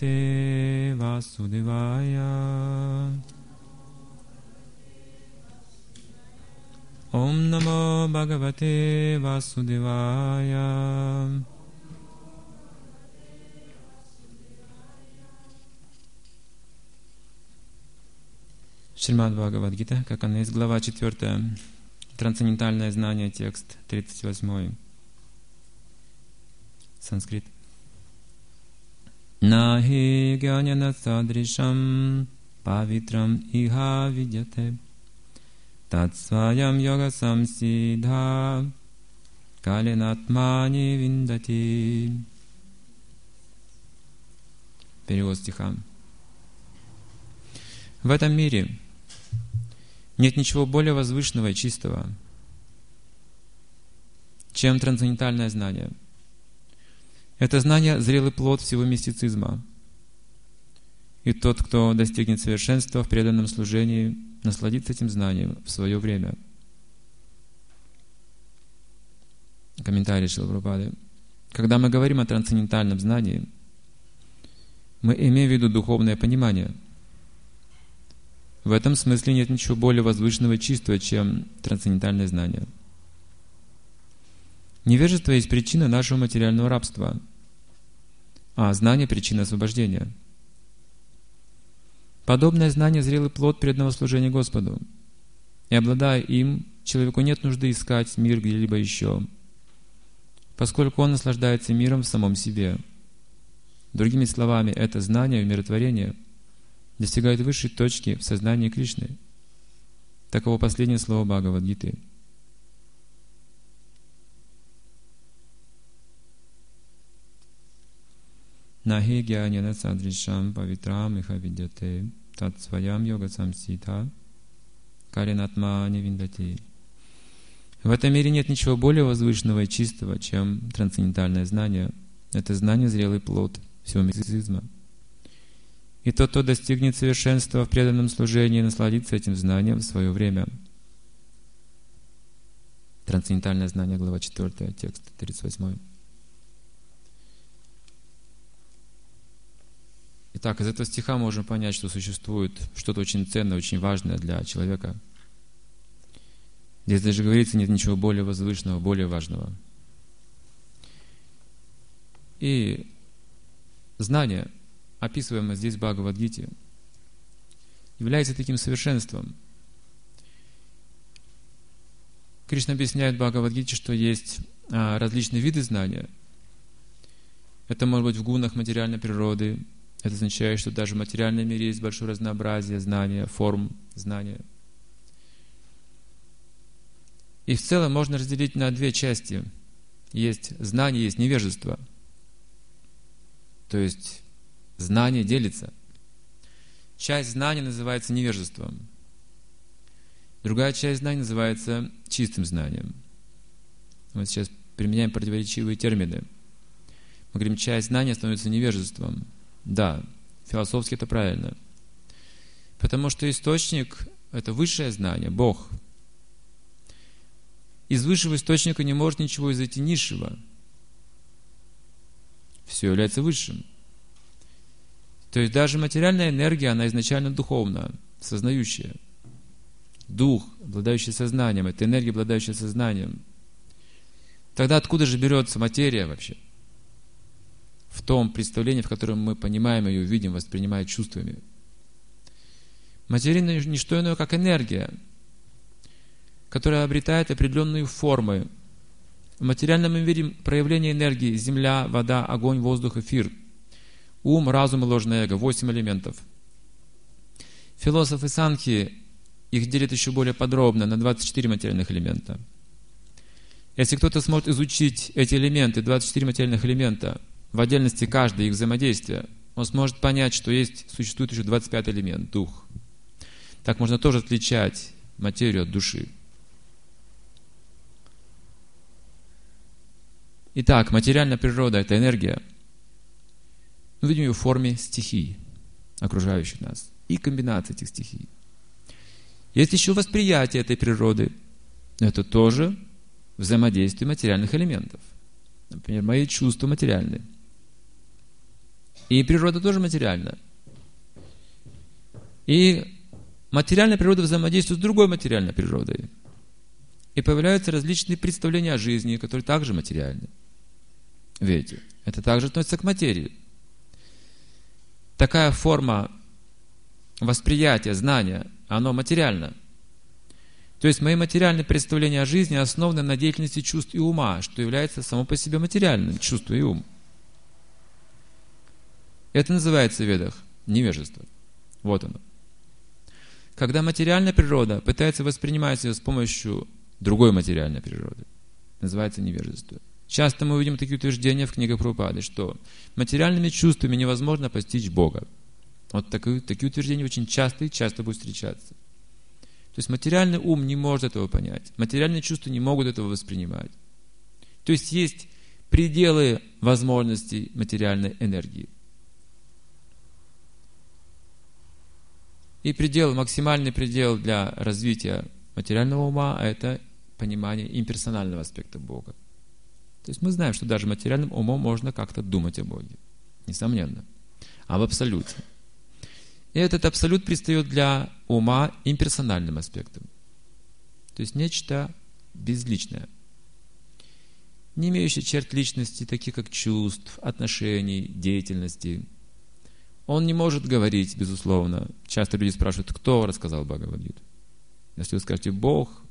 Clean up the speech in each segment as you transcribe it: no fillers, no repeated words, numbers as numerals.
Bhagavate Vasudevaya. Om Namo Bhagavate Vasudevaya. Шримад Бхагавад-гита, как она есть, глава 4, трансцендентальное знание, текст 38, санскрит. Нахи гьяняна садришам павитрам иха видяте татсваям йога самсидха калинатмани виндати. Перевод стиха. В этом мире нет ничего более возвышенного и чистого, чем трансцендентальное знание. Это знание — зрелый плод всего мистицизма. И тот, кто достигнет совершенства в преданном служении, насладится этим знанием в свое время. Комментарий Шрилы Прабхупады. Когда мы говорим о трансцендентальном знании, мы имеем в виду духовное понимание. В этом смысле нет ничего более возвышенного и чистого, чем трансцендентальное знание. Невежество есть причина нашего материального рабства, а знание — причина освобождения. Подобное знание — зрелый плод преданного служения Господу, и, обладая им, человеку нет нужды искать мир где-либо еще, поскольку он наслаждается миром в самом себе. Другими словами, это знание умиротворения достигает высшей точки в сознании Кришны. Таково последнее слово Бхагавад-гиты. Нахи гьяняна садришам павитрам иха видяте татсваям йога самсидха калинатмани виндати. В этом мире нет ничего более возвышенного и чистого, чем трансцендентальное знание. Это знание — зрелый плод всего мистицизма. И тот, кто достигнет совершенства в преданном служении, насладится этим знанием в свое время. Трансцендентальное знание, глава 4, текст 38. Итак, из этого стиха мы можем понять, что существует что-то очень ценное, очень важное для человека. Здесь даже говорится, нет ничего более возвышенного, более важного. И знание, описываемое здесь в Бхагавад-гите, является таким совершенством. Кришна объясняет в Бхагавад-гите, что есть различные виды знания. Это может быть в гунах материальной природы. Это означает, что даже в материальном мире есть большое разнообразие знания, форм знания. И в целом можно разделить на две части. Есть знание, есть невежество. То есть знание делится. Часть знания называется невежеством. Другая часть знания называется чистым знанием. Мы сейчас применяем противоречивые термины. Мы говорим, часть знания становится невежеством. Да, философски это правильно. Потому что источник — это высшее знание, Бог. Из высшего источника не может ничего изойти низшего. Все является высшим. То есть даже материальная энергия, она изначально духовна, сознающая. Дух, обладающий сознанием, это энергия, обладающая сознанием. Тогда откуда же берется материя вообще? В том представлении, в котором мы понимаем ее, видим, воспринимаем чувствами. Материя — не что иное, как энергия, которая обретает определенные формы. В материальном мы видим проявление энергии: земля, вода, огонь, воздух, эфир, ум, разум и ложное эго, 8 элементов. Философы Санхи их делят еще более подробно на 24 материальных элемента. Если кто-то сможет изучить эти элементы, 24 материальных элемента, в отдельности каждое их взаимодействие, он сможет понять, что существует еще 25 элемент, дух. Так можно тоже отличать материю от души. Итак, материальная природа — это энергия. Мы видим ее в форме стихий, окружающих нас, и комбинации этих стихий. Есть еще восприятие этой природы. Это тоже взаимодействие материальных элементов. Например, мои чувства материальные. И природа тоже материальна. И материальная природа взаимодействует с другой материальной природой. И появляются различные представления о жизни, которые также материальны. Видите, это также относится к материи. Такая форма восприятия, знания, оно материально. То есть мои материальные представления о жизни основаны на деятельности чувств и ума, что является само по себе материальным, чувство и ум. Это называется в ведах невежество. Вот оно. Когда материальная природа пытается воспринимать ее с помощью другой материальной природы, называется невежество. Часто мы увидим такие утверждения в книгах Прабхупады, что материальными чувствами невозможно постичь Бога. Вот такие утверждения очень часто будут встречаться. То есть материальный ум не может этого понять. Материальные чувства не могут этого воспринимать. То есть есть пределы возможностей материальной энергии. И максимальный предел для развития материального ума – это понимание имперсонального аспекта Бога. То есть мы знаем, что даже материальным умом можно как-то думать о Боге. Несомненно. А в абсолюте. И этот абсолют предстает для ума имперсональным аспектом. То есть нечто безличное. Не имеющее черт личности, таких как чувств, отношений, деятельности. Он не может говорить, безусловно. Часто люди спрашивают, кто рассказал Бхагавад-гиту. Если вы скажете «Бог»,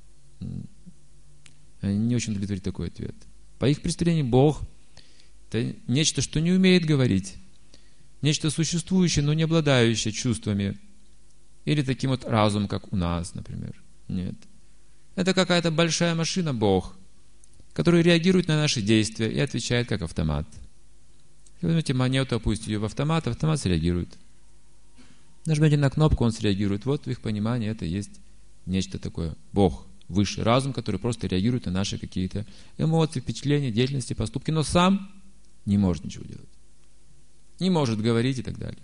они не очень удовлетворят такой ответ. По их представлению, Бог – это нечто, что не умеет говорить. Нечто существующее, но не обладающее чувствами. Или таким вот разумом, как у нас, например. Нет. Это какая-то большая машина, Бог, которая реагирует на наши действия и отвечает как автомат. Если возьмете монету, опустите ее в автомат среагирует. Нажмете на кнопку, он среагирует. Вот в их понимании это есть нечто такое. Бог, высший разум, который просто реагирует на наши какие-то эмоции, впечатления, деятельности, поступки, но сам не может ничего делать. Не может говорить и так далее.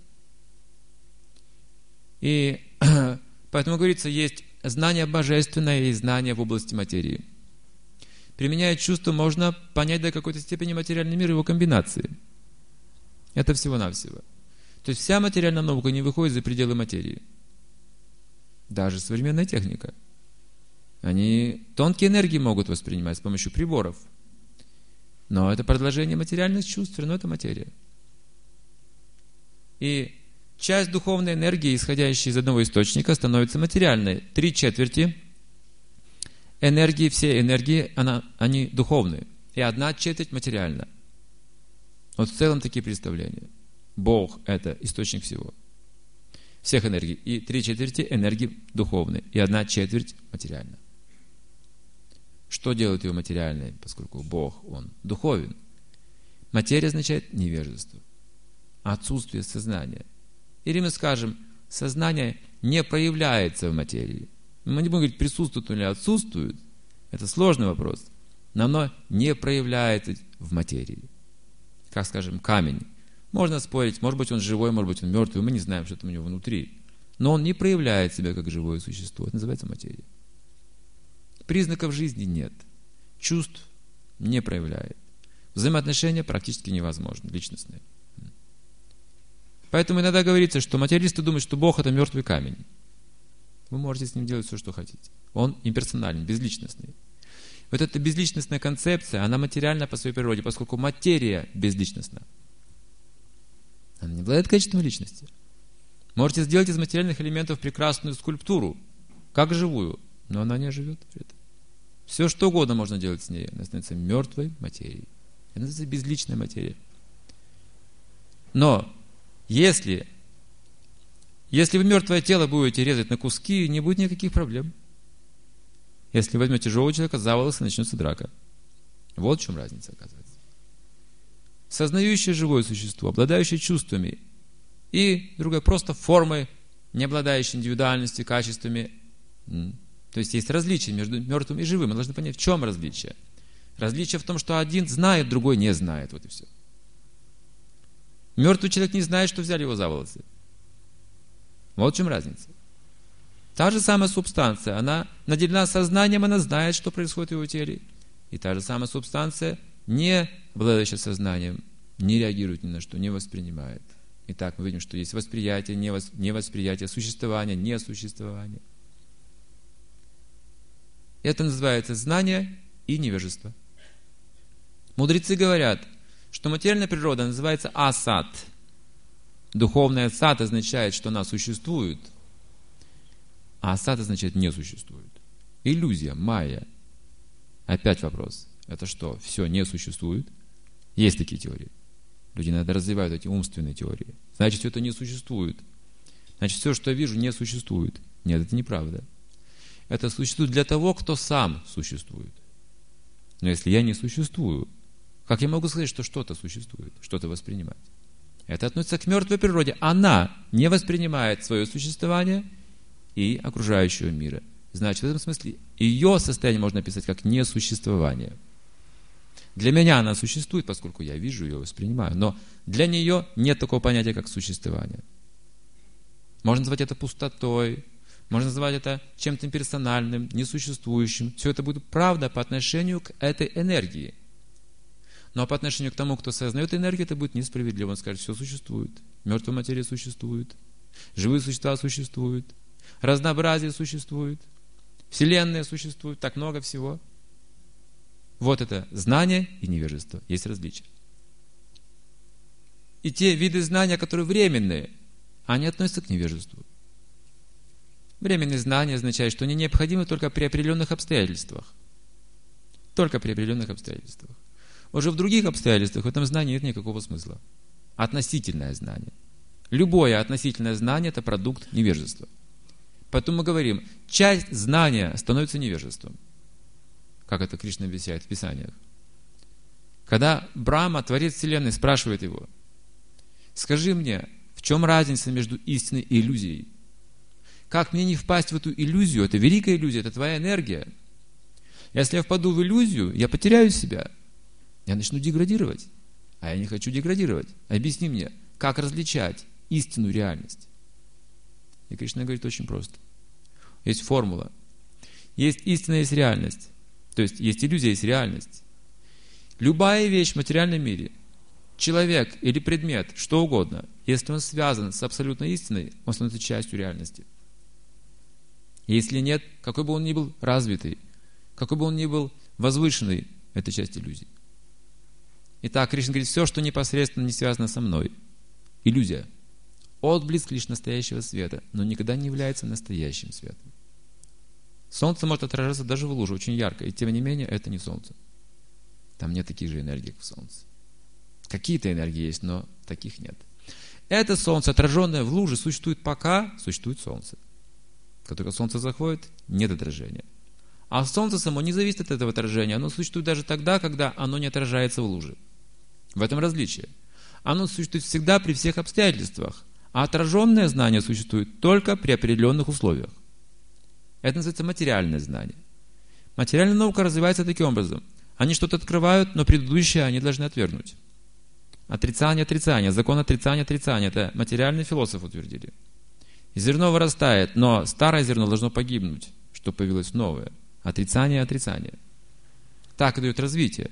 И поэтому, говорится, есть знание божественное и знание в области материи. Применяя чувства, можно понять до какой-то степени материальный мир и его комбинации. Это всего-навсего. То есть вся материальная наука не выходит за пределы материи. Даже современная техника. Они тонкие энергии могут воспринимать с помощью приборов. Но это продолжение материальных чувств, но это материя. И часть духовной энергии, исходящей из одного источника, становится материальной. 3/4 энергии, все энергии, они духовные. И 1/4 материальна. Вот в целом такие представления. Бог – это источник всего. Всех энергий. И 3/4 энергии духовные. И 1/4 материальна. Что делает его материальной, поскольку Бог, Он духовен? Материя означает невежество. Отсутствие сознания. Или мы скажем, сознание не проявляется в материи. Мы не будем говорить, присутствует или отсутствует. Это сложный вопрос. Но оно не проявляется в материи. Как, скажем, камень. Можно спорить, может быть, он живой, может быть, он мертвый. Мы не знаем, что там у него внутри. Но он не проявляет себя как живое существо. Это называется материя. Признаков жизни нет. Чувств не проявляет. Взаимоотношения практически невозможны, личностные. Поэтому иногда говорится, что материалисты думают, что Бог – это мертвый камень. Вы можете с ним делать все, что хотите. Он имперсональный, безличностный. Вот эта безличностная концепция, она материальна по своей природе, поскольку материя безличностна. Она не обладает качеством личности. Можете сделать из материальных элементов прекрасную скульптуру, как живую, но она не живет при этом. Все, что угодно можно делать с ней, она становится мертвой материей. Это называется безличная материя. Но если вы мертвое тело будете резать на куски, не будет никаких проблем. Если возьмете живого человека за волосы, начнется драка. Вот в чем разница, оказывается. Сознающее живое существо, обладающее чувствами, и другое просто формой, не обладающей индивидуальностью, качествами. То есть есть различие между мертвым и живым. Мы должны понять, в чем различие. Различие в том, что один знает, другой не знает. Вот и все. Мертвый человек не знает, что взяли его за волосы. Вот в чем разница. Та же самая субстанция, она наделена сознанием, она знает, что происходит в его теле. И та же самая субстанция, не обладающая сознанием, не реагирует ни на что, не воспринимает. Итак, мы видим, что есть восприятие, невосприятие, существование, несуществование. Это называется знание и невежество. Мудрецы говорят, что материальная природа называется асат. Духовная сат означает, что она существует, а асат означает не существует. Иллюзия, майя. Опять вопрос. Это что, все не существует? Есть такие теории. Люди иногда развивают эти умственные теории. Значит, все это не существует. Значит, все, что я вижу, не существует. Нет, это неправда. Это существует для того, кто сам существует. Но если я не существую, как я могу сказать, что что-то существует, что-то воспринимать? Это относится к мертвой природе. Она не воспринимает свое существование и окружающего мира. Значит, в этом смысле ее состояние можно описать как несуществование. Для меня она существует, поскольку я вижу ее, воспринимаю. Но для нее нет такого понятия, как существование. Можно назвать это пустотой, можно назвать это чем-то имперсональным, несуществующим. Все это будет правда по отношению к этой энергии. Но по отношению к тому, кто сознает энергию, это будет несправедливо. Он скажет, все существует. Мертвая материя существует. Живые существа существуют. Разнообразие существует. Вселенная существует. Так много всего. Вот это знание и невежество. Есть различия. И те виды знания, которые временные, они относятся к невежеству. Временные знания означают, что они необходимы только при определенных обстоятельствах. Только при определенных обстоятельствах. Уже в других обстоятельствах в этом знании нет никакого смысла. Относительное знание. Любое относительное знание – это продукт невежества. Поэтому мы говорим, часть знания становится невежеством. Как это Кришна объясняет в Писаниях. Когда Брахма, Творец Вселенной, спрашивает его, скажи мне, в чем разница между истиной и иллюзией? Как мне не впасть в эту иллюзию? Это великая иллюзия, это твоя энергия. Если я впаду в иллюзию, я потеряю себя. Я начну деградировать. А я не хочу деградировать. Объясни мне, как различать истину и реальность? И Кришна говорит очень просто. Есть формула. Есть истина, есть реальность. То есть есть иллюзия, есть реальность. Любая вещь в материальном мире, человек или предмет, что угодно, если он связан с абсолютной истиной, он становится частью реальности. Если нет, какой бы он ни был развитый, какой бы он ни был возвышенный, это часть иллюзии. Итак, Кришна говорит, все, что непосредственно не связано со мной, иллюзия. Отблеск лишь настоящего света, но никогда не является настоящим светом. Солнце может отражаться даже в луже, очень ярко, и тем не менее это не солнце. Там нет таких же энергий, как в солнце. Какие-то энергии есть, но таких нет. Это солнце, отраженное в луже, существует пока существует солнце. Как только солнце заходит, нет отражения. А солнце само не зависит от этого отражения, оно существует даже тогда, когда оно не отражается в луже. В этом различие. Оно существует всегда при всех обстоятельствах, а отраженное знание существует только при определенных условиях. Это называется материальное знание. Материальная наука развивается таким образом. Они что-то открывают, но предыдущее они должны отвергнуть. Отрицание, закон отрицания. Это материальные философы утвердили. Зерно вырастает, но старое зерно должно погибнуть, чтобы появилось новое. Отрицание. Так идет развитие.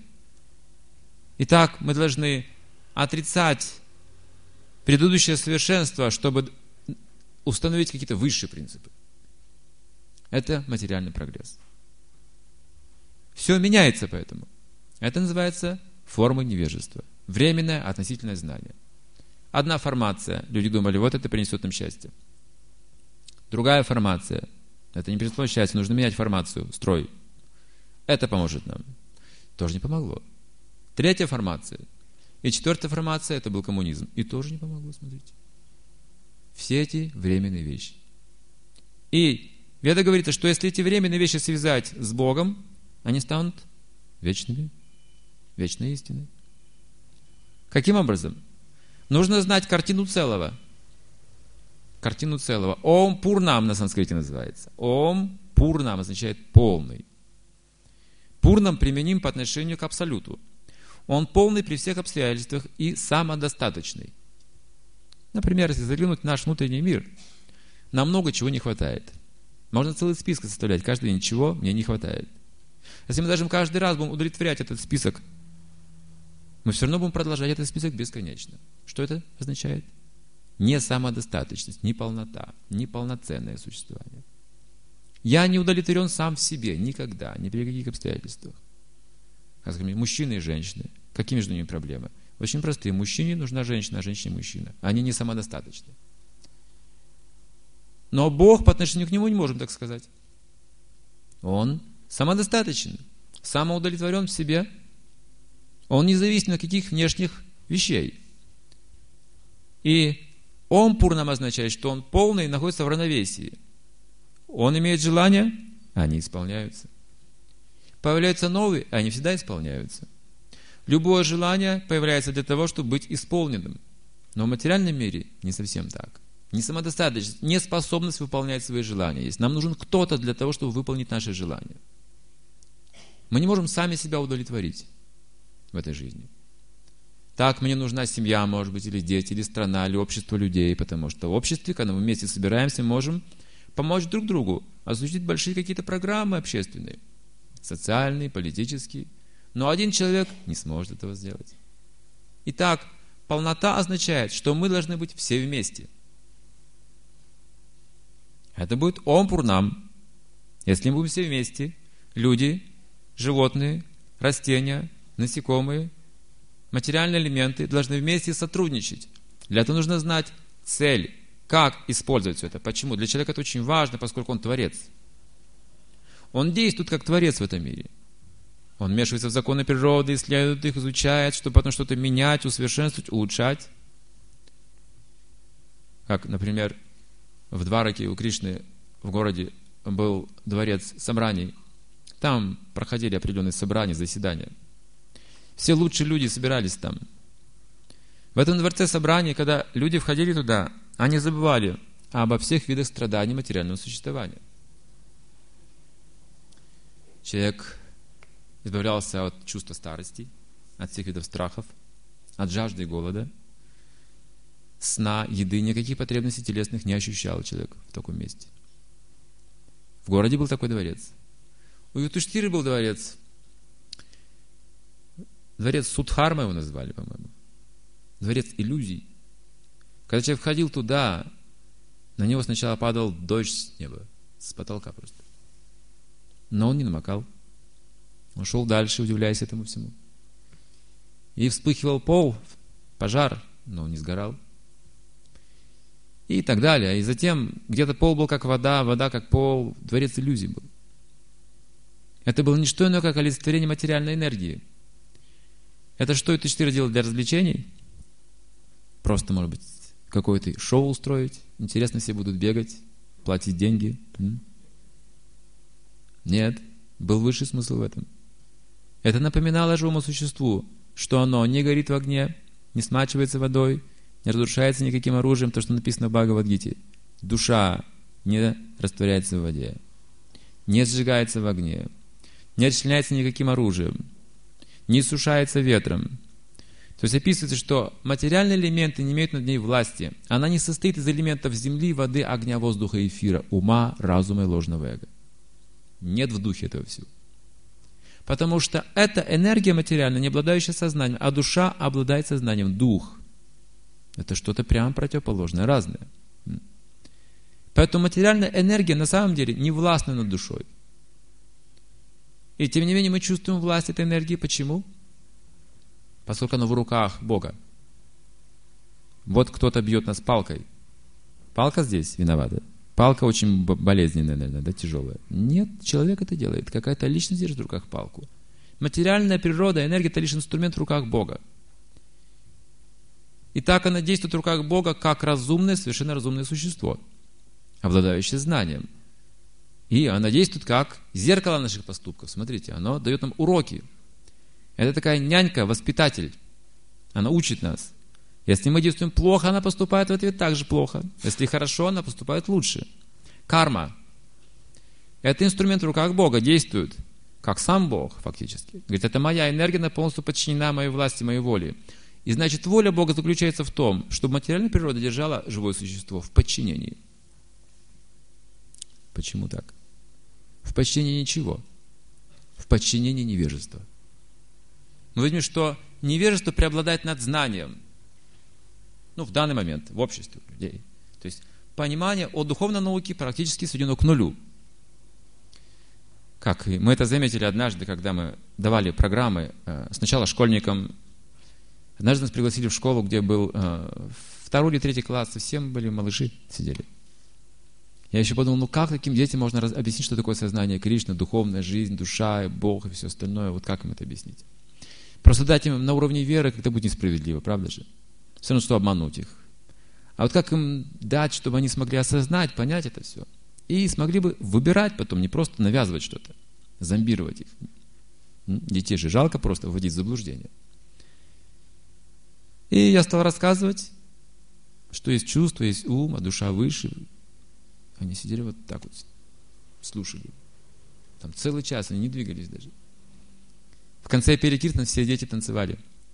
Итак, мы должны отрицать предыдущее совершенство, чтобы установить какие-то высшие принципы. Это материальный прогресс. Все меняется поэтому. Это называется формой невежества. Временное относительное знание. Одна формация. Люди думали, вот это принесет им счастье. Другая формация. Это не принесло счастья, нужно менять формацию, строй. Это поможет нам. Тоже не помогло. Третья формация. И четвертая формация, это был коммунизм. И тоже не помогло, смотрите. Все эти временные вещи. И Веда говорится, что если эти временные вещи связать с Богом, они станут вечными, вечной истиной. Каким образом? Нужно знать картину целого. Картину целого. Ом Пурнам на санскрите называется. Ом Пурнам означает полный. Пурнам применим по отношению к абсолюту. Он полный при всех обстоятельствах и самодостаточный. Например, если заглянуть в наш внутренний мир, нам много чего не хватает. Можно целый список составлять, каждый день, чего мне не хватает. Если мы даже каждый раз будем удовлетворять этот список мы все равно будем продолжать этот список бесконечно. Что это означает? Не самодостаточность, не полнота, не полноценное существование. Я не удовлетворен сам в себе никогда, ни при каких обстоятельствах. Как сказать, мужчины и женщины. Какие между ними проблемы? Очень простые. Мужчине нужна женщина, а женщине мужчина. Они не самодостаточны. Но Бог по отношению к нему не можем так сказать. Он самодостаточен, самоудовлетворен в себе. Он не зависит от каких внешних вещей. И Ом Пурнам означает, что он полный и находится в равновесии. Он имеет желания, они исполняются. Появляются новые, они всегда исполняются. Любое желание появляется для того, чтобы быть исполненным. Но в материальном мире не совсем так. Не самодостаточность, не способность выполнять свои желания есть. Нам нужен кто-то для того, чтобы выполнить наши желания. Мы не можем сами себя удовлетворить в этой жизни. Так, мне нужна семья, может быть, или дети, или страна, или общество людей, потому что в обществе, когда мы вместе собираемся, можем помочь друг другу, осуществить большие какие-то программы общественные, социальные, политические. Но один человек не сможет этого сделать. Итак, полнота означает, что мы должны быть все вместе. Это будет Ом Пурнам. Если мы будем все вместе, люди, животные, растения, насекомые, материальные элементы должны вместе сотрудничать. Для этого нужно знать цель, как использовать все это. Почему? Для человека это очень важно, поскольку он творец. Он действует как творец в этом мире. Он вмешивается в законы природы, исследует их, изучает, чтобы потом что-то менять, усовершенствовать, улучшать. Как, например, в Двараке у Кришны в городе был дворец собраний. Там проходили определенные собрания, заседания. Все лучшие люди собирались там. В этом дворце собраний, когда люди входили туда, они забывали обо всех видах страданий материального существования. Человек избавлялся от чувства старости, от всех видов страхов, от жажды и голода, сна, еды, никаких потребностей телесных не ощущал человек в таком месте. В городе был такой дворец. У Юдхиштхиры был дворец. Дворец Судхарма его назвали, по-моему. Дворец иллюзий. Когда человек входил туда, на него сначала падал дождь с неба, с потолка просто. Но он не намокал. Он шел дальше, удивляясь этому всему. И вспыхивал пол, пожар, но он не сгорал. И так далее. И затем где-то пол был как вода, вода как пол. Дворец иллюзий был. Это было не что иное, как олицетворение материальной энергии. Это что Юдхиштхира делал для развлечений? Просто, может быть, какое-то шоу устроить. Интересно, все будут бегать, платить деньги. Нет, был высший смысл в этом. Это напоминало живому существу, что оно не горит в огне, не смачивается водой, не разрушается никаким оружием, то, что написано в Бхагавад-гите. Душа не растворяется в воде, не сжигается в огне, не расчленяется никаким оружием, не сушается ветром. То есть описывается, что материальные элементы не имеют над ней власти. Она не состоит из элементов земли, воды, огня, воздуха и эфира, ума, разума и ложного эго. Нет в духе этого всего. Потому что это энергия материальная, не обладающая сознанием, а душа обладает сознанием. Дух. Это что-то прямо противоположное, разное. Поэтому материальная энергия на самом деле не властна над душой. И тем не менее мы чувствуем власть этой энергии. Почему? Поскольку она в руках Бога. Вот кто-то бьет нас палкой. Палка здесь виновата. Палка очень болезненная, наверное, да, тяжелая. Нет, человек это делает. Какая-то личность держит в руках палку. Материальная природа, энергия – это лишь инструмент в руках Бога. И так она действует в руках Бога, как разумное, совершенно разумное существо, обладающее знанием. И она действует как зеркало наших поступков. Смотрите, оно дает нам уроки. Это такая нянька, воспитатель. Она учит нас. Если мы действуем плохо, она поступает в ответ так же плохо. Если хорошо, она поступает лучше. Карма. Это инструмент в руках Бога, действует как сам Бог фактически. Говорит, это моя энергия, она полностью подчинена моей власти, моей воле. И значит, воля Бога заключается в том, чтобы материальная природа держала живое существо в подчинении. Почему так? В подчинении чего? В подчинении невежества. Мы видим, что невежество преобладает над знанием. В данный момент в обществе людей. То есть понимание о духовной науке практически сведено к нулю. Как мы это заметили однажды, когда мы давали программы сначала школьникам. Однажды нас пригласили в школу, где был 2 или 3 класс, совсем были малыши, сидели. Я еще подумал, как таким детям можно объяснить, что такое сознание Кришны, духовная жизнь, душа, Бог и все остальное, вот как им это объяснить? Просто дать им на уровне веры, как-то будет несправедливо, правда же? Все равно, что обмануть их. А вот как им дать, чтобы они смогли осознать, понять это все? И смогли бы выбирать потом, не просто навязывать что-то, зомбировать их. Детей же жалко просто вводить в заблуждение. И я стал рассказывать, что есть чувство, есть ум, а душа выше. Они сидели вот так вот, слушали. Там целый час, они не двигались даже. В конце перекиртана все дети танцевали.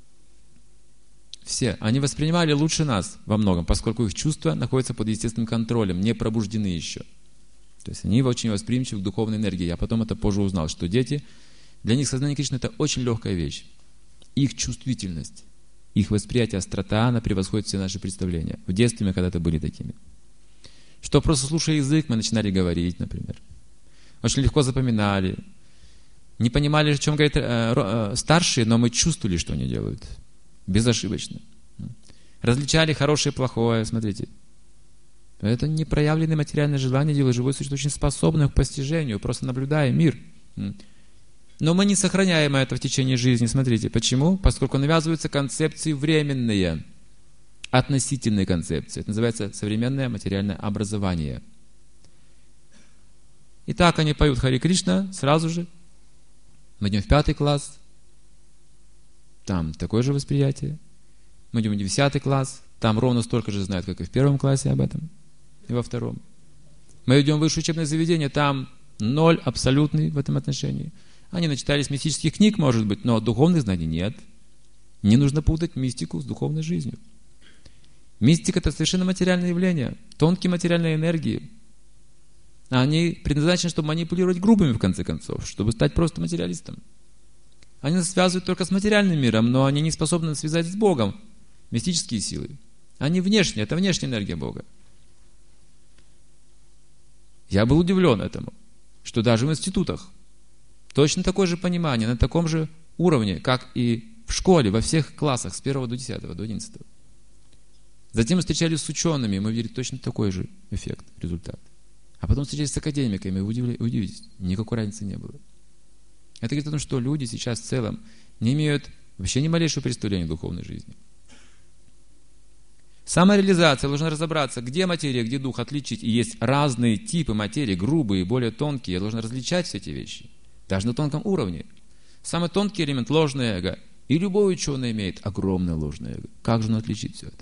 Все. Они воспринимали лучше нас во многом, поскольку их чувства находятся под естественным контролем, не пробуждены еще. То есть они очень восприимчивы к духовной энергии. Я потом это позже узнал, что дети, для них сознание Кришны — это очень легкая вещь. Их чувствительность, их восприятие, острота, она превосходит все наши представления. В детстве мы когда-то были такими. Что просто слушая язык, мы начинали говорить, например. Очень легко запоминали. Не понимали, о чем говорят старшие, но мы чувствовали, что они делают. Безошибочно. Различали хорошее и плохое, смотрите. Это не проявленное материальное желание делать. Живое существо очень способное к постижению, просто наблюдая мир. Но мы не сохраняем это в течение жизни. Смотрите, почему? Поскольку навязываются концепции временные, относительные концепции. Это называется современное материальное образование. И так они поют Хари Кришна сразу же. Мы идем в 5 класс. Там такое же восприятие. Мы идем в 10 класс. Там ровно столько же знают, как и в 1 классе об этом. И во 2. Мы идем в высшее учебное заведение. Там 0 абсолютный в этом отношении. Они начитались мистических книг, может быть, но духовных знаний нет. Не нужно путать мистику с духовной жизнью. Мистика — это совершенно материальное явление, тонкие материальные энергии. Они предназначены, чтобы манипулировать грубыми, в конце концов, чтобы стать просто материалистом. Они нас связывают только с материальным миром, но они не способны нас связать с Богом. Мистические силы. Они внешние, это внешняя энергия Бога. Я был удивлен этому, что даже в институтах точно такое же понимание, на таком же уровне, как и в школе, во всех классах, с 1 до 10, до 11. Затем мы встречались с учеными, мы видели точно такой же эффект, результат. А потом встречались с академиками, вы удивитесь, никакой разницы не было. Это говорит о том, что люди сейчас в целом не имеют вообще ни малейшего представления о духовной жизни. Самореализация, должна разобраться, где материя, где дух, отличить. И есть разные типы материи, грубые, более тонкие. Я должен различать все эти вещи, даже на тонком уровне. Самый тонкий элемент — ложное эго. И любой ученый имеет огромное ложное эго. Как же он отличить все это?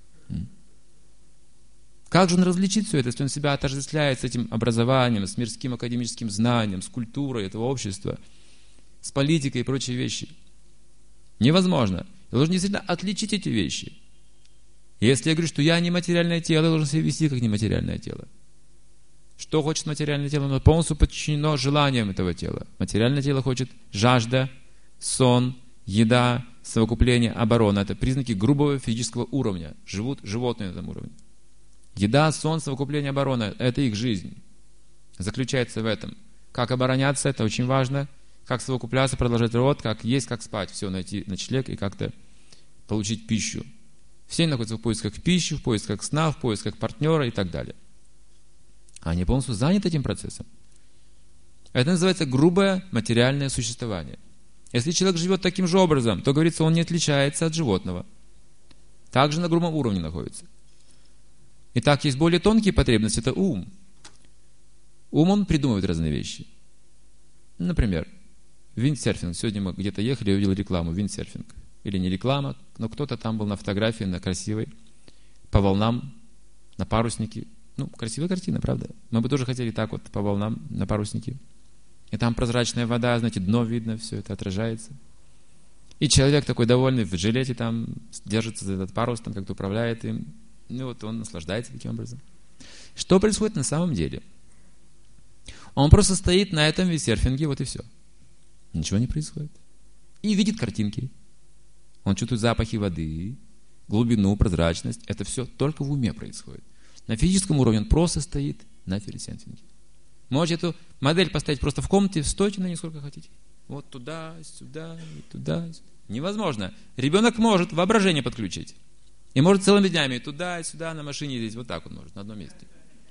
Как же он различит все это, если он себя отождествляет с этим образованием, с мирским академическим знанием, с культурой этого общества, с политикой и прочие вещи? Невозможно. Я должен действительно отличить эти вещи. Если я говорю, что я не материальное тело, я должен себя вести как нематериальное тело. Что хочет материальное тело? Оно полностью подчинено желаниям этого тела. Материальное тело хочет жажда, сон, еда, совокупление, оборона. Это признаки грубого физического уровня. Живут животные на этом уровне. Еда, сон, совокупление, оборона – это их жизнь. Заключается в этом. Как обороняться – это очень важно. Как совокупляться, продолжать род, как есть, как спать. Все, найти ночлег и как-то получить пищу. Все находятся в поисках пищи, в поисках сна, в поисках партнера и так далее. Они полностью заняты этим процессом. Это называется грубое материальное существование. Если человек живет таким же образом, то, говорится, он не отличается от животного. Также на грубом уровне находится. Итак, есть более тонкие потребности, это ум. Ум, он придумывает разные вещи. Например, виндсерфинг. Сегодня мы где-то ехали, я увидел рекламу виндсерфинг. Или не реклама, но кто-то там был на фотографии, на красивой, по волнам, на паруснике. Красивая картина, правда? Мы бы тоже хотели так вот, по волнам, на паруснике. И там прозрачная вода, знаете, дно видно, все это отражается. И человек такой довольный, в жилете там, держится за этот парус, там как-то управляет им. Он наслаждается таким образом. Что происходит на самом деле? Он просто стоит на этом виндсерфинге, вот и все. Ничего не происходит. и видит картинки. Он чувствует запахи воды, глубину, прозрачность. Это все только в уме происходит. На физическом уровне он просто стоит на философии. Можете эту модель поставить просто в комнате, стойте на ней сколько хотите. Вот туда, сюда, и туда. Невозможно. Ребенок может воображение подключить. И может целыми днями туда и сюда на машине ездить. Вот так он может, на одном месте.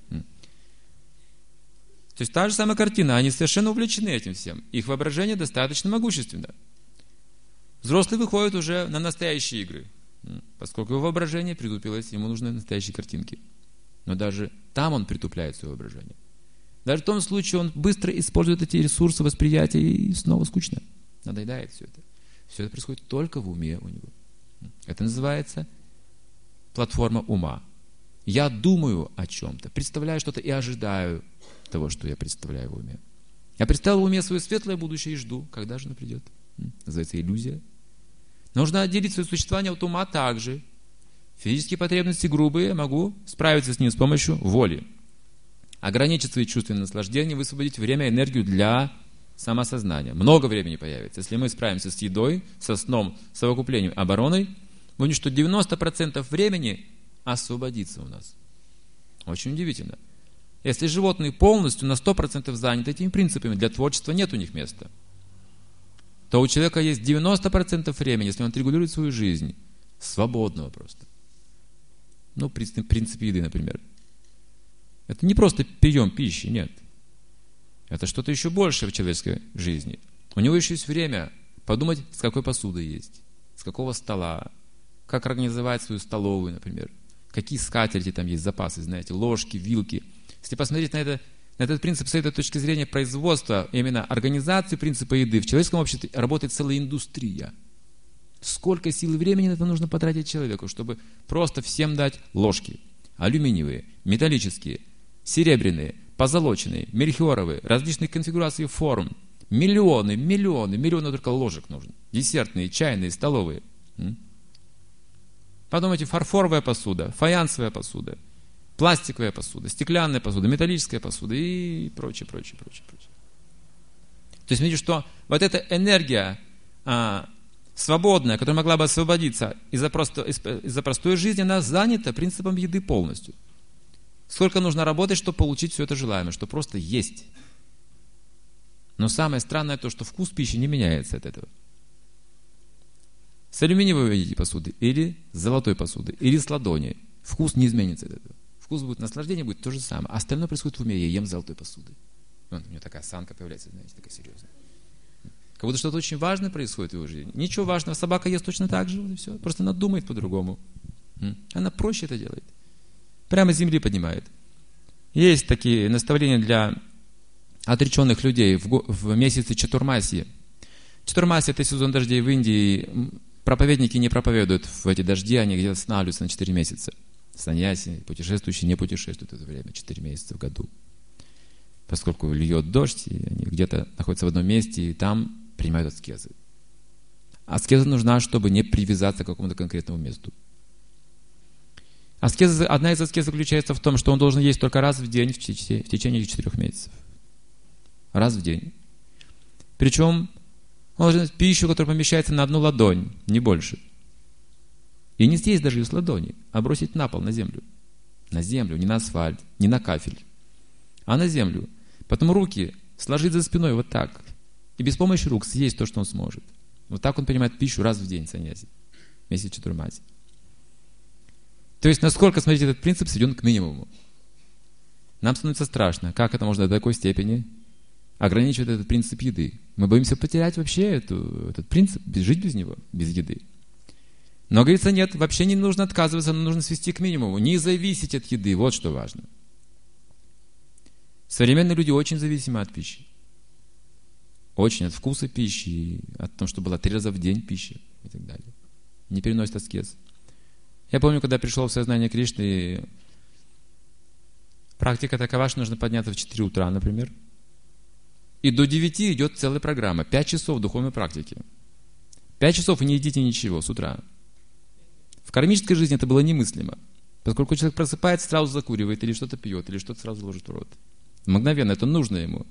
То есть та же самая картина. Они совершенно увлечены этим всем. Их воображение достаточно могущественно. Взрослый выходит уже на настоящие игры. Поскольку его воображение притупилось, ему нужны настоящие картинки. Но даже там он притупляет свое воображение. Даже в том случае он быстро использует эти ресурсы восприятия и снова скучно. Надоедает все это. Все это происходит только в уме у него. Это называется платформа ума. Я думаю о чем-то, представляю что-то и ожидаю того, что я представляю в уме. Я представил в уме свое светлое будущее и жду, когда же оно придет. Называется иллюзия. Нужно отделить свое существование от ума также. Физические потребности грубые, я могу справиться с ними с помощью воли. Ограничить свои чувственные наслаждения, высвободить время и энергию для самосознания. Много времени появится. Если мы справимся с едой, со сном, совокуплением, обороной, будем, что 90% времени освободится у нас. Очень удивительно. Если животные полностью на 100% заняты этими принципами, для творчества нет у них места, то у человека есть 90% времени, если он отрегулирует свою жизнь, свободного просто. Ну, принцип еды, например. Это не просто прием пищи, нет. Это что-то еще большее в человеческой жизни. У него еще есть время подумать, с какой посудой есть, с какого стола, как организовать свою столовую, например, какие скатерти там есть, запасы, знаете, ложки, вилки. Если посмотреть на этот принцип с этой точки зрения производства, именно организации принципа еды, в человеческом обществе работает целая индустрия. Сколько сил и времени на это нужно потратить человеку, чтобы просто всем дать ложки. Алюминиевые, металлические, серебряные, позолоченные, мельхиоровые, различных конфигураций форм. Миллионы только ложек нужно. Десертные, чайные, столовые. Подумайте, фарфоровая посуда, фаянсовая посуда, пластиковая посуда, стеклянная посуда, металлическая посуда и прочее. То есть, видите, что вот эта энергия свободная, которая могла бы освободиться из-за простой жизни, она занята принципом еды полностью. Сколько нужно работать, чтобы получить все это желаемое, чтобы просто есть. Но самое странное то, что вкус пищи не меняется от этого. С алюминиевой вы едите посуды, или с золотой посуды, или с ладони. Вкус не изменится от этого. Вкус будет, наслаждение будет то же самое. А остальное происходит в уме. Я ем с золотой посуды. Вон, у меня такая осанка появляется, знаете, такая серьезная. Как будто что-то очень важное происходит в его жизни. Ничего важного. Собака ест точно так же, вот и все. Просто она думает по-другому. Она проще это делает. Прямо с земли поднимает. Есть такие наставления для отреченных людей в месяце Чатурмасьи. Чатурмасья – это сезон дождей в Индии. Проповедники не проповедуют в эти дожди, они где-то останавливаются на 4 месяца. Саньяси, путешествующие, не путешествуют в это время, 4 месяца в году. Поскольку льет дождь, и они где-то находятся в одном месте, и там принимают аскезы. Аскеза нужна, чтобы не привязаться к какому-то конкретному месту. Одна из аскез заключается в том, что он должен есть только раз в день в течение 4 месяцев. Раз в день. Причем он должен есть пищу, которая помещается на одну ладонь, не больше. И не съесть даже ее с ладони, а бросить на пол, на землю. На землю, не на асфальт, не на кафель, а на землю. Потом руки сложить за спиной вот так. И без помощи рук съесть то, что он сможет. Вот так он принимает пищу раз в день, саньяси. Месяц Чатурмасьи. То есть, насколько, смотрите, этот принцип сведен к минимуму. Нам становится страшно, как это можно до такой степени ограничивать этот принцип еды. Мы боимся потерять вообще этот принцип, жить без него, без еды. Но, говорится, нет, вообще не нужно отказываться, но нужно свести к минимуму. Не зависеть от еды, вот что важно. Современные люди очень зависимы от пищи. Очень от вкуса пищи, от того, что была 3 раза в день пища и так далее. Не переносят аскез. Я помню, когда пришел в сознание Кришны, практика такова, что нужно подняться в 4 утра, например. И до 9 идет целая программа. 5 часов духовной практики. 5 часов и не едите ничего с утра. В кармической жизни это было немыслимо. Поскольку человек просыпается, сразу закуривает, или что-то пьет, или что-то сразу ложит в рот. Мгновенно, это нужно ему.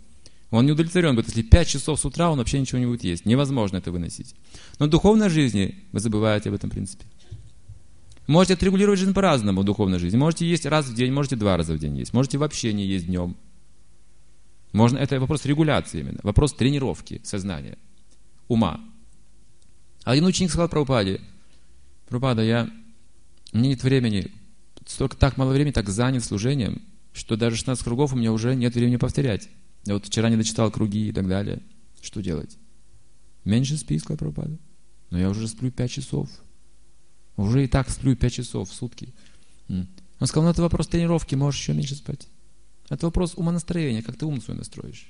Он не удовлетворен будет, если 5 часов с утра он вообще ничего не будет есть. Невозможно это выносить. Но в духовной жизни вы забываете об этом принципе. Можете отрегулировать жизнь по-разному в духовной жизни. Можете есть раз в день, можете 2 раза в день есть. Можете вообще не есть днем. Можно, это вопрос регуляции именно. Вопрос тренировки сознания, ума. Один ученик сказал Прабхупаде: Прабхупада, мне нет времени, так мало времени, так занят служением, что даже 16 кругов у меня уже нет времени повторять. Я вот вчера не дочитал круги и так далее. Что делать? Меньше спи, сказал Прабхупада. Но я уже сплю 5 часов. Уже и так сплю 5 часов в сутки. Он сказал, это вопрос тренировки, можешь еще меньше спать. Это вопрос умонастроения, как ты ум свой настроишь.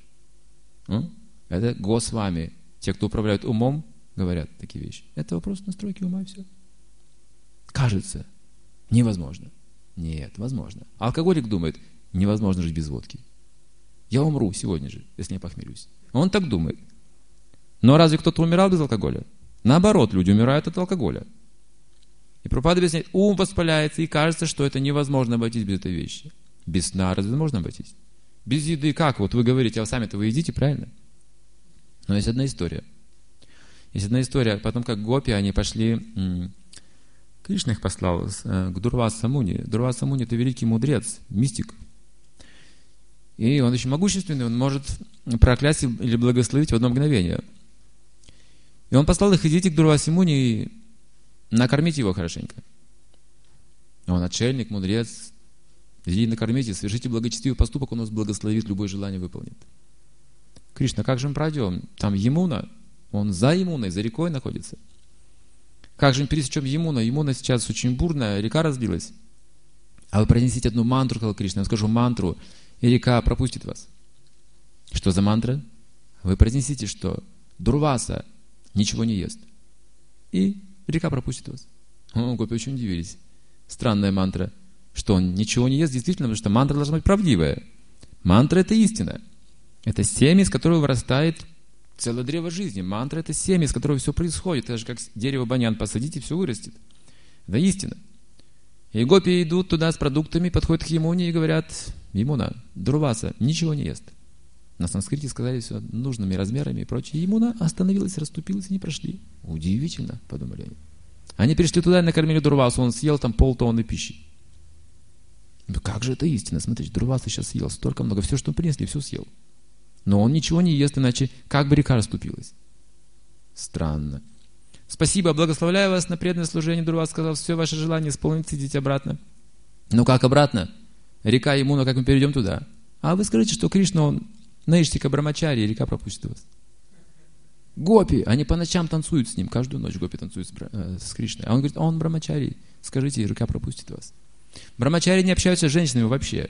Это Госвами. Те, кто управляют умом, говорят такие вещи. Это вопрос настройки ума и все. Кажется, невозможно. Нет, возможно. Алкоголик думает, невозможно жить без водки. Я умру сегодня же, если не похмелюсь. Он так думает. Но разве кто-то умирал без алкоголя? Наоборот, люди умирают от алкоголя. И Прабхупада объясняет, ум воспаляется, и кажется, что это невозможно обойтись без этой вещи. Без сна разве можно обойтись? Без еды как? Вот вы говорите, а сами-то вы едите, правильно? Но есть одна история. Есть одна история. Потом, как гопи, они пошли... Кришна их послал к Дурваса Муни. Дурваса Муни — это великий мудрец, мистик. И он очень могущественный, он может проклясть или благословить в одно мгновение. И он послал их: идите к Дурвасе Муни и накормите его хорошенько. Он отшельник, мудрец. Идите накормите, совершите благочестивый поступок, он нас благословит, любое желание выполнит. Кришна, как же мы пройдем? Там Ямуна, он за Ямуной, за рекой находится. Как же мы пересечем Ямуна? Ямуна сейчас очень бурная, река разлилась. А вы произнесите одну мантру, сказал Кришна. Я скажу мантру, и река пропустит вас. Что за мантра? Вы произнесите, что Дурваса ничего не ест. И река пропустит вас. Гопи очень удивились. Странная мантра. Что он ничего не ест, действительно, потому что мантра должна быть правдивая. Мантра — это истина. Это семя, из которого вырастает целое древо жизни. Мантра — это семя, из которого все происходит. Это же как дерево баньян посадить, и все вырастет. Это истина. И гопи идут туда с продуктами, подходят к Ямуне и говорят: Ямуна, Дурваса ничего не ест. На санскрите сказали все нужными размерами и прочее. Ямуна остановилась, расступилась, и не прошли. Удивительно, подумали они. Они пришли туда и накормили Дурвасу. Он съел там полтонны пищи. Ну как же это истина? Смотрите, Дурваса сейчас съел столько много. Все, что принесли, все съел. Но он ничего не ест, иначе как бы река расступилась. Странно. Спасибо, благословляю вас на преданное служение. Дурваса сказал: все ваши желания исполнится, идите обратно. Ну как обратно? Река Ямуна, как мы перейдем туда? А вы скажите, что Кришна, он наишьтика брамачари, и река пропустит вас. Гопи, они по ночам танцуют с ним. Каждую ночь гопи танцуют с Кришной. А он говорит: он брамачари. Скажите, и река пропустит вас. Брамачари не общаются с женщинами вообще.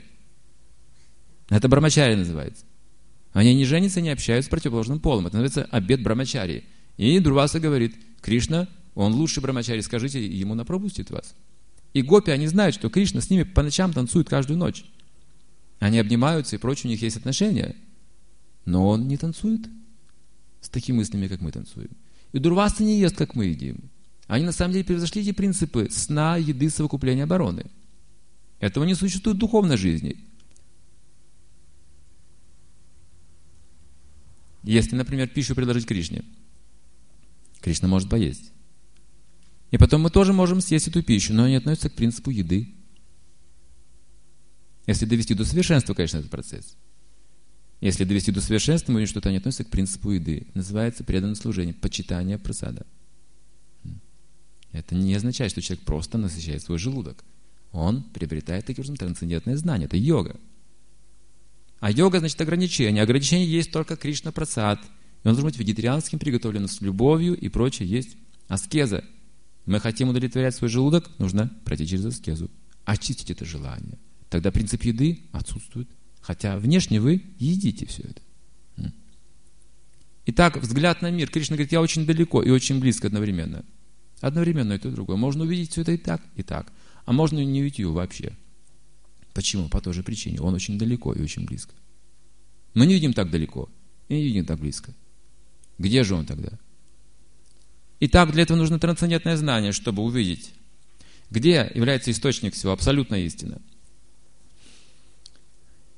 Это брамачари называется. Они не женятся, не общаются с противоположным полом. Это называется обет брамачари. И Дурваса говорит: Кришна, он лучший брамачари, скажите, ему пропустит вас. И гопи, они знают, что Кришна с ними по ночам танцует каждую ночь. Они обнимаются и прочее, у них есть отношения. Но он не танцует с такими мыслями, как мы танцуем. И Дурваса не ест, как мы едим. Они на самом деле превзошли эти принципы сна, еды, совокупления, обороны. Этого не существует в духовной жизни. Если, например, пищу предложить Кришне, Кришна может поесть. И потом мы тоже можем съесть эту пищу, но она не относится к принципу еды. Если довести до совершенства, конечно, этот процесс. Если довести до совершенства, мы видим, что это не относится к принципу еды. Называется преданное служение, почитание прасада. Это не означает, что человек просто насыщает свой желудок. Он приобретает таким образом трансцендентное знание. Это йога. А йога значит ограничение. Ограничение есть только Кришна прасад. И он должен быть вегетарианским, приготовленным с любовью и прочее. Есть аскеза. Мы хотим удовлетворять свой желудок, нужно пройти через аскезу. Очистить это желание. Тогда принцип еды отсутствует. Хотя внешне вы едите все это. Итак, взгляд на мир. Кришна говорит: я очень далеко и очень близко одновременно. Одновременно и то, и другое. Можно увидеть все это и так. А можно и не увидеть его вообще. Почему? По той же причине. Он очень далеко и очень близко. Мы не видим так далеко и не видим так близко. Где же он тогда? Итак, для этого нужно трансцендентное знание, чтобы увидеть, где является источник всего, абсолютная истина.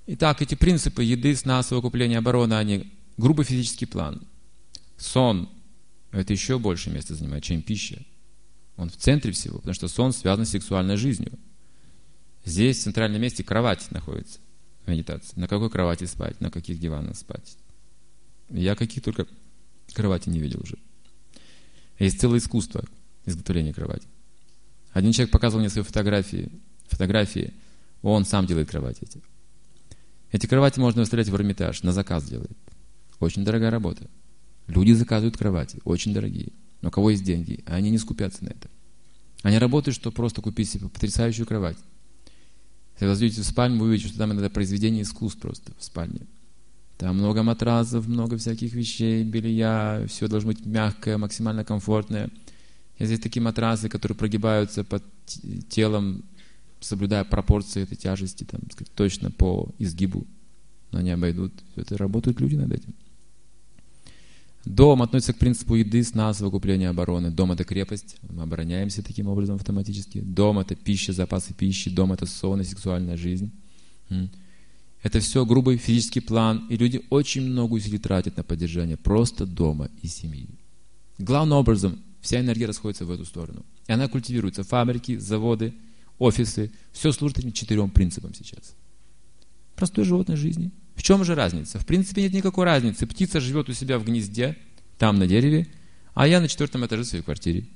Итак, эти принципы еды, сна, совокупления, обороны, они грубый физический план. Сон – это еще больше места занимает, чем пища. Он в центре всего, потому что сон связан с сексуальной жизнью. Здесь, в центральном месте, кровать находится в медитации. На какой кровати спать, на каких диванах спать. Я каких только кровати не видел уже. Есть целое искусство изготовления кровати. Один человек показывал мне свои фотографии, он сам делает кровати эти. Эти кровати можно выставлять в Эрмитаж, на заказ делает. Очень дорогая работа. Люди заказывают кровати, очень дорогие. Но у кого есть деньги, они не скупятся на это. Они работают, чтобы просто купить себе потрясающую кровать. Если вы зайдете в спальню, вы увидите, что там иногда произведение искусств просто в спальне. Там много матрасов, много всяких вещей, белья, все должно быть мягкое, максимально комфортное. Есть такие матрасы, которые прогибаются под телом, соблюдая пропорции этой тяжести, там, сказать, точно по изгибу, но они обойдут. Все это работают люди над этим. Дом относится к принципу еды, сна, совокупления, обороны. Дом – это крепость, мы обороняемся таким образом автоматически. Дом – это пища, запасы пищи. Дом – это сон и сексуальная жизнь. Это все грубый физический план, и люди очень много усилий тратят на поддержание просто дома и семьи. Главным образом вся энергия расходится в эту сторону. И она культивируется. Фабрики, заводы, офисы. Все служит этим 4 принципам сейчас. Простой животной жизни. В чем же разница? В принципе, нет никакой разницы. Птица живет у себя в гнезде, там на дереве, а я на 4 этаже в своей квартире.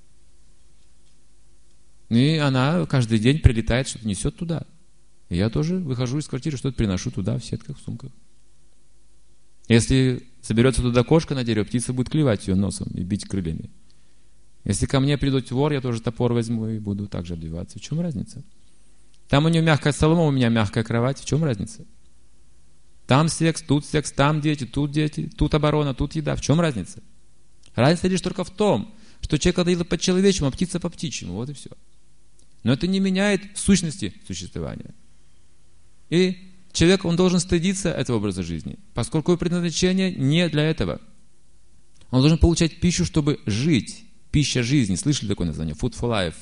И она каждый день прилетает, что-то несет туда. И я тоже выхожу из квартиры, что-то приношу туда, в сетках, в сумках. Если соберется туда кошка на дерево, птица будет клевать ее носом и бить крыльями. Если ко мне придет вор, я тоже топор возьму и буду также отбиваться. В чем разница? Там у нее мягкая солома, у меня мягкая кровать. В чем разница? Там секс, там дети, тут оборона, тут еда. В чем разница? Разница лишь только в том, что человек отдает по-человечему, а птица по-птичьему. Вот и все. Но это не меняет сущности существования. И человек, он должен стыдиться этого образа жизни, поскольку его предназначение не для этого. Он должен получать пищу, чтобы жить. Пища жизни. Слышали такое название? Food for life.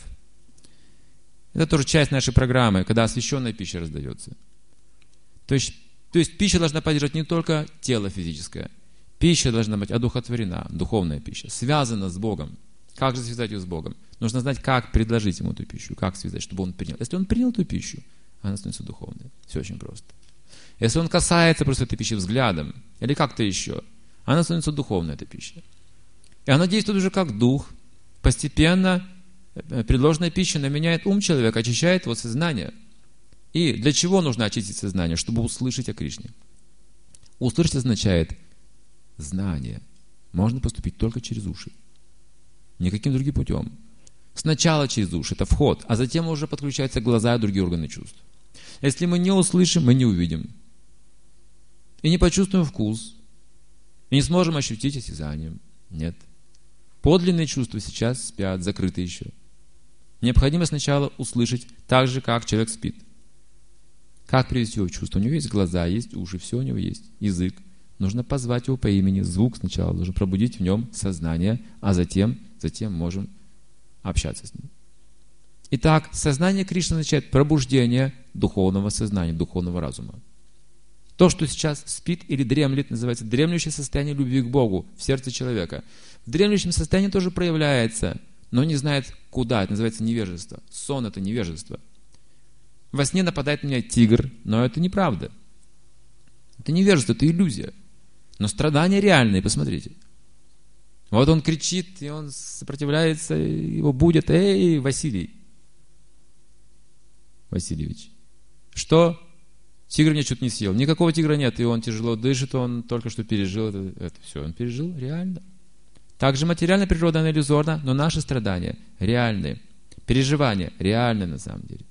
Это тоже часть нашей программы, когда освященная пища раздается. То есть пища должна поддерживать не только тело физическое. Пища должна быть одухотворена, духовная пища, связана с Богом. Как же связать ее с Богом? Нужно знать, как предложить ему эту пищу, как связать, чтобы он принял. Если он принял эту пищу, она становится духовной. Все очень просто. Если он касается просто этой пищи взглядом, или как-то еще, она становится духовной, эта пища. И она действует уже как дух. Постепенно предложенная пища меняет ум человека, очищает его сознание. И для чего нужно очистить сознание? Чтобы услышать о Кришне. Услышать означает знание. Можно поступить только через уши. Никаким другим путем. Сначала через уши, это вход, а затем уже подключаются глаза и другие органы чувств. Если мы не услышим, мы не увидим. И не почувствуем вкус. И не сможем ощутить осязанием. Нет. Подлинные чувства сейчас спят, закрыты еще. Необходимо сначала услышать так же, как человек спит. Как привести его в чувство? У него есть глаза, есть уши, все у него есть. Язык. Нужно позвать его по имени. Звук сначала должен пробудить в нем сознание, а затем можем общаться с ним. Итак, сознание Кришны означает пробуждение духовного сознания, духовного разума. То, что сейчас спит или дремлет, называется дремлющее состояние любви к Богу в сердце человека. В дремлющем состоянии тоже проявляется, но не знает куда. Это называется невежество. Сон – это невежество. Во сне нападает на меня тигр, но это неправда. Это невежество, это иллюзия. Но страдания реальные, посмотрите. Вот он кричит, и он сопротивляется, его будет. Эй, Васильевич, что? Тигр мне что-то не съел. Никакого тигра нет, и он тяжело дышит, он только что пережил это все. Он пережил реально. Также материальная природа, она иллюзорна, но наши страдания реальные. Переживания реальные на самом деле.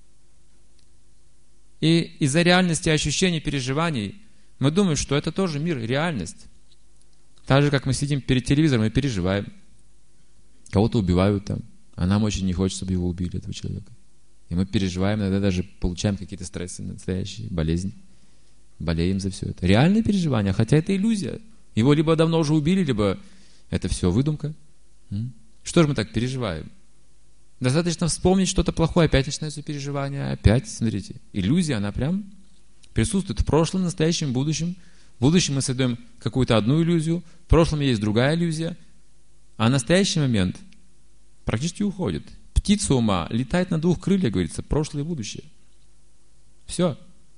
И из-за реальности ощущений, переживаний мы думаем, что это тоже мир, реальность. Так же, как мы сидим перед телевизором и переживаем. Кого-то убивают там, а нам очень не хочется, чтобы его убили, этого человека. И мы переживаем, иногда даже получаем какие-то стрессы настоящие, болезни. Болеем за все это. Реальные переживания, хотя это иллюзия. Его либо давно уже убили, либо это все выдумка. Что же мы так переживаем? Достаточно вспомнить что-то плохое, опять начинаются переживания, опять, смотрите, иллюзия, она прям Присутствует в прошлом, настоящем, будущем. В будущем мы создаем какую-то одну иллюзию, в прошлом есть другая иллюзия, а настоящий момент практически уходит. Птица ума летает на двух крыльях, говорится, прошлое и будущее. Все.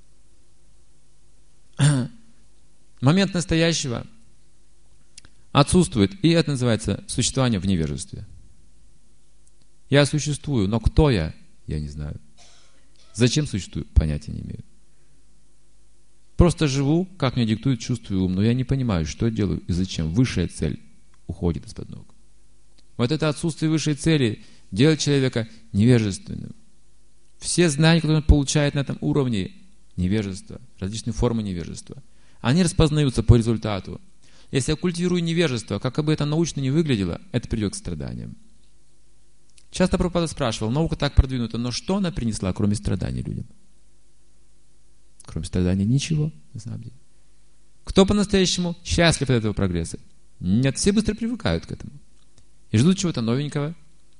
Момент настоящего отсутствует, и это называется существование в невежестве. Я существую, но кто я? Я не знаю. Зачем существую? Понятия не имею. Просто живу, как мне диктует чувство и ум, но я не понимаю, что я делаю и зачем. Высшая цель уходит из-под ног. Вот это отсутствие высшей цели делает человека невежественным. Все знания, которые он получает на этом уровне, невежество, различные формы невежества, они распознаются по результату. Если я культивирую невежество, как бы это научно не выглядело, это приведет к страданиям. Часто Прабхупада спрашивал, наука так продвинута, но что она принесла, кроме страданий людям? Кроме страданий ничего, на самом деле. Кто по-настоящему счастлив от этого прогресса? Нет, все быстро привыкают к этому. И ждут чего-то новенького.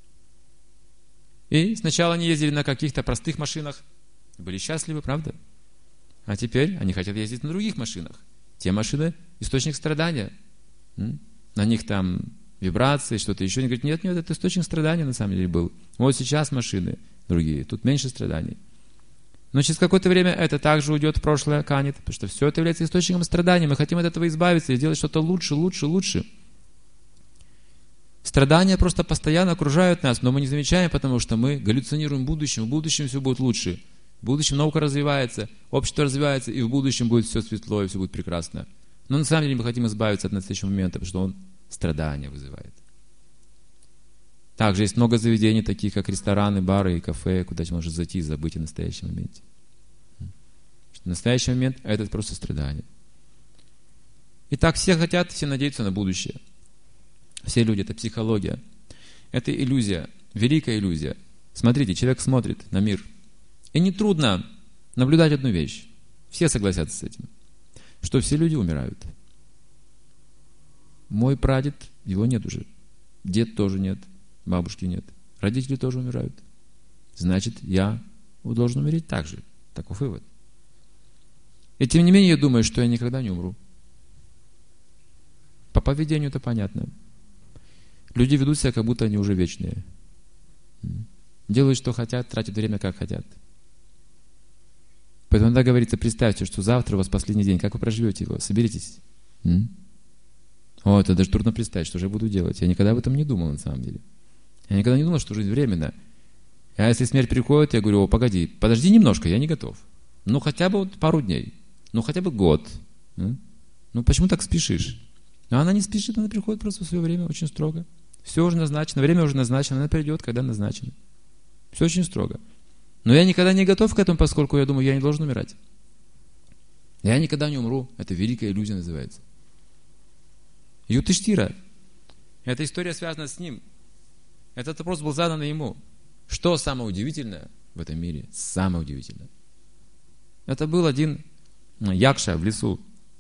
И сначала они ездили на каких-то простых машинах, были счастливы, правда? А теперь они хотят ездить на других машинах. Те машины – источник страдания. На них там вибрации, что-то еще. Они говорят, нет, это источник страдания на самом деле был. Вот сейчас машины другие, тут меньше страданий. Но через какое-то время это также уйдет в прошлое, канет, потому что все это является источником страдания. Мы хотим от этого избавиться и сделать что-то лучше, лучше, лучше. Страдания просто постоянно окружают нас, но мы не замечаем, потому что мы галлюцинируем будущим. В будущем все будет лучше. В будущем наука развивается, общество развивается, и в будущем будет все светло, и все будет прекрасно. Но на самом деле мы хотим избавиться от настоящего момента, потому что он страдания вызывает. Также есть много заведений, таких как рестораны, бары и кафе, куда можно зайти и забыть о настоящем моменте. Настоящий момент – это просто страдание. И так все хотят, все надеются на будущее. Все люди – это психология. Это иллюзия, великая иллюзия. Смотрите, человек смотрит на мир. И нетрудно наблюдать одну вещь. Все согласятся с этим. Что все люди умирают. Мой прадед, его нет уже. Дед тоже нет. Бабушки нет. Родители тоже умирают. Значит, я должен умереть так же. Таков вывод. И тем не менее, я думаю, что я никогда не умру. По поведению это понятно. Люди ведут себя, как будто они уже вечные. Делают, что хотят, тратят время, как хотят. Поэтому иногда говорится, представьте, что завтра у вас последний день. Как вы проживете его? Соберитесь. Это даже трудно представить, что же я буду делать. Я никогда об этом не думал, на самом деле. Я никогда не думал, что жизнь временна. А если смерть приходит, я говорю, погоди, подожди немножко, я не готов. Хотя бы пару дней. Хотя бы год. Почему так спешишь? А она не спешит, она приходит просто в свое время, очень строго. Все уже назначено, время уже назначено, она придет, когда назначено. Все очень строго. Но я никогда не готов к этому, поскольку я думаю, я не должен умирать. Я никогда не умру. Это великая иллюзия называется. Ютиштхира. Эта история связана с ним. Этот вопрос был задан ему. Что самое удивительное в этом мире? Самое удивительное. Это был один якша в лесу.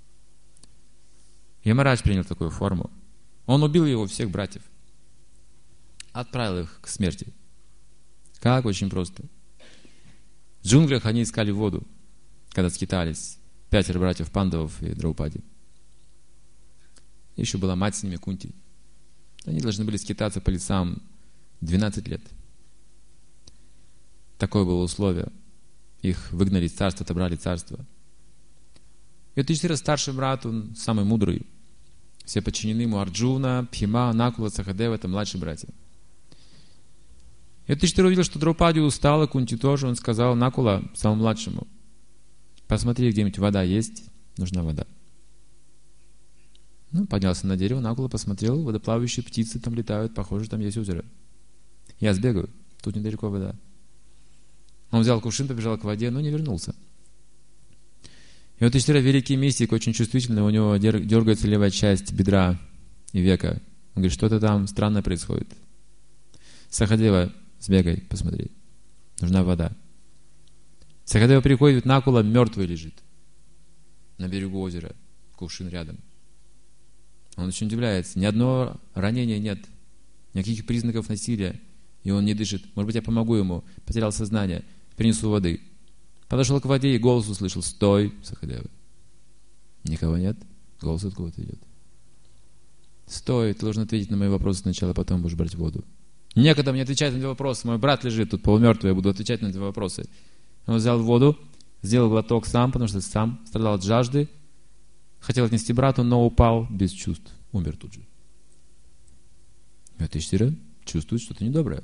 Ямарадж принял такую форму. Он убил его всех братьев. Отправил их к смерти. Как? Очень просто. В джунглях они искали воду, когда скитались 5 братьев Пандавов и Драупади. Еще была мать с ними, Кунти. Они должны были скитаться по лесам 12 лет. Такое было условие. Их выгнали из царства, отобрали царство. И Ютиштхира, старший брат, он самый мудрый. Все подчинены ему: Арджуна, Бхима, Накула, Сахадева, это младшие братья. И Ютиштхира увидел, что Драупади устала, Кунти тоже. Он сказал Накула, самому младшему: посмотри, где-нибудь вода есть, нужна вода. Поднялся на дерево, Накула посмотрел, водоплавающие птицы там летают, похоже, там есть озеро. Я сбегаю, тут недалеко вода. Он взял кувшин, побежал к воде, но не вернулся. И вот Ютиштхира, великий мистик, очень чувствительный, у него дергается левая часть бедра и века. Он говорит, что-то там странное происходит. Сахадева, сбегай, посмотри. Нужна вода. Сахадева приходит, Накула мертвый лежит на берегу озера, кувшин рядом. Он очень удивляется. Ни одного ранения нет, никаких признаков насилия, и он не дышит. Может быть, я помогу ему. Потерял сознание, принесу воды. Подошел к воде и голос услышал: «Стой, Сахадева». Никого нет, голос откуда-то идет. «Стой, ты должен ответить на мои вопросы сначала, потом будешь брать воду». «Некогда мне отвечать на эти вопросы, мой брат лежит тут полумертвый, я буду отвечать на эти вопросы». Он взял воду, сделал глоток сам, потому что сам страдал от жажды, хотел отнести брату, но упал без чувств, умер тут же. Юдхиштира чувствует что-то недоброе.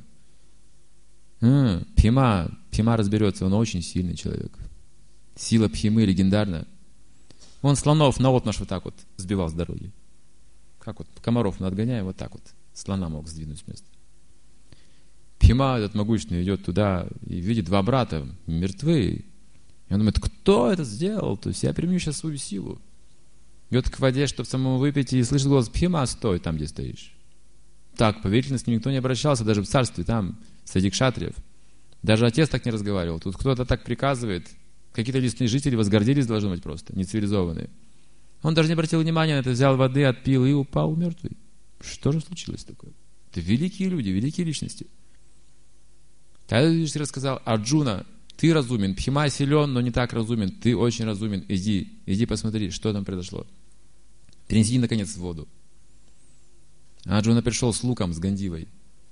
Пхима разберется, он очень сильный человек. Сила Пхимы легендарна. Он слонов на отмашь вот так вот сбивал с дороги. Как вот комаров мы отгоняем, вот так вот слона мог сдвинуть с места. Пхима этот могущественный идет туда и видит два брата мертвы. И он думает: кто это сделал? То есть я применю сейчас свою силу. Идет к воде, чтобы самому выпить, и слышит голос: Пхима, стой там, где стоишь. Так, поверительно, с ним никто не обращался, даже в царстве, там, среди кшатриев. Даже отец так не разговаривал. Тут кто-то так приказывает. Какие-то лесные жители возгордились, должно быть, просто, нецивилизованные. Он даже не обратил внимания на это, взял воды, отпил и упал мертвый. Что же случилось такое? Это великие люди, великие личности. Тогда Юдхиштира сказал: Арджуна, ты разумен, Пхима силен, но не так разумен, ты очень разумен, иди посмотри, что там произошло. Принеси, наконец, воду. Арджуна пришел с луком, с гандивой.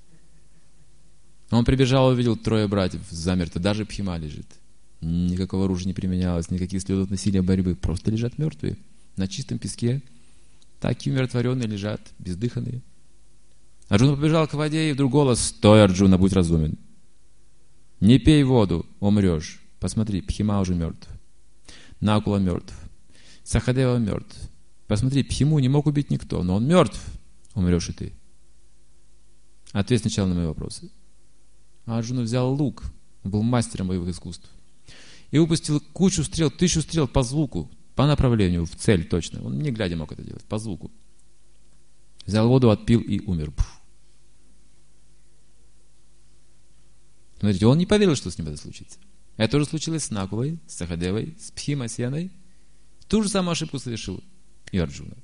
Он прибежал, увидел 3 братьев замерто, даже Пхима лежит. Никакого оружия не применялось, никаких следов насилия, борьбы, просто лежат мертвые на чистом песке. Такие умиротворенные лежат, бездыханные. Арджуна побежал к воде, и вдруг голос: стой, Арджуна, будь разумен. Не пей воду, умрешь. Посмотри, Пхима уже мертв. Накула мертв. Сахадева мертв. Посмотри, Пхиму не мог убить никто, но он мертв. Умрешь и ты. Ответь сначала на мои вопросы. Арджуна взял лук, он был мастером боевых искусств, и выпустил кучу стрел, 1000 стрел по звуку, по направлению, в цель точно. Он не глядя мог это делать, по звуку. Взял воду, отпил и умер. Смотрите, он не поверил, что с ним это случится. Это тоже случилось с Накулой, с Сахадевой, с Пхимасеной. Ту же самую ошибку совершил и Арджуна.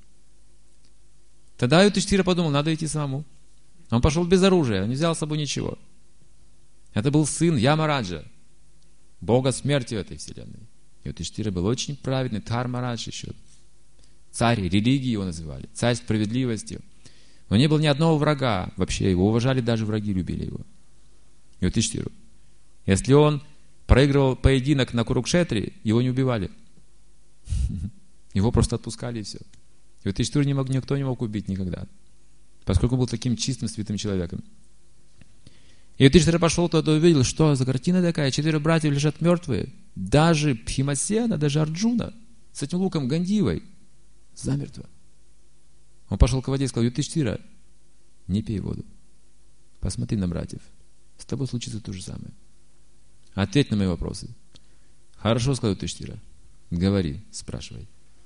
Тогда Юдхиштира подумал: надо идти самому. Он пошел без оружия, он не взял с собой ничего. Это был сын Ямараджа, бога смерти в этой вселенной. Юдхиштира был очень праведный, Дхармарадж еще. Царь религии его называли, царь справедливости. Но не было ни одного врага вообще, его уважали, даже враги любили его. Юдхиштиру. Если он проигрывал поединок на Курукшетре, его не убивали. Его просто отпускали и все. Юдхиштиру никто не мог убить никогда, поскольку был таким чистым, святым человеком. И Юдхиштира пошел туда и увидел, что за картина такая: 4 братья лежат мертвые. Даже Пхимасена, даже Арджуна с этим луком гандивой замертво. Он пошел к воде и сказал: Юдхиштира, не пей воду. Посмотри на братьев. С тобой случится то же самое. Ответь на мои вопросы. Хорошо, сказал Юдхиштира. Говори, спрашивай.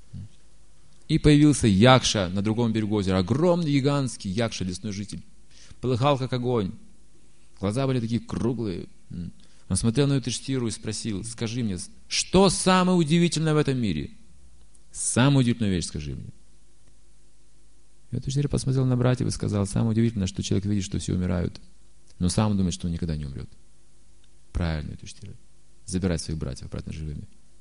И появился Якша на другом берегу озера. Огромный, гигантский Якша, лесной житель. Полыхал, как огонь. Глаза были такие круглые. Он смотрел на Юдхиштиру и спросил: скажи мне, что самое удивительное в этом мире? Самую удивительную вещь скажи мне. Юдхиштира посмотрел на братьев и сказал: самое удивительное, что человек видит, что все умирают, но сам думает, что он никогда не умрет. Правильно, Юдхиштира. Забирай своих братьев обратно живыми.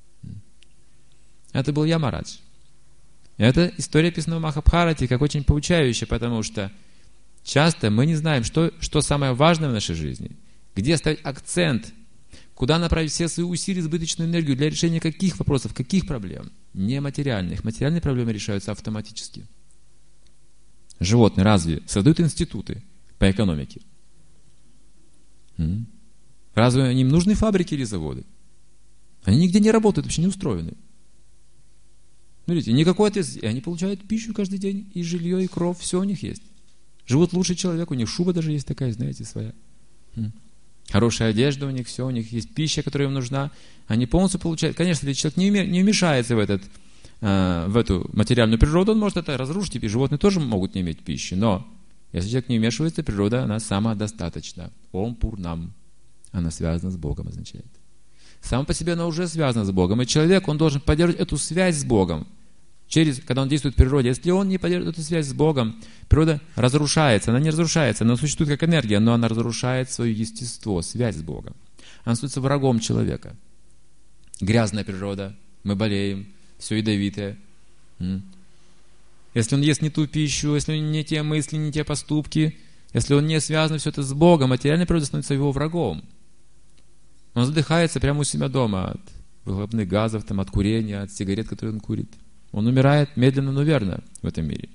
Это был Ямарадж. Это история описана в Махабхарате как очень поучающая, потому что часто мы не знаем, что самое важное в нашей жизни, где ставить акцент, куда направить все свои усилия, избыточную энергию для решения каких вопросов, каких проблем. Не материальных. Материальные проблемы решаются автоматически. Животные разве создают институты по экономике? Разве им нужны фабрики или заводы? Они нигде не работают, вообще не устроены. Смотрите, никакой ответственности. И они получают пищу каждый день, и жилье, и кров, все у них есть. Живут лучше человека, у них шуба даже есть такая, знаете, своя. Хорошая одежда у них, все, у них есть пища, которая им нужна. Они полностью получают. Конечно, если человек не вмешается в эту материальную природу, он может это разрушить, и животные тоже могут не иметь пищи. Но если человек не вмешивается, природа, она самодостаточна. Ом Пурнам. Она связана с Богом, означает. Сама по себе она уже связана с Богом. И человек, он должен поддерживать эту связь с Богом. Когда он действует в природе. Если он не поддерживает эту связь с Богом, природа разрушается. Она не разрушается, она существует как энергия, но она разрушает свое естество, связь с Богом. Она становится врагом человека. грязная природа, мы болеем, все ядовитое. Если он ест не ту пищу, если не те мысли, не те поступки, если он не связан все это с Богом, материальная природа становится его врагом. Он задыхается прямо у себя дома от выхлопных газов, там, от курения, от сигарет, которые он курит. Он умирает медленно, но верно в этом мире.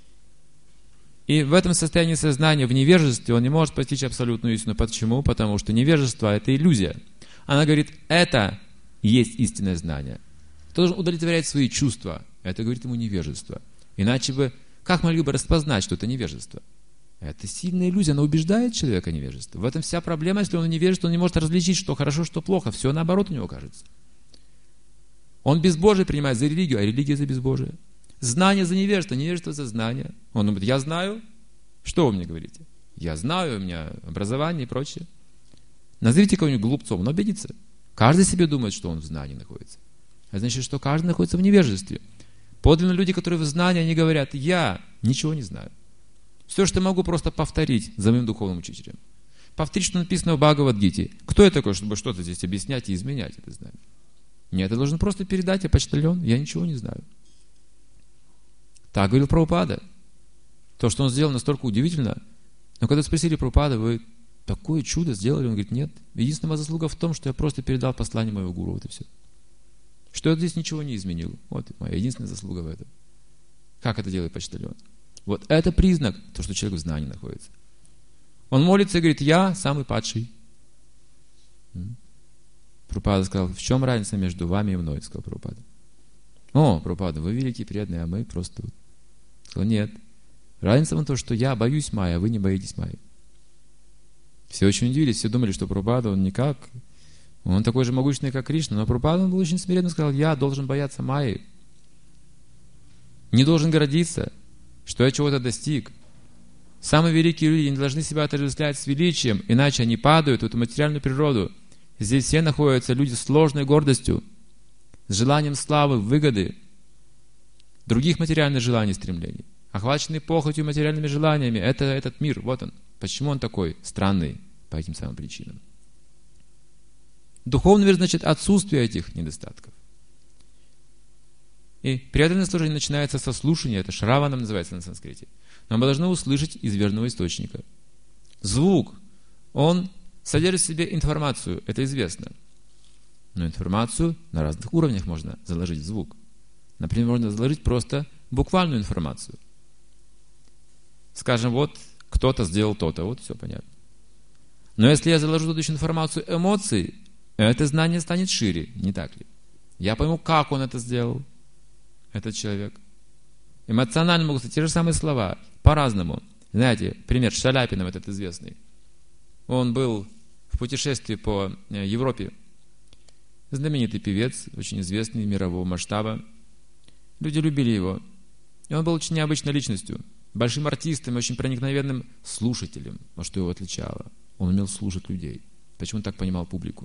И в этом состоянии сознания, в невежестве, он не может постичь абсолютную истину. Почему? Потому что невежество – это иллюзия. Она говорит, это и есть истинное знание. Кто должен удовлетворять свои чувства? Это говорит ему невежество. Иначе бы, как могли бы распознать, что это невежество? Это сильная иллюзия, она убеждает человека в невежестве. В этом вся проблема, если он невежество, он не может различить, что хорошо, что плохо. Все наоборот у него кажется. Он безбожие принимает за религию, а религия за безбожие. Знание за невежество, невежество за знание. Он думает, я знаю. Что вы мне говорите? Я знаю, у меня образование и прочее. Назовите кого-нибудь глупцом, он обидится. Каждый себе думает, что он в знании находится. Это значит, что каждый находится в невежестве. Подлинные люди, которые в знании, они говорят, я ничего не знаю. Все, что могу, просто повторить за моим духовным учителем. Повторить, что написано в Бхагавад-гите. Кто я такой, чтобы что-то здесь объяснять и изменять это знание? Нет, я должен просто передать, я почтальон, я ничего не знаю. Так говорил Прабхупада. То, что он сделал, настолько удивительно. Но когда спросили Прабхупада, вы такое чудо сделали? Он говорит, нет. Единственная моя заслуга в том, что я просто передал послание моего гуру. Вот и все. Что я здесь ничего не изменил. Вот моя единственная заслуга в этом. Как это делает почтальон? Вот это признак, то, что человек в знании находится. Он молится и говорит, я самый падший. Прабхупада сказал, в чем разница между вами и мной? Сказал Прабхупада. О, Прабхупада, вы великий преданный, а мы просто... Сказал, нет. Разница в том, что я боюсь Майи, а вы не боитесь Майи. Все очень удивились, все думали, что Прабхупада, он никак... Он такой же могущественный, как Кришна, но Прабхупада, он был очень смиренно, сказал, я должен бояться Майи. Не должен гордиться, что я чего-то достиг. Самые великие люди не должны себя отождествлять с величием, иначе они падают в эту материальную природу. Здесь все находятся люди с сложной гордостью, с желанием славы, выгоды, других материальных желаний и стремлений. Охваченные похотью, материальными желаниями. Это этот мир, вот он. Почему он такой странный? По этим самым причинам. Духовный мир значит отсутствие этих недостатков. И преданное служение начинается со слушания, это шраванам называется на санскрите. Но мы должны услышать из верного источника. Звук, он содержит в себе информацию, это известно. Но информацию на разных уровнях можно заложить в звук. Например, можно заложить просто буквальную информацию. Скажем, вот кто-то сделал то-то, вот все понятно. Но если я заложу туда еще информацию эмоций, это знание станет шире, не так ли? Я пойму, как он это сделал, этот человек. Эмоционально могут быть те же самые слова, по-разному. Знаете, пример Шаляпинов, этот известный. Он был в путешествии по Европе. Знаменитый певец, очень известный, мирового масштаба. Люди любили его. И он был очень необычной личностью. Большим артистом, очень проникновенным слушателем. Вот что его отличало. Он умел слушать людей. Почему он так понимал публику.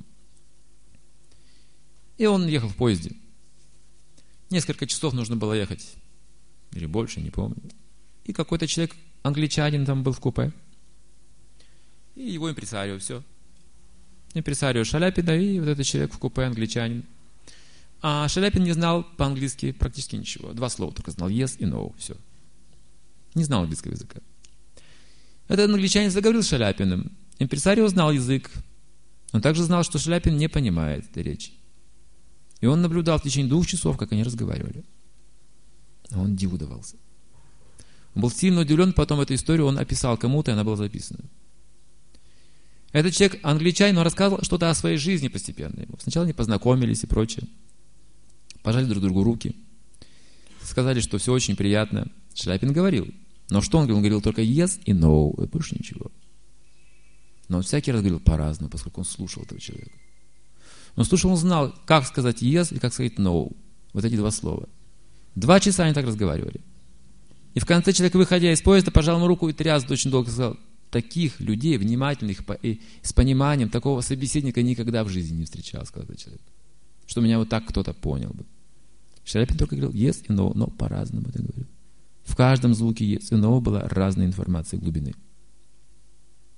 И он ехал в поезде. Несколько часов нужно было ехать. Или больше, не помню. И какой-то человек, англичанин там был в купе. И его импресарио, все. Импресарио Шаляпина и вот этот человек в купе, англичанин. А Шаляпин не знал по-английски практически ничего. 2 слова только знал. Yes и no. Все. Не знал английского языка. Этот англичанин заговорил с Шаляпиным. Импресарио знал язык. Он также знал, что Шаляпин не понимает этой речи. И он наблюдал в течение 2 часов, как они разговаривали. А он диву давался. Он был сильно удивлен, потом эту историю он описал кому-то, и она была записана. Этот человек, англичанин, он рассказывал что-то о своей жизни постепенно. Сначала они познакомились и прочее. Пожали друг другу руки. Сказали, что все очень приятно. Шаляпин говорил. Но что он говорил? Он говорил только yes и no, и больше ничего. Но он всякий раз говорил по-разному, поскольку он слушал этого человека. Он слушал, он знал, как сказать yes и как сказать no. Вот эти 2 слова. 2 часа они так разговаривали. И в конце человек, выходя из поезда, пожал ему руку и тряс очень долго, сказал, таких людей, внимательных и с пониманием, такого собеседника никогда в жизни не встречал, сказал этот человек. Что меня вот так кто-то понял бы. Шаляпин только говорил yes и no, но по-разному это говорил. В каждом звуке yes и no была разная информация глубины.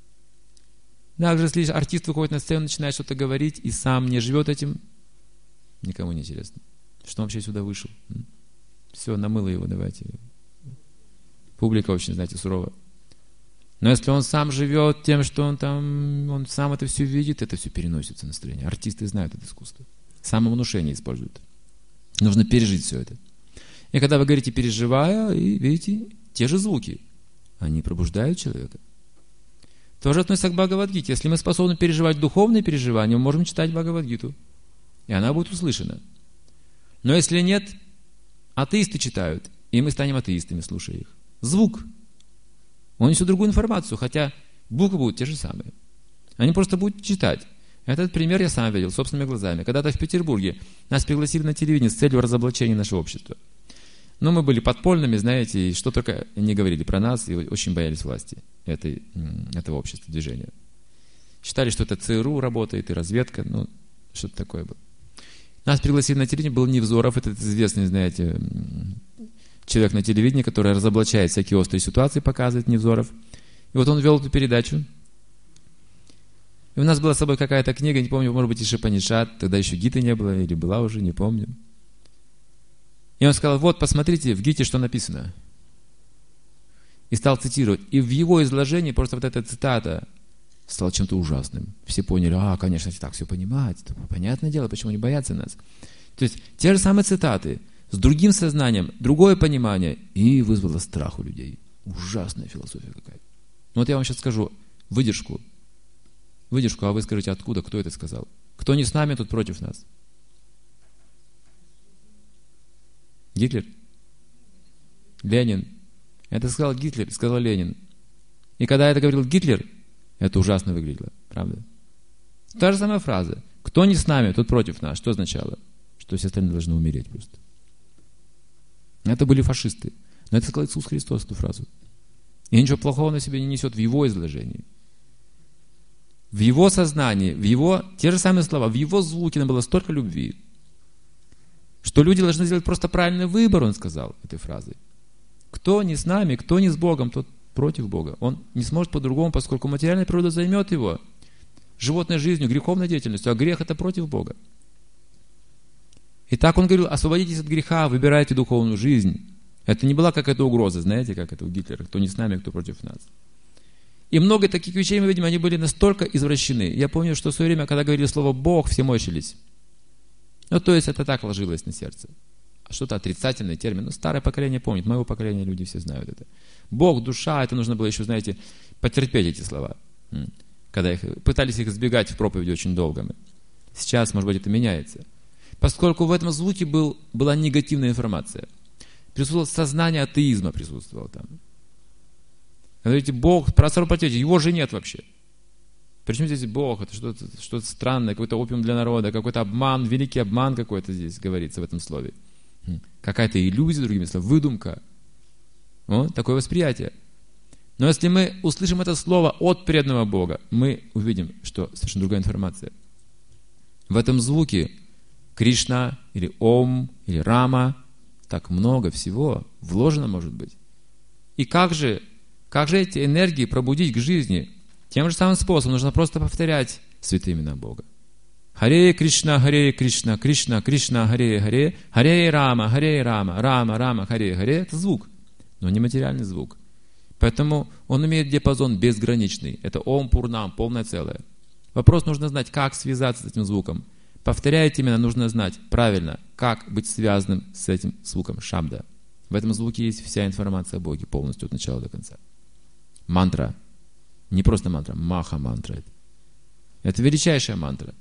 Также, если артист выходит на сцену, начинает что-то говорить и сам не живет этим, Никому не интересно. Что он вообще сюда вышел? Все, намыло его, давайте. Публика очень, знаете, сурова. Но если он сам живет тем, что он там, он сам это все видит, это все переносится настроение. Артисты знают это искусство. Самовнушение используют. Нужно пережить все это. И когда вы говорите «переживая», и видите, те же звуки, они пробуждают человека. Тоже относится к Бхагавад-гите. Если мы способны переживать духовные переживания, мы можем читать Бхагавад-гиту, и она будет услышана. Но если нет, атеисты читают, и мы станем атеистами, слушая их. Звук. Он несет другую информацию, хотя буквы будут те же самые. Они просто будут читать. Этот пример я сам видел собственными глазами. Когда-то в Петербурге нас пригласили на телевидение с целью разоблачения нашего общества. Но мы были подпольными, знаете, и что только не говорили про нас, и очень боялись власти этого общества, движения. Считали, что это ЦРУ работает, и разведка, что-то такое было. Нас пригласили на телевидение, был Невзоров, этот известный, знаете, человек на телевидении, который разоблачает всякие острые ситуации, показывает Невзоров. И вот он вел эту передачу. И у нас была с собой какая-то книга, не помню, может быть, Ишупанишат, тогда еще Гиты не было, или была уже, не помню. И он сказал, вот, посмотрите, в Гите что написано. И стал цитировать. И в его изложении просто вот эта цитата стала чем-то ужасным. Все поняли, конечно, так все понимать. Понятное дело, почему они боятся нас. То есть, те же самые цитаты, с другим сознанием, другое понимание, и вызвало страх у людей. Ужасная философия какая-то. Вот я вам сейчас скажу выдержку, а вы скажите, откуда, кто это сказал? Кто не с нами, тот против нас. Гитлер? Ленин. Это сказал Гитлер, сказал Ленин. И когда это говорил Гитлер, это ужасно выглядело, правда? Та же самая фраза. Кто не с нами, тот против нас. Что означало? Что все остальные должны умереть просто. Это были фашисты. Но это сказал Иисус Христос, эту фразу. И ничего плохого на себе не несет в его изложении. В его сознании, в его, те же самые слова, в его звуке было столько любви, что люди должны сделать просто правильный выбор, он сказал этой фразой. Кто не с нами, кто не с Богом, тот против Бога. Он не сможет по-другому, поскольку материальная природа займет его животной жизнью, греховной деятельностью, а грех это против Бога. И так он говорил, освободитесь от греха, выбирайте духовную жизнь. Это не была какая-то угроза, знаете, как это у Гитлера, кто не с нами, кто против нас. И много таких вещей, мы видим, они были настолько извращены. Я помню, что в свое время, когда говорили слово «Бог», все морщились. То есть это так ложилось на сердце. Что-то отрицательный термин. Старое поколение помнит, моего поколения люди все знают это. Бог, душа, это нужно было еще, знаете, потерпеть эти слова. Когда пытались их избегать в проповеди очень долго. Сейчас, может быть, это меняется. Поскольку в этом звуке была негативная информация. Присутствовало сознание атеизма, присутствовало там. Говорите, Бог, простор противите, его же нет вообще. Причем здесь Бог, это что-то странное, какой-то опиум для народа, какой-то обман, великий обман какой-то здесь говорится в этом слове. Какая-то иллюзия, другими словами, выдумка. Такое восприятие. Но если мы услышим это слово от преданного Бога, мы увидим, что совершенно другая информация. В этом звуке Кришна или Ом или Рама, так много всего вложено может быть. И как же эти энергии пробудить к жизни? Тем же самым способом нужно просто повторять святые имена Бога. Харе Кришна, Кришна, Кришна, Харе, Харе Рама, Рама, Рама, Харе. Это звук, но не материальный звук. Поэтому он имеет диапазон безграничный. Это Ом Пурнам, полное целое. Вопрос нужно знать, как связаться с этим звуком. Повторяйте именно, нужно знать правильно, как быть связанным с этим звуком Шабда. В этом звуке есть вся информация о Боге полностью от начала до конца. Мантра. Не просто мантра, маха-мантра. Это величайшая мантра.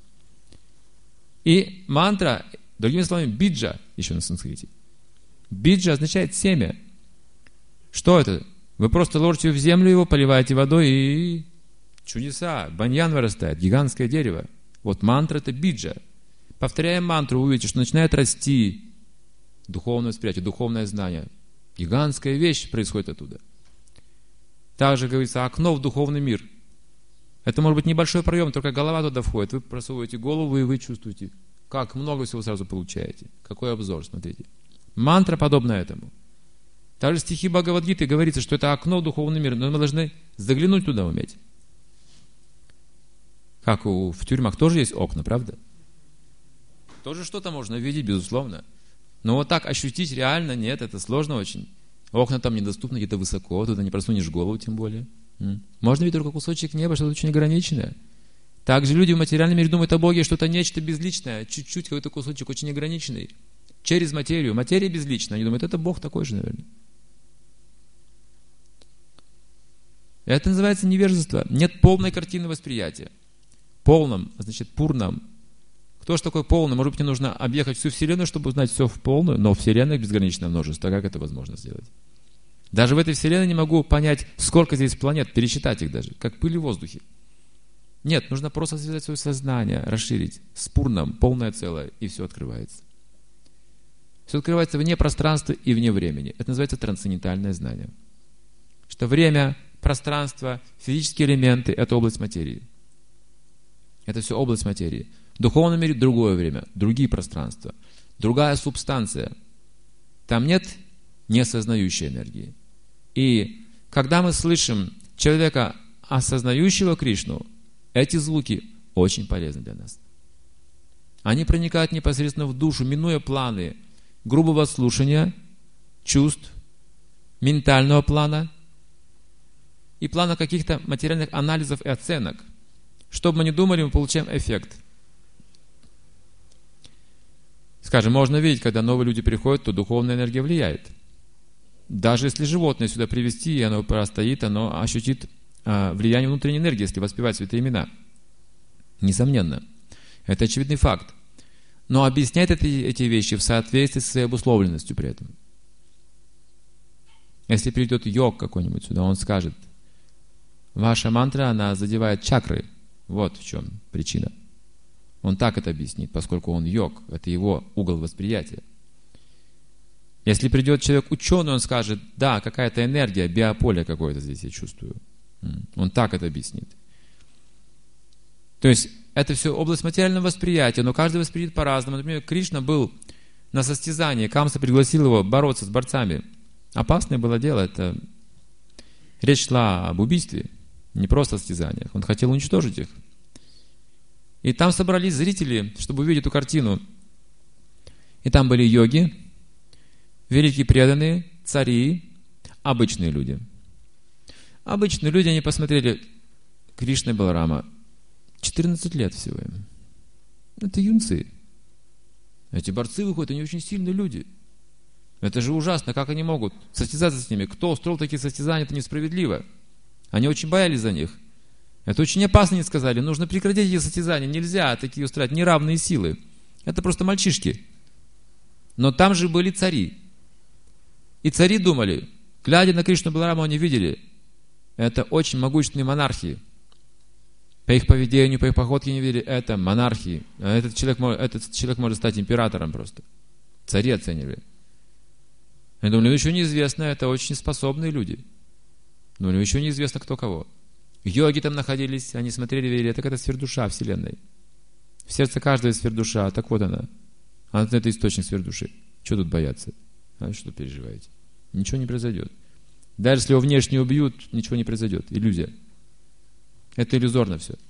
И мантра, другими словами, биджа, еще на санскрите. Биджа означает семя. Что это? Вы просто ложите в землю его, поливаете водой и чудеса. Баньян вырастает, гигантское дерево. Вот мантра это биджа. Повторяя мантру, вы увидите, что начинает расти духовное восприятие, духовное знание. Гигантская вещь происходит оттуда. Также, говорится, окно в духовный мир. Это может быть небольшой проем, только голова туда входит. Вы просовываете голову, и вы чувствуете, как много всего сразу получаете. Какой обзор, смотрите. Мантра подобна этому. Также в стихи Бхагавад-гиты говорится, что это окно в духовный мир, но мы должны заглянуть туда уметь. Как в тюрьмах тоже есть окна, правда? Тоже что-то можно видеть, безусловно. Но вот так ощутить реально, нет, это сложно очень. Окна там недоступны, где-то высоко, туда не просунешь голову тем более. Можно видеть только кусочек неба, что-то очень ограниченное. Также люди в материальном мире думают о Боге, что-то нечто безличное, чуть-чуть какой-то кусочек очень ограниченный. Через материю. Материя безлична. Они думают, это Бог такой же, наверное. Это называется невежество. Нет полной картины восприятия. Полном, значит, пурном. Кто же такой полный? Может быть, мне нужно объехать всю Вселенную, чтобы узнать все в полную, но Вселенных безграничное множество. Как это возможно сделать? Даже в этой Вселенной не могу понять, сколько здесь планет, пересчитать их даже, как пыль в воздухе. Нет, нужно просто связать свое сознание, расширить с пурном, полное целое, и все открывается. Все открывается вне пространства и вне времени. Это называется трансцендентальное знание. Что время, пространство, физические элементы – это область материи. Это все область материи. В духовном мире другое время, другие пространства, другая субстанция. Там нет неосознающей энергии. И когда мы слышим человека, осознающего Кришну, эти звуки очень полезны для нас. Они проникают непосредственно в душу, минуя планы грубого слушания, чувств, ментального плана и плана каких-то материальных анализов и оценок. Что бы мы ни думали, мы получаем эффект. Скажем, можно видеть, когда новые люди приходят, то духовная энергия влияет. Даже если животное сюда привести, и оно простоит, оно ощутит влияние внутренней энергии, если воспевать святые имена. Несомненно. Это очевидный факт. Но объясняет эти вещи в соответствии со своей обусловленностью при этом. Если придет йог какой-нибудь сюда, он скажет, ваша мантра, она задевает чакры. Вот в чем причина. Он так это объяснит, поскольку он йог. Это его угол восприятия. Если придет человек ученый, он скажет, да, какая-то энергия, биополе какое-то здесь я чувствую. Он так это объяснит. То есть, это все область материального восприятия, но каждый воспринимает по-разному. Например, Кришна был на состязании, Камса пригласил его бороться с борцами. Опасное было дело, это речь шла об убийстве, не просто о состязаниях. Он хотел уничтожить их. И там собрались зрители, чтобы увидеть эту картину. И там были йоги, великие преданные, цари, обычные люди. Обычные люди, они посмотрели Кришна и Баларама. 14 лет всего им. Это юнцы. Эти борцы выходят, они очень сильные люди. Это же ужасно, как они могут состязаться с ними? Кто устроил такие состязания, это несправедливо. Они очень боялись за них. Это очень опасно, они сказали. Нужно прекратить эти состязания. Нельзя такие устраивать неравные силы. Это просто мальчишки. Но там же были цари. И цари думали, глядя на Кришну и Балараму, они видели, это очень могущественные монархии. По их поведению, по их походке они видели, это монархии. Этот человек может стать императором просто. Цари оценивали. Они думали, еще неизвестно, это очень способные люди. Думали, еще неизвестно, кто кого. Йоги там находились, они смотрели, видели, это какая-то сверхдуша Вселенной. В сердце каждого есть сверхдуша, так вот она. Это источник сверхдуши. Чего тут бояться? Что переживаете? Ничего не произойдет. Даже если его внешне убьют, ничего не произойдет. Иллюзия. Это иллюзорно все.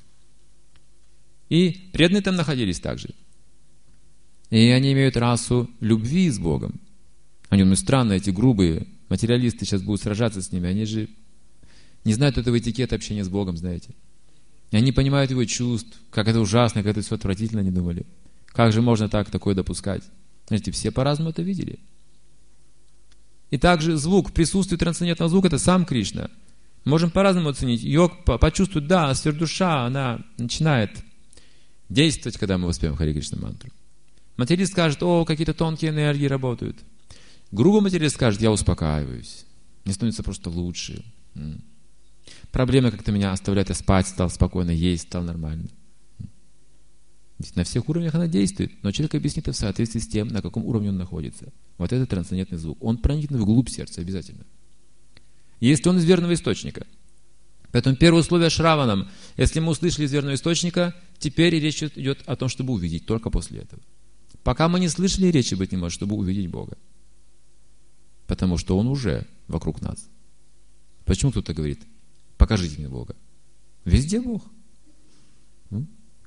И преданные там находились также. И они имеют расу любви с Богом. Они думают, странно, эти грубые материалисты сейчас будут сражаться с ними. Они же не знают этого этикета общения с Богом, знаете. И они понимают его чувств, как это ужасно, как это все отвратительно, они думали. Как же можно такое допускать? Знаете, все по-разному это видели. И также звук, присутствие трансцендентного звука, это сам Кришна. Можем по-разному оценить. Йог почувствует, да, сверхдуша, она начинает действовать, когда мы воспеваем Харе Кришна мантру. Материалист скажет, какие-то тонкие энергии работают. Грубый материалист скажет, я успокаиваюсь. Мне становится просто лучше. Проблемы как-то меня оставляют, я спать стал спокойно, есть стал нормально. Ведь на всех уровнях она действует, но человек объяснит это в соответствии с тем, на каком уровне он находится. Вот это трансцендентный звук. Он проникнет вглубь сердца обязательно. Если он из верного источника. Поэтому первое условие Шраванам. Если мы услышали из верного источника, теперь речь идет о том, чтобы увидеть, только после этого. Пока мы не слышали, речи быть не может, чтобы увидеть Бога. Потому что Он уже вокруг нас. Почему кто-то говорит, покажите мне Бога? Везде Бог.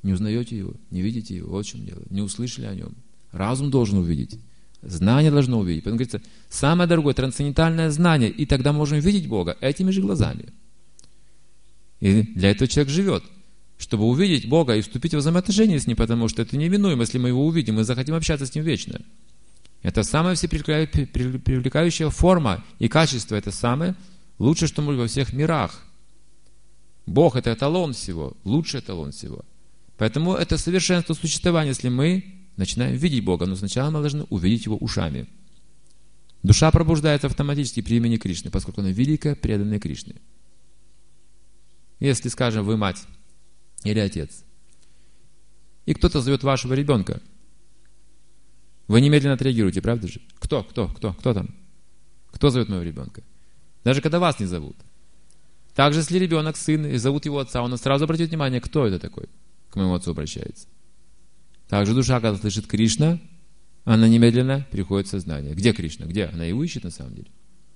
Не узнаете его, не видите его, вот в чем дело. Не услышали о нем. Разум должен увидеть. Знание должно увидеть. Поэтому говорится, самое дорогое трансцендентальное знание, и тогда можем видеть Бога этими же глазами. И для этого человек живет, чтобы увидеть Бога и вступить в взаимоотношения с Ним, потому что это неминуемо, если мы Его увидим, мы захотим общаться с Ним вечно. Это самая всепривлекающая форма и качество, это самое лучшее, что мы во всех мирах. Бог – это эталон всего, лучший эталон всего. Поэтому это совершенство существования, если мы начинаем видеть Бога, но сначала мы должны увидеть Его ушами. Душа пробуждается автоматически при имени Кришны, поскольку она великая, преданная Кришне. Если, скажем, вы мать или отец, и кто-то зовет вашего ребенка, вы немедленно отреагируете, правда же? Кто там? Кто зовет моего ребенка? Даже когда вас не зовут. Также, если ребенок, сын, и зовут его отца, он сразу обратит внимание, кто это такой, к моему отцу обращается. Также душа, когда слышит Кришна, она немедленно приходит в сознание. Где Кришна? Где? Она его ищет на самом деле.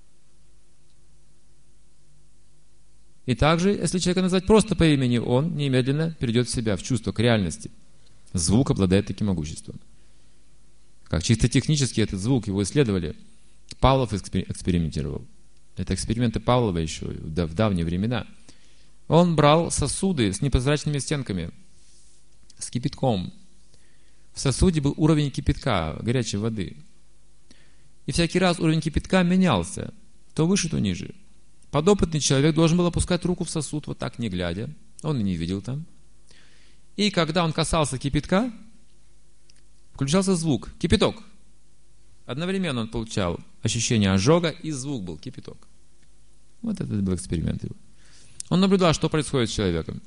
И также, если человека назвать просто по имени, он немедленно перейдет в себя, в чувство, к реальности. Звук обладает таким могуществом. Как чисто технически этот звук, его исследовали. Павлов экспериментировал. Это эксперименты Павлова еще в давние времена. Он брал сосуды с непрозрачными стенками, с кипятком. В сосуде был уровень кипятка, горячей воды. И всякий раз уровень кипятка менялся. То выше, то ниже. Подопытный человек должен был опускать руку в сосуд, вот так не глядя. Он и не видел там. И когда он касался кипятка, включался звук. Кипяток. Одновременно он получал ощущение ожога, и звук был кипяток. Вот это был эксперимент его. Он наблюдал, что происходит с человеком.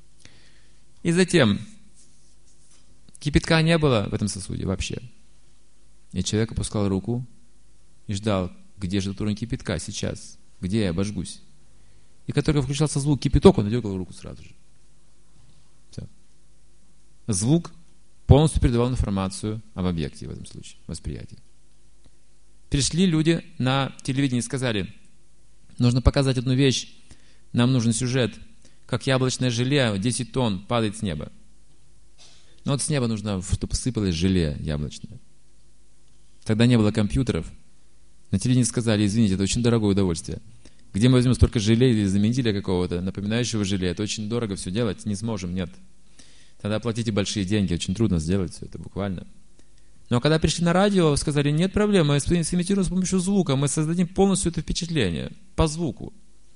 И затем кипятка не было в этом сосуде вообще. И человек опускал руку и ждал, где же уровень кипятка сейчас, где я обожгусь. И как только включался звук кипяток, он дергал руку сразу же. Все. Звук полностью передавал информацию об объекте в этом случае, восприятии. Пришли люди на телевидение и сказали, нужно показать одну вещь, нам нужен сюжет, как яблочное желе 10 тонн падает с неба. Но вот с неба нужно, чтобы сыпалось желе яблочное. Тогда не было компьютеров. На телевидении сказали, извините, это очень дорогое удовольствие. Где мы возьмем столько желе или заменителя какого-то, напоминающего желе? Это очень дорого все делать, не сможем, нет. Тогда платите большие деньги, очень трудно сделать все это буквально. Но когда пришли на радио, сказали, нет проблем, мы сымитируем с помощью звука, мы создадим полностью это впечатление, по звуку.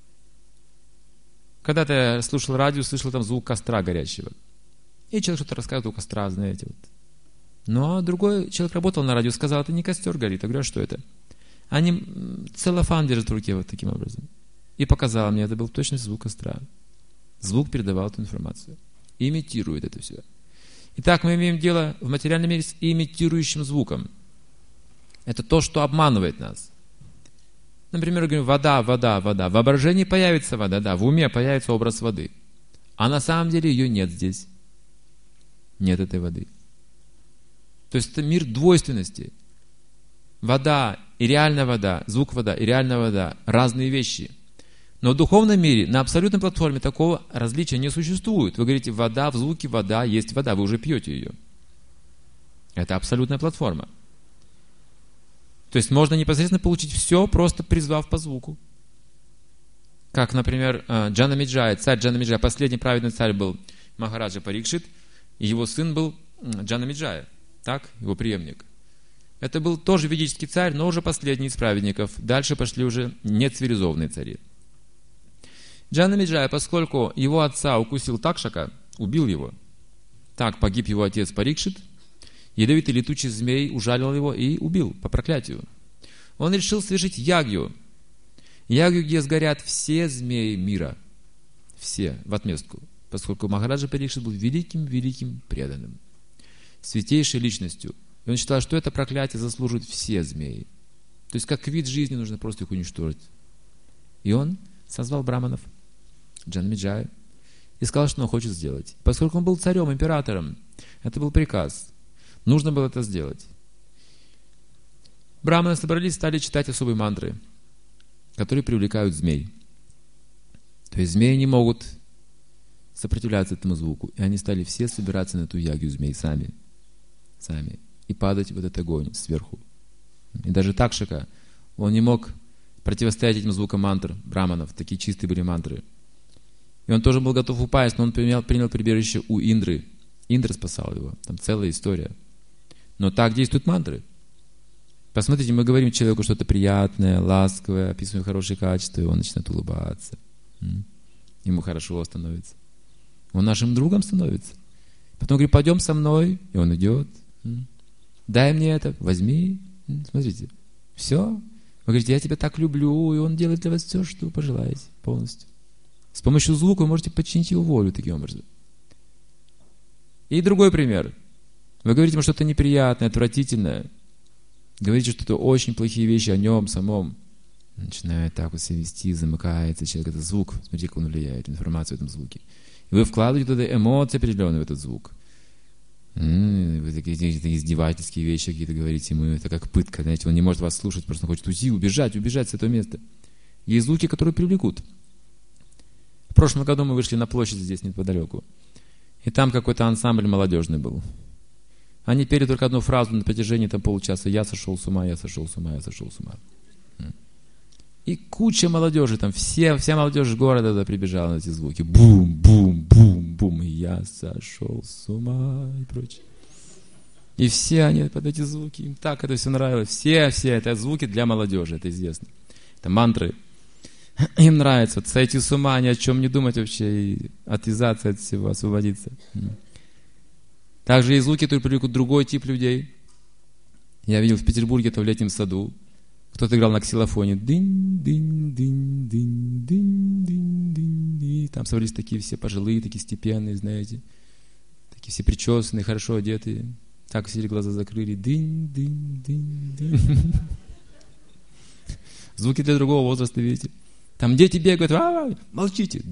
Когда-то я слушал радио, слышал там звук костра горящего. И человек что-то рассказывает у костра, знаете. Вот. Ну, а другой человек работал на радио, сказал, это не костер горит. Я говорю, а что это? Они целлофан держат в руке вот таким образом. И показал мне, это был точно звук костра. Звук передавал эту информацию. Имитирует это все. Итак, мы имеем дело в материальном мире с имитирующим звуком. Это то, что обманывает нас. Например, говорим, вода, вода, вода. В воображении появится вода, да, в уме появится образ воды. А на самом деле ее нет здесь. Нет этой воды. То есть это мир двойственности. Вода и реальная вода, звук вода и реальная вода – разные вещи. Но в духовном мире на абсолютной платформе такого различия не существует. Вы говорите, вода, в звуке вода, есть вода, вы уже пьете ее. Это абсолютная платформа. То есть можно непосредственно получить все, просто призвав по звуку. Как, например, Джанамиджая, царь Джанамиджая, последний праведный царь был Махараджа Парикшит, и его сын был Джанамиджая, так, его преемник. Это был тоже ведический царь, но уже последний из праведников. Дальше пошли уже нецивилизованные цари. Джанамиджая, поскольку его отца укусил Такшака, убил его, так погиб его отец Парикшит, ядовитый летучий змей ужалил его и убил по проклятию. Он решил совершить ягью. Ягью, где сгорят все змеи мира. Все, в отместку. Поскольку Махараджа Парикшит был великим преданным. Святейшей личностью. И он считал, что это проклятие заслуживает все змеи. То есть, как вид жизни, нужно просто их уничтожить. И он созвал браманов, Джанамиджая, и сказал, что он хочет сделать. Поскольку он был царем, императором, это был приказ. Нужно было это сделать. Браманы собрались, стали читать особые мантры, которые привлекают змей. То есть змеи не могут сопротивляться этому звуку. И они стали все собираться на эту ягью змей сами. И падать в этот огонь сверху. И даже Такшака, он не мог противостоять этим звукам мантр браманов. Такие чистые были мантры. И он тоже был готов упасть, но он принял прибежище у Индры. Индра спасал его. Там целая история. Но так действуют мантры. Посмотрите, мы говорим человеку что-то приятное, ласковое, описываем хорошие качества, и он начинает улыбаться. Ему хорошо становится. Он нашим другом становится. Потом говорит, пойдем со мной, и он идет. Дай мне это, возьми. Смотрите, все. Вы говорите, я тебя так люблю, и он делает для вас все, что вы пожелаете, полностью. С помощью звука вы можете подчинить его волю таким образом. И другой пример. Вы говорите ему что-то неприятное, отвратительное. Говорите что-то очень плохие вещи о нем самом. Начинает так вот себя вести, замыкается человек. Это звук. Смотрите, как он влияет, информацию в этом звуке. И вы вкладываете туда эмоции определенные в этот звук. Вы такие издевательские вещи какие-то говорите ему. Это как пытка, знаете. Он не может вас слушать, просто хочет уйти, убежать с этого места. Есть звуки, которые привлекут. В прошлом году мы вышли на площадь здесь неподалеку. И там какой-то ансамбль молодежный был. Они пели только одну фразу на протяжении полчаса. Я сошел с ума, я сошел с ума, я сошел с ума. И куча молодежи там, вся молодежь города туда прибежала на эти звуки. Бум, бум, бум, бум. И я сошел с ума и прочее. И все они под эти звуки, им так это все нравилось. Все это звуки для молодежи, это известно. Это мантры. Им нравится вот сойти с ума, ни о чем не думать вообще, и отвязаться от всего, освободиться. Также и звуки, которые привлекут другой тип людей. Я видел в Петербурге, это в летнем саду. Кто-то играл на ксилофоне. И там собрались такие все пожилые, такие степенные, знаете. Такие все причесанные, хорошо одетые. Так все глаза закрыли. Звуки для другого возраста, видите. Там дети бегают, молчите.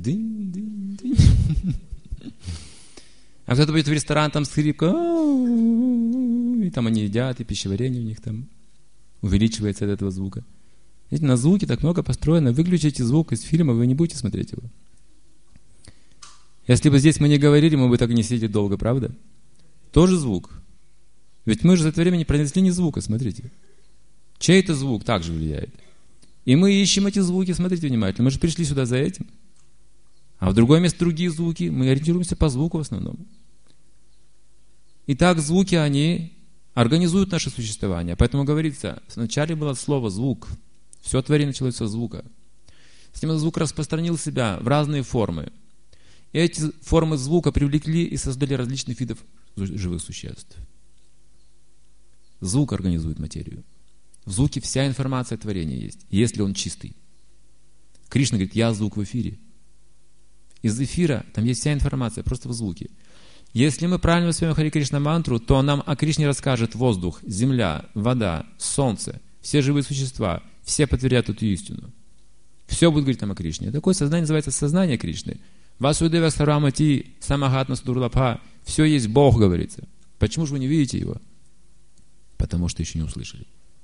А кто-то будет в ресторан, там скрипка, и там они едят, и пищеварение у них там увеличивается от этого звука. Видите, на звуке так много построено. Выключите звук из фильма, вы не будете смотреть его. Если бы здесь мы не говорили, мы бы так и не сидели долго, правда? Тоже звук. Ведь мы же за это время не пронесли ни звука, смотрите. Чей-то звук также влияет. И мы ищем эти звуки, смотрите внимательно. Мы же пришли сюда за этим. А в другое место другие звуки. Мы ориентируемся по звуку в основном. Итак, звуки, они организуют наше существование. Поэтому говорится, вначале было слово «звук». Все творение началось со звука. Затем этот звук распространил себя в разные формы. И эти формы звука привлекли и создали различных видов живых существ. Звук организует материю. В звуке вся информация творения есть, если он чистый. Кришна говорит, я звук в эфире. Из эфира там есть вся информация, просто в звуке. Если мы правильно воспримем Хари Кришна мантру, то нам о Кришне расскажет воздух, земля, вода, солнце, все живые существа, все подтвердят эту истину. Все будет говорить нам о Кришне. Такое сознание называется сознание Кришны. Васудева Сарамати Самахатма Судурлабха. Все есть Бог, говорится. Почему же вы не видите его? Потому что еще не услышали.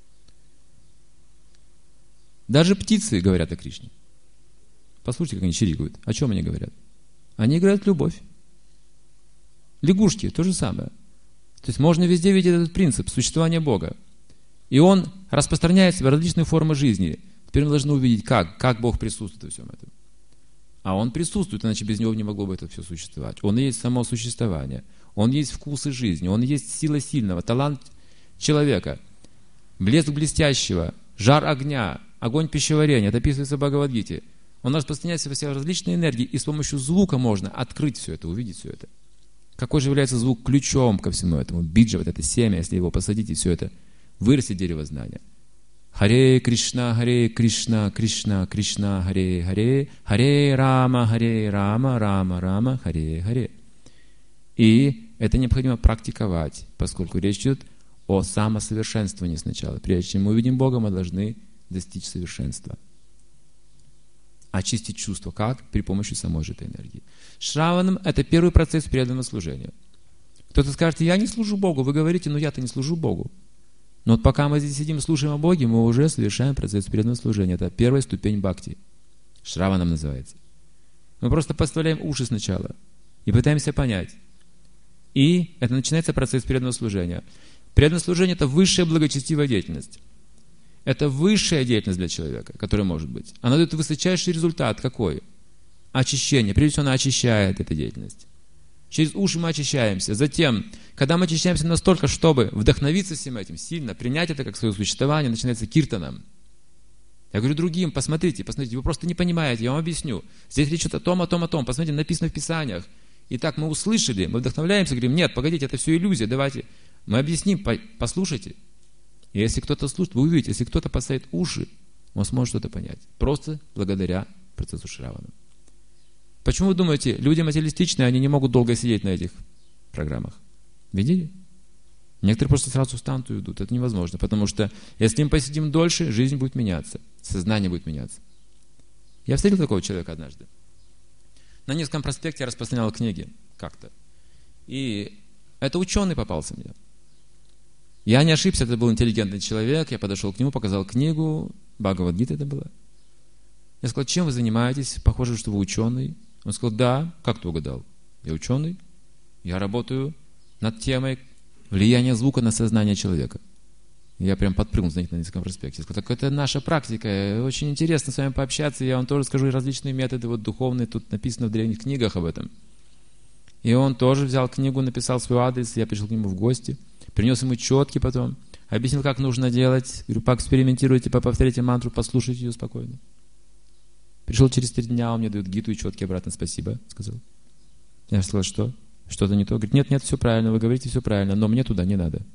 Даже птицы говорят о Кришне. Послушайте, как они чирикают. О чем они говорят? Они говорят любовь. Лягушки, то же самое. То есть можно везде видеть этот принцип существования Бога. И он распространяет в себя различные формы жизни. Теперь мы должны увидеть, как Бог присутствует во всем этом. А Он присутствует, иначе без Него не могло бы это все существовать. Он есть само существование. Он есть вкусы жизни. Он есть сила сильного, талант человека, блеск блестящего, жар огня, огонь пищеварения. Это описывается в Бхагавад-гите. Он распространяет в себя различные энергии, и с помощью звука можно открыть все это, увидеть все это. Какой же является звук ключом ко всему этому? Биджа, вот это семя, если его посадить, и все это вырастет дерево знания. Харе Кришна, Кришна, Кришна, Харе Харе, Харе Рама, Рама Рама, Харе Харе. И это необходимо практиковать, поскольку речь идет о самосовершенствовании сначала. Прежде чем мы увидим Бога, мы должны достичь совершенства. Очистить чувство. Как? При помощи самой же этой энергии. Шраванам – это первый процесс преданного служения. Кто-то скажет, я не служу Богу. Вы говорите, я-то не служу Богу. Но вот пока мы здесь сидим, слушаем о Боге, мы уже совершаем процесс преданного служения. Это первая ступень бхакти. Шраванам называется. Мы просто подставляем уши сначала. и пытаемся понять. И это начинается процесс преданного служения. Преданное служение – это высшая благочестивая деятельность. Это высшая деятельность для человека, которая может быть. Она дает высочайший результат. Какой? Очищение. Прежде всего, она очищает эту деятельность. Через уши мы очищаемся. Затем, когда мы очищаемся настолько, чтобы вдохновиться всем этим, сильно принять это как свое существование, начинается киртаном. Я говорю другим, посмотрите, вы просто не понимаете, я вам объясню. Здесь речь идет о том. Посмотрите, написано в Писаниях. И так мы услышали, мы вдохновляемся, говорим, нет, погодите, это все иллюзия, давайте. Мы объясним, послушайте. И если кто-то слушает, вы увидите, если кто-то поставит уши, он сможет что-то понять. Просто благодаря процессу Шравана. Почему вы думаете, люди материалистичные, они не могут долго сидеть на этих программах? Видели? Некоторые просто сразу встанут и уйдут. Это невозможно, потому что если мы посидим дольше, жизнь будет меняться, сознание будет меняться. Я встретил такого человека однажды. На Невском проспекте я распространял книги как-то. И это ученый попался мне. Я не ошибся, это был интеллигентный человек. Я подошел к нему, показал книгу. Бхагавад-гита это было. Я сказал, чем вы занимаетесь? Похоже, что вы ученый. Он сказал, да. Как ты угадал? Я ученый. Я работаю над темой влияния звука на сознание человека. Я прям подпрыгнул, знаете, на Невском проспекте. Я сказал, так это наша практика. Очень интересно с вами пообщаться. Я вам тоже скажу различные методы духовные. Тут написано в древних книгах об этом. И он тоже взял книгу, написал свой адрес. Я пришел к нему в гости. Принес ему четки потом. Объяснил, как нужно делать. Говорю, поэкспериментируйте, повторите мантру, послушайте ее спокойно. Пришел через 3 дня, он мне дает гиту и четки обратно. Спасибо, сказал. Я сказал, что? Что-то не то? Говорит, нет, все правильно, вы говорите все правильно, но мне туда не надо.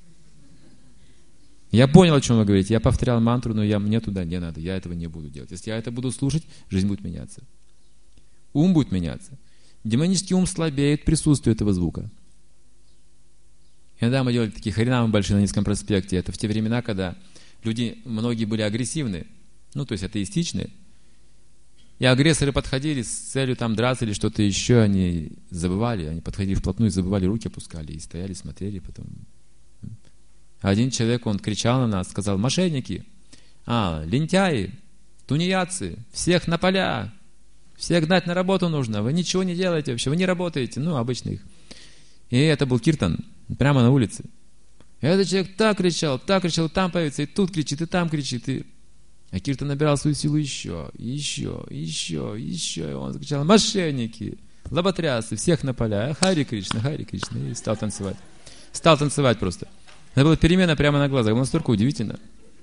Я понял, о чем вы говорите. Я повторял мантру, но мне туда не надо. Я этого не буду делать. Если я это буду слушать, жизнь будет меняться. Ум будет меняться. Демонический ум слабеет в присутствии этого звука. Иногда мы делали такие харинамы большие на Невском проспекте. Это в те времена, когда люди, многие были агрессивны, то есть атеистичны. И агрессоры подходили с целью там драться или что-то еще, они забывали, они подходили вплотную, забывали, руки опускали и стояли, смотрели потом. Один человек, он кричал на нас, сказал, мошенники, лентяи, тунеядцы, всех на поля, всех гнать на работу нужно, вы ничего не делаете вообще, вы не работаете, обычно их. И это был киртан, прямо на улице. И этот человек так кричал, там появится, и тут кричит, и там кричит, А киртан набирал свою силу еще. И он закричал, мошенники, лоботрясы, всех на поля, Хари Кришна, и стал танцевать. Стал танцевать просто. Это была перемена прямо на глазах. Было настолько удивительно.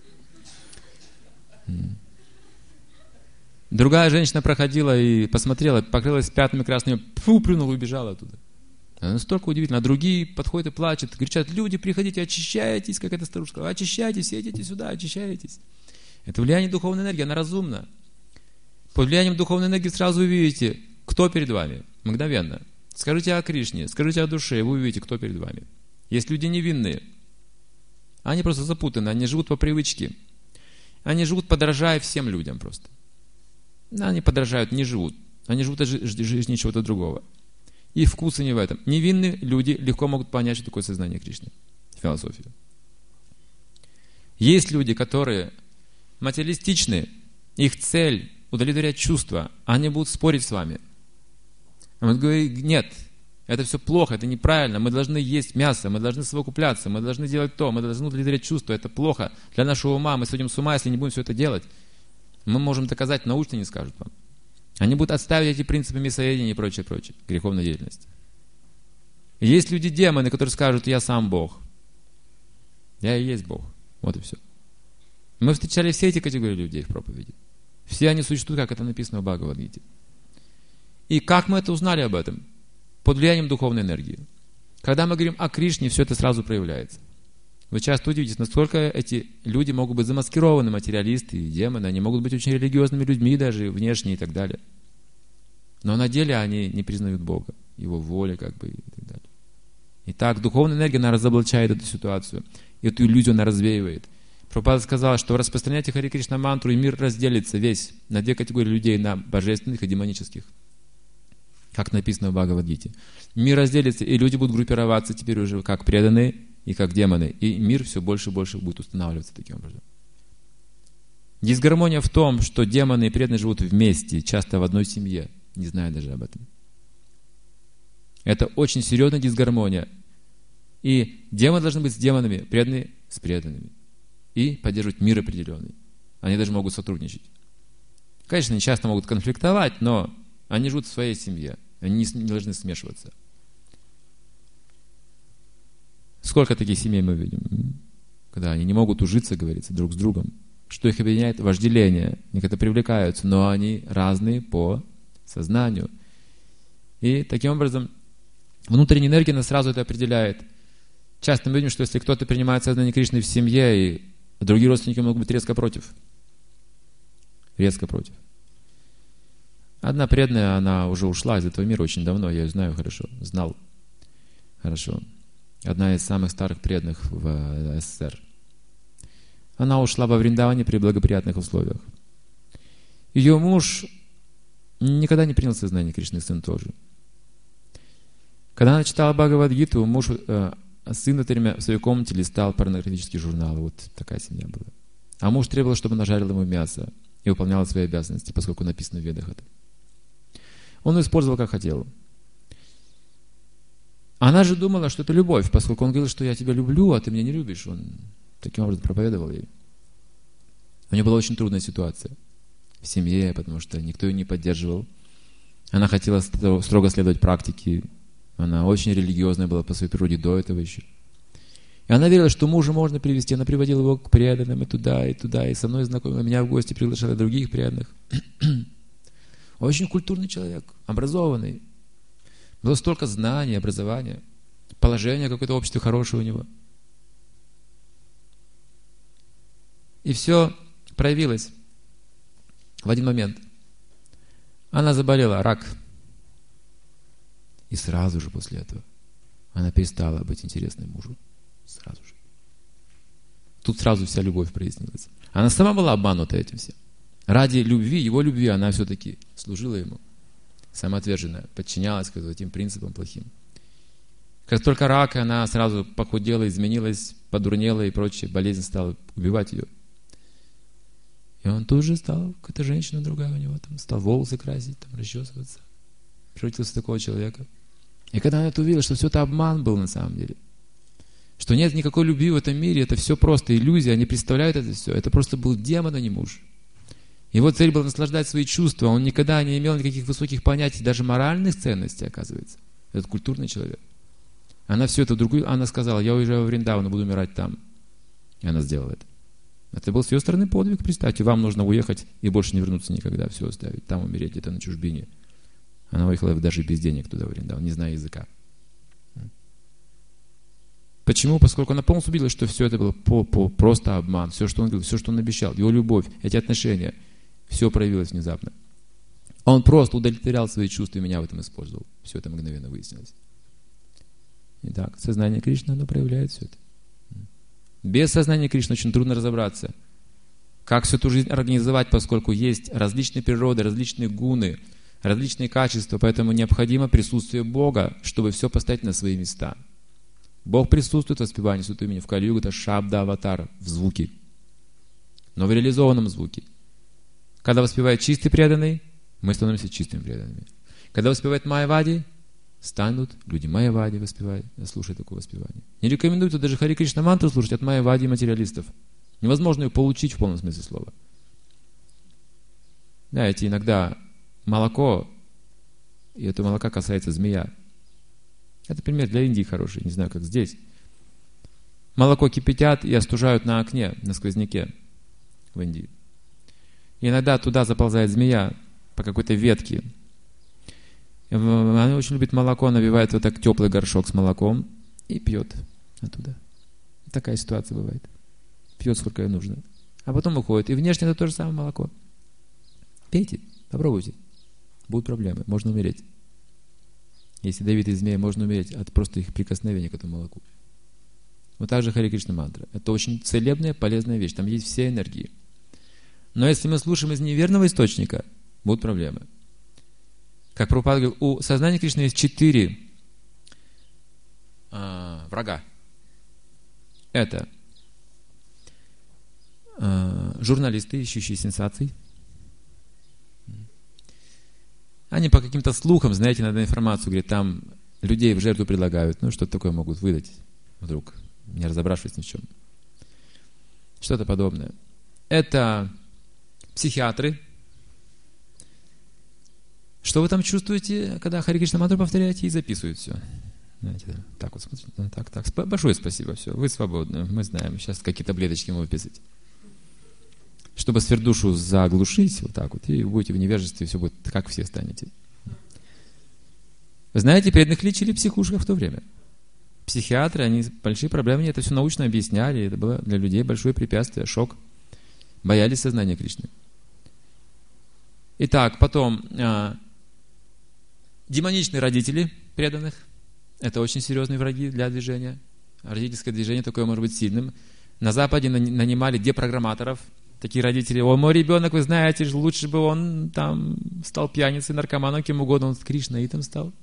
Другая женщина проходила и посмотрела, покрылась пятнами красными, плюнула и убежала оттуда. Это настолько удивительно. А другие подходят и плачут, кричат, люди, приходите, очищайтесь, как эта старушка, очищайтесь, все идите сюда, очищайтесь. Это влияние духовной энергии, она разумна. Под влиянием духовной энергии сразу увидите, кто перед вами, мгновенно. Скажите о Кришне, скажите о душе, и вы увидите, кто перед вами. Есть люди невинные. Они просто запутаны, они живут по привычке. Они живут, подражая всем людям просто. Они подражают, не живут. Они живут от жизни чего-то другого. Их вкусы не в этом. Невинные люди легко могут понять, что такое сознание Кришны. Философию. Есть люди, которые материалистичны, их цель удовлетворять чувства, они будут спорить с вами. Он говорит, нет, это все плохо, это неправильно, мы должны есть мясо, мы должны совокупляться, мы должны делать то, мы должны удовлетворять чувства, это плохо для нашего ума, мы сойдем с ума, если не будем все это делать. Мы можем доказать, научно не скажут вам. Они будут отставить эти принципы мясоедения и прочее, греховная деятельность. И есть люди-демоны, которые скажут, я сам Бог. Я и есть Бог. Вот и все. Мы встречали все эти категории людей в проповеди. Все они существуют, как это написано в Бхагавад-гите. И как мы это узнали об этом? Под влиянием духовной энергии. Когда мы говорим о Кришне, все это сразу проявляется. Вы часто удивитесь, насколько эти люди могут быть замаскированы, материалисты и демоны, они могут быть очень религиозными людьми даже, внешне и так далее. Но на деле они не признают Бога, Его воли и так далее. Итак, духовная энергия, она разоблачает эту ситуацию, эту иллюзию она развеивает. Прабхупада сказал, что распространяйте Хари Кришна мантру, и мир разделится весь на 2 категории людей, на божественных и демонических. Как написано в Бхагавад-гите. Мир разделится, и люди будут группироваться теперь уже как преданные и как демоны. И мир все больше и больше будет устанавливаться таким образом. Дисгармония в том, что демоны и преданные живут вместе, часто в одной семье, не зная даже об этом. Это очень серьезная дисгармония. И демоны должны быть с демонами, преданные с преданными. И поддерживать мир определенный. Они даже могут сотрудничать. Конечно, они часто могут конфликтовать, но они живут в своей семье. Они не должны смешиваться. Сколько таких семей мы видим? Когда они не могут ужиться, говорится, друг с другом. Что их объединяет? Вожделение. Они как-то привлекаются, но они разные по сознанию. И таким образом внутренняя энергия нас сразу это определяет. Часто мы видим, что если кто-то принимает сознание Кришны в семье, и другие родственники могут быть резко против. Резко против. Одна преданная, она уже ушла из этого мира очень давно, я ее знаю хорошо, знал хорошо. Одна из самых старых преданных в СССР. Она ушла во Вриндаване при благоприятных условиях. Ее муж никогда не принял сознание Кришны, сын тоже. Когда она читала Бхагавад-гиту, сын в своей комнате листал порнографические журналы. Вот такая семья была. А муж требовал, чтобы она жарила ему мясо и выполняла свои обязанности, поскольку написано в Ведах это. Он использовал, как хотел. Она же думала, что это любовь, поскольку он говорил, что я тебя люблю, а ты меня не любишь. Он таким образом проповедовал ей. У нее была очень трудная ситуация в семье, потому что никто ее не поддерживал. Она хотела строго следовать практике. Она очень религиозная была по своей природе до этого еще. И она верила, что мужа можно привести. Она приводила его к преданным и туда, и со мной знакомила. Меня в гости приглашала других преданных. Очень культурный человек, образованный. Было столько знаний, образования, положение какое-то в обществе хорошее у него. И все проявилось в один момент. Она заболела, рак. И сразу же после этого она перестала быть интересной мужу. Сразу же. Тут сразу вся любовь прояснилась. Она сама была обманута этим всем. Ради любви, его любви, она все-таки служила ему. Самоотверженная, подчинялась этим принципам плохим. Как только рак, она сразу похудела, изменилась, подурнела и прочее, болезнь стала убивать ее. И он тут же стал, какая-то женщина другая у него, там, стал волосы красить, там, расчесываться. Превратился в такого человека. И когда она это увидела, что все это обман был на самом деле, что нет никакой любви в этом мире, это все просто иллюзия, они представляют это все, это просто был демон, а не муж. Его цель была наслаждать свои чувства, он никогда не имел никаких высоких понятий, даже моральных ценностей, оказывается. Этот культурный человек. Она все это она сказала, я уезжаю в Вриндаван, буду умирать там. И она сделала это. Это был с ее стороны подвиг, представьте, вам нужно уехать и больше не вернуться никогда, все оставить, там умереть, где-то на чужбине. Она уехала даже без денег туда, в Вриндаван, не зная языка. Почему? Поскольку она полностью убедилась, что все это было просто обман, все, что он говорил, все, что он обещал, его любовь, эти отношения, все проявилось внезапно. Он просто удовлетворял свои чувства и меня в этом использовал. Все это мгновенно выяснилось. Итак, сознание Кришны, оно проявляет все это. Без сознания Кришны очень трудно разобраться, как всю эту жизнь организовать, поскольку есть различные природы, различные гуны, различные качества, поэтому необходимо присутствие Бога, чтобы все поставить на свои места. Бог присутствует в воспевании Святого имени, в Кали-югу, это шабда аватара, в звуке, но в реализованном звуке. Когда воспевает чистый преданный, мы становимся чистыми преданными. Когда воспевает Майявади, станут люди Майявади воспевать, слушать такое воспевание. Не рекомендуется даже Хари Кришна мантру слушать от Майявади и материалистов. Невозможно ее получить в полном смысле слова. Знаете, иногда молоко, и это молока касается змея. Это пример для Индии хороший, не знаю, как здесь. Молоко кипятят и остужают на окне, на сквозняке в Индии. И иногда туда заползает змея по какой-то ветке. Она очень любит молоко, набивает вот так теплый горшок с молоком и пьет оттуда. Такая ситуация бывает. Пьет сколько ей нужно. А потом уходит. И внешне это то же самое молоко. Пейте, попробуйте. Будут проблемы, можно умереть. Если ядовитые змеи, можно умереть от просто их прикосновения к этому молоку. Вот так же Хари Кришна мантра. Это очень целебная, полезная вещь. Там есть все энергии. Но если мы слушаем из неверного источника, будут проблемы. Как Прабхупада говорил, у сознания Кришны есть 4 врага. Это журналисты, ищущие сенсаций. Они по каким-то слухам, знаете, надо информацию, говорят, там людей в жертву предлагают, ну, что-то такое могут выдать вдруг, не разобравшись ни в чем. Что-то подобное. Это психиатры. Что вы там чувствуете, когда Харе Кришна мантру повторяете и записывают все? Знаете, так вот смотрите, так. Большое спасибо, все, вы свободны, мы знаем, сейчас какие таблеточки мы выписать. Чтобы сверхдушу заглушить, вот так вот, и будете в невежестве, все будет, как все станете. Вы знаете, преданных лечили в психушках в то время. Психиатры, они большие проблемы, это все научно объясняли, это было для людей большое препятствие, шок. Боялись сознания Кришны. Итак, потом демоничные родители преданных. Это очень серьезные враги для движения. Родительское движение такое может быть сильным. На Западе нанимали депрограмматоров. Такие родители: о, мой ребенок, вы знаете, лучше бы он там стал пьяницей, наркоманом, кем угодно, он кришнаитом стал.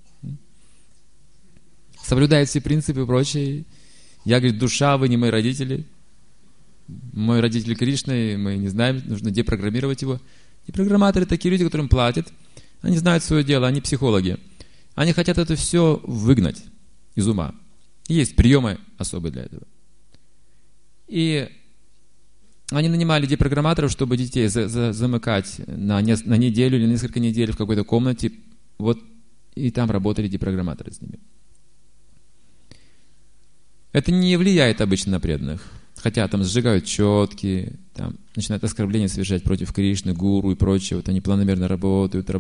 Соблюдает все принципы и прочее. Я, говорит, душа, вы не мои родители. Мой родитель Кришна, мы не знаем, нужно депрограммировать его. И программаторы такие люди, которым платят. Они знают свое дело, они психологи. Они хотят это все выгнать из ума. Есть приемы особые для этого. И они нанимали депрограмматоров, чтобы детей замыкать на неделю или несколько недель в какой-то комнате. Вот, и там работали депрограмматоры с ними. Это не влияет обычно на преданных. Хотя там сжигают четки, там начинают оскорбления совершать против Кришны, гуру и прочее. Вот они планомерно работают.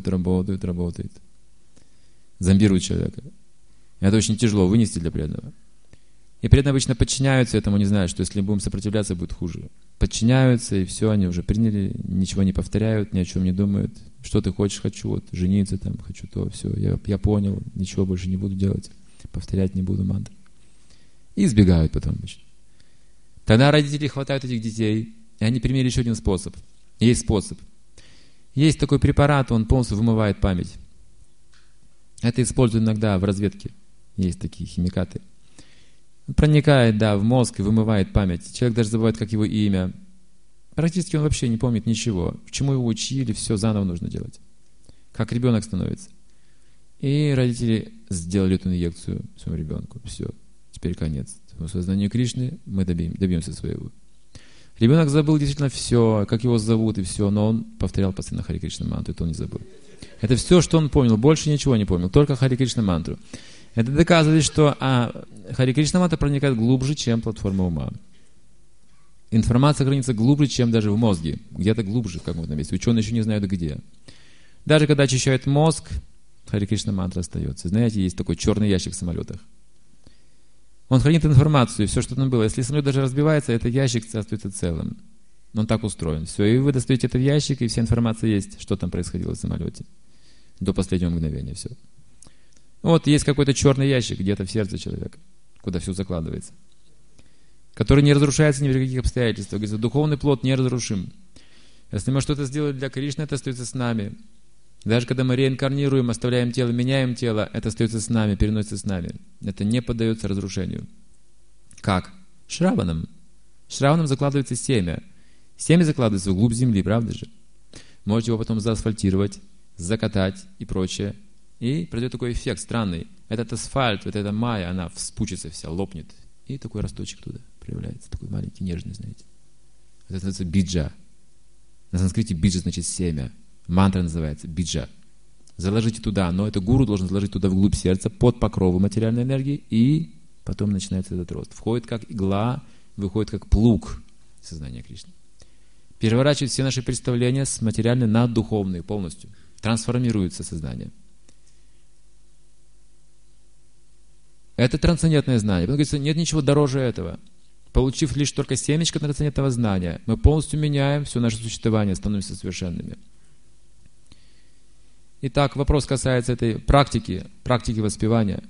Зомбируют человека. Это очень тяжело вынести для преданного. И преданные обычно подчиняются этому, не знают, что если будем сопротивляться, будет хуже. Подчиняются, и все, они уже приняли, ничего не повторяют, ни о чем не думают. Что ты хочешь? Хочу вот жениться, там, хочу то, все, я понял, ничего больше не буду делать, повторять не буду мантры. И избегают потом обычно. Тогда родители хватают этих детей, и они применили еще один способ. Есть способ. Есть такой препарат, он полностью вымывает память. Это используют иногда в разведке. Есть такие химикаты. Он проникает, в мозг и вымывает память. Человек даже забывает, как его имя. Практически он вообще не помнит ничего. Чему его учили, все заново нужно делать. Как ребенок становится. И родители сделали эту инъекцию своему ребенку. Все, теперь конец. По сознанию Кришны мы добьемся своего. Ребенок забыл действительно все, как его зовут и все, но он повторял постоянно Харе Кришна мантру, это он не забыл. Это все, что он помнил, больше ничего не помнил, только Харе Кришна мантру. Это доказывает, что Харе Кришна мантра проникает глубже, чем платформа ума. Информация хранится глубже, чем даже в мозге, где-то глубже в каком-то месте. Ученые еще не знают где. Даже когда очищают мозг, Харе Кришна мантра остается. Знаете, есть такой черный ящик в самолетах. Он хранит информацию, все, что там было. Если самолет даже разбивается, этот ящик остается целым. Он так устроен. Все, и вы достаете этот ящик, и вся информация есть, что там происходило в самолете. До последнего мгновения все. Вот есть какой-то черный ящик где-то в сердце человека, куда все закладывается, который не разрушается ни при каких обстоятельствах. Говорится, духовный плод неразрушим. Если мы что-то сделали для Кришны, это остается с нами. Даже когда мы реинкарнируем, оставляем тело, меняем тело, это остается с нами, переносится с нами. Это не поддается разрушению. Как? Шраванам. Шраванам закладывается семя. Семя закладывается вглубь земли, правда же? Можете его потом заасфальтировать, закатать и прочее. И пройдет такой эффект странный. Этот асфальт, вот эта майя, она вспучится вся, лопнет. И такой росточек туда проявляется. Такой маленький, нежный, знаете. Это называется биджа. На санскрите биджа значит семя. Мантра называется биджа. Заложите туда, но это гуру должен заложить туда вглубь сердца, под покрову материальной энергии, и потом начинается этот рост. Входит как игла, выходит как плуг сознания Кришны. Переворачивает все наши представления с материальной на духовные полностью. Трансформируется сознание. Это трансцендентное знание. Потому что нет ничего дороже этого. Получив лишь только семечко трансцендентного знания, мы полностью меняем все наше существование, становимся совершенными. Итак, вопрос касается этой практики воспевания.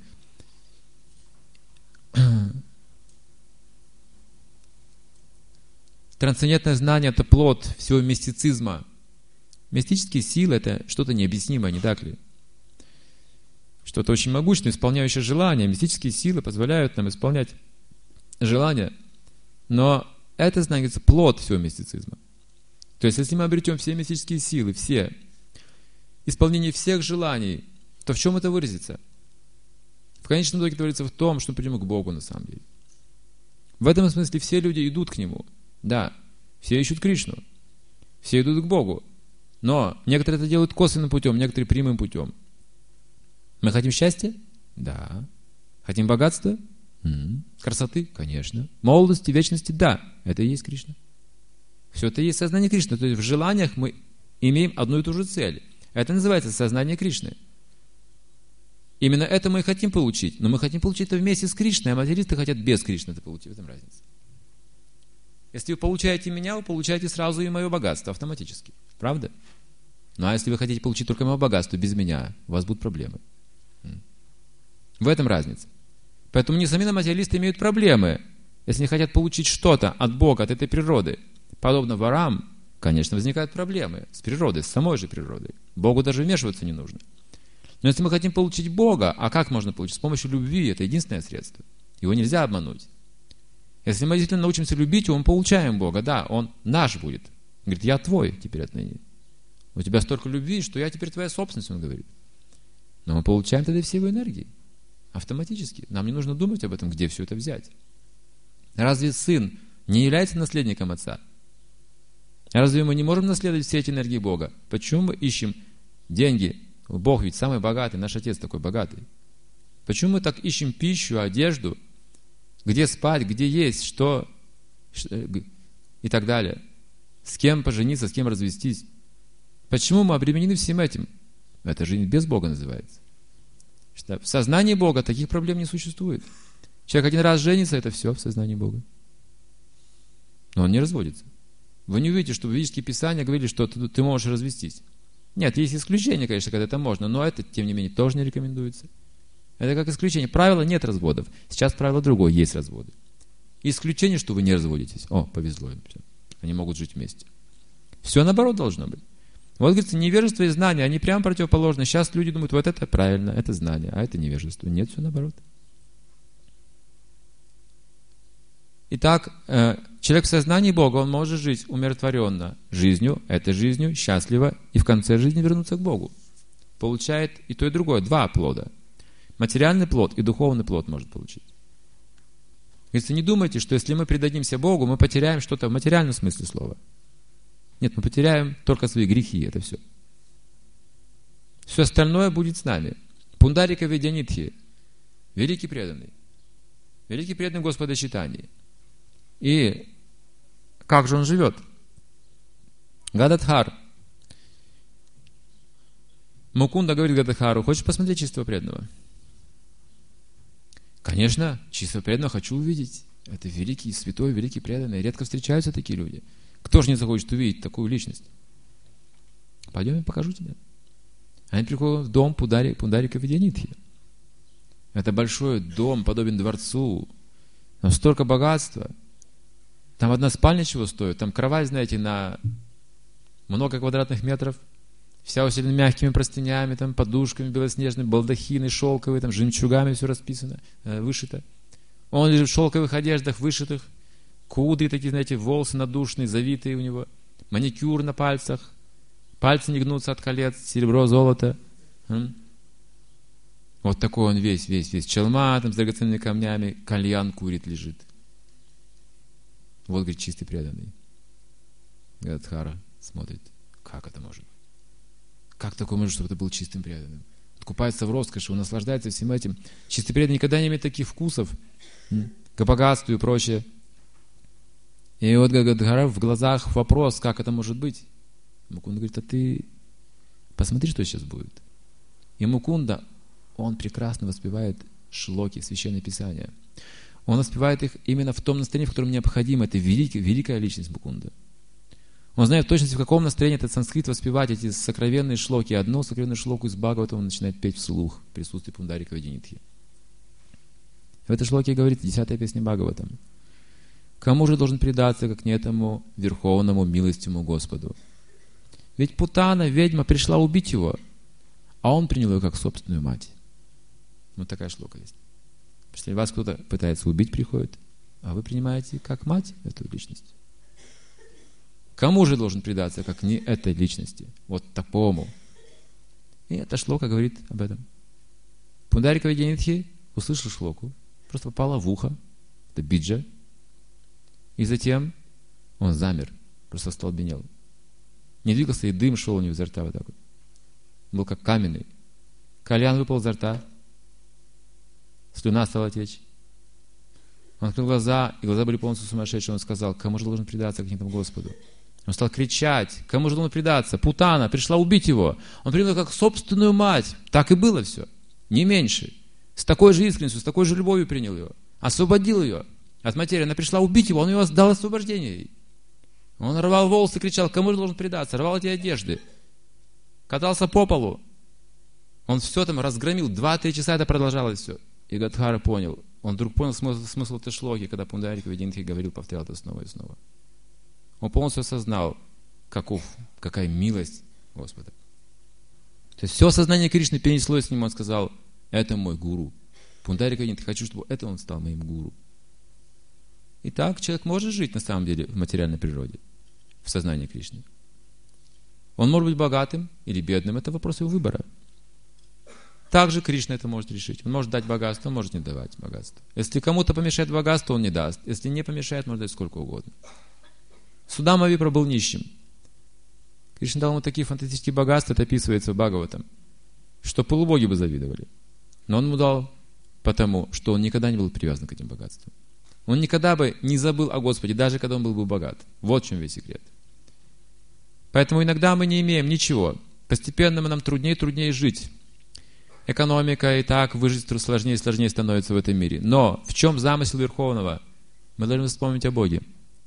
Трансцендентное знание – это плод всего мистицизма. Мистические силы – это что-то необъяснимое, не так ли? Что-то очень могущественное, исполняющее желания. Мистические силы позволяют нам исполнять желания. Но это, знаете, плод всего мистицизма. То есть, если мы обретем все мистические силы, все, исполнение всех желаний, то в чем это выразится? конечном итоге творится в том, что мы придем к Богу на самом деле. В этом смысле все люди идут к Нему. Да, все ищут Кришну. Все идут к Богу. Но некоторые это делают косвенным путем, некоторые прямым путем. Мы хотим счастья? Да. Хотим богатства? Красоты? Конечно. Молодости, вечности? Да. Это и есть Кришна. Все это и есть сознание Кришны. То есть в желаниях мы имеем одну и ту же цель. Это называется сознание Кришны. Именно это мы и хотим получить. Но мы хотим получить это вместе с Кришной, а материалисты хотят без Кришны это получить. В этом разница. Если вы получаете меня, вы получаете сразу и мое богатство автоматически. Правда? Ну а если вы хотите получить только мое богатство без меня, у вас будут проблемы. В этом разница. Поэтому несомненно материалисты имеют проблемы, если они хотят получить что-то от Бога, от этой природы. Подобно ворам, конечно, возникают проблемы с природой, с самой же природой. Богу даже вмешиваться не нужно. Но если мы хотим получить Бога, а как можно получить? С помощью любви, это единственное средство. Его нельзя обмануть. Если мы действительно научимся любить его, мы получаем Бога. Да, Он наш будет. Он говорит, я твой теперь отныне. У тебя столько любви, что я теперь твоя собственность, он говорит. Но мы получаем тогда все его энергии. Автоматически. Нам не нужно думать об этом, где все это взять. Разве сын не является наследником отца? Разве мы не можем наследовать все эти энергии Бога? Почему мы ищем деньги? Бог ведь самый богатый, наш отец такой богатый. Почему мы так ищем пищу, одежду, где спать, где есть, что и так далее? С кем пожениться, с кем развестись? Почему мы обременены всем этим? Это жизнь без Бога называется. Что в сознании Бога таких проблем не существует. Человек один раз женится, это все в сознании Бога. Но он не разводится. Вы не увидите, что в ведические писания говорили, что ты можешь развестись. Нет, есть исключения, конечно, когда это можно, но это, тем не менее, тоже не рекомендуется. Это как исключение. Правило нет разводов. Сейчас правило другое, есть разводы. Исключение, что вы не разводитесь. О, повезло им. Они могут жить вместе. Все наоборот должно быть. Вот, говорится, невежество и знание, они прямо противоположны. Сейчас люди думают, вот это правильно, это знание, а это невежество. Нет, все наоборот. Итак, человек в сознании Бога, он может жить умиротворенно жизнью, этой жизнью, счастливо, и в конце жизни вернуться к Богу. Получает и то, и другое, два плода. Материальный плод и духовный плод может получить. Если не думайте, что если мы предадимся Богу, мы потеряем что-то в материальном смысле слова. Нет, мы потеряем только свои грехи, это все. Все остальное будет с нами. Пундарика Видянитхи, великий преданный Господа Чайтаньи. И как же он живет? Гададхар. Мукунда говорит Гададхару, хочешь посмотреть чистого преданного? Конечно, чистого преданного хочу увидеть. Это великий, святой, великий преданный. Редко встречаются такие люди. Кто же не захочет увидеть такую личность? Пойдем, я покажу тебе. Они приходят в дом Пундарика Видянитхи. Это большой дом, подобен дворцу. Там столько богатства. Там одна спальня чего стоит. Там кровать, знаете, на много квадратных метров. Вся усилена мягкими простынями, там, подушками белоснежными, балдахины шелковые, там, жемчугами все расписано, вышито. Он лежит в шелковых одеждах, вышитых. Кудри такие, знаете, волосы надушные, завитые у него. Маникюр на пальцах. Пальцы не гнутся от колец, серебро, золото. Вот такой он весь. Челма там с драгоценными камнями, кальян курит, лежит. Вот, говорит, чистый преданный. Гададхара смотрит. Как это может быть? Как такое может, чтобы это был чистым преданным? Он купается в роскоши, он наслаждается всем этим. Чистый преданный никогда не имеет таких вкусов к богатству и прочее. И вот Гададхара в глазах вопрос, как это может быть? Мукунда говорит, а ты посмотри, что сейчас будет. И Мукунда, он прекрасно воспевает шлоки, священные писания. Он воспевает их именно в том настроении, в котором необходимо. Это великая личность Мукунда. Он знает в точности, в каком настроении этот санскрит воспевать эти сокровенные шлоки. Одну сокровенную шлоку из Бхагавата он начинает петь вслух в присутствии Пундарика Видянитхи. В этой шлоке говорит 10-я песня Бхагаватам. Кому же должен предаться, как не этому верховному милостивому Господу? Ведь Путана, ведьма, пришла убить его, а он принял ее как собственную мать. Вот такая шлока есть. Если вас кто-то пытается убить, приходит, а вы принимаете как мать эту личность. Кому же должен предаться, как не этой личности? Вот такому. И эта шлока говорит об этом. Пундарика Видянитхи услышал шлоку, просто попала в ухо, это биджа, и затем он замер, просто остолбенел. Не двигался, и дым шел у него изо рта вот так вот. Был как каменный. Кальян выпал изо рта, слюна стала течь. Он открыл глаза, и глаза были полностью сумасшедшие. Он сказал: кому же должен предаться, как не тому Господу? Он стал кричать: кому же должен предаться? Путана пришла убить его. Он принял как собственную мать. Так и было все. Не меньше. С такой же искренностью, с такой же любовью принял ее. Освободил ее от материи. Она пришла убить его, он ее дал освобождение ей. Он рвал волосы, кричал: кому же должен предаться? Рвал эти одежды. Катался по полу. Он все там разгромил. 2-3 часа это продолжалось все. И Гадхара понял. Он вдруг понял смысл этой шлоки, когда Пундарика Вединтхи говорил, повторял это снова и снова. Он полностью осознал, какая милость Господа. То есть все сознание Кришны перенеслось с ним. Он сказал: это мой гуру. Пундарика Вединтхи, хочу, чтобы это он стал моим гуру. И так человек может жить на самом деле в материальной природе, в сознании Кришны. Он может быть богатым или бедным, это вопрос его выбора. Также Кришна это может решить. Он может дать богатство, он может не давать богатство. Если кому-то помешает богатство, он не даст. Если не помешает, может дать сколько угодно. Судама Випра был нищим. Кришна дал ему такие фантастические богатства, это описывается в Бхагаватам, что полубоги бы завидовали. Но он ему дал потому, что он никогда не был привязан к этим богатствам. Он никогда бы не забыл о Господе, даже когда он был бы богат. Вот в чем весь секрет. Поэтому иногда мы не имеем ничего. Постепенно нам труднее и труднее жить. Экономика и так выжить сложнее и сложнее становится в этом мире. Но в чем замысел Верховного? Мы должны вспомнить о Боге.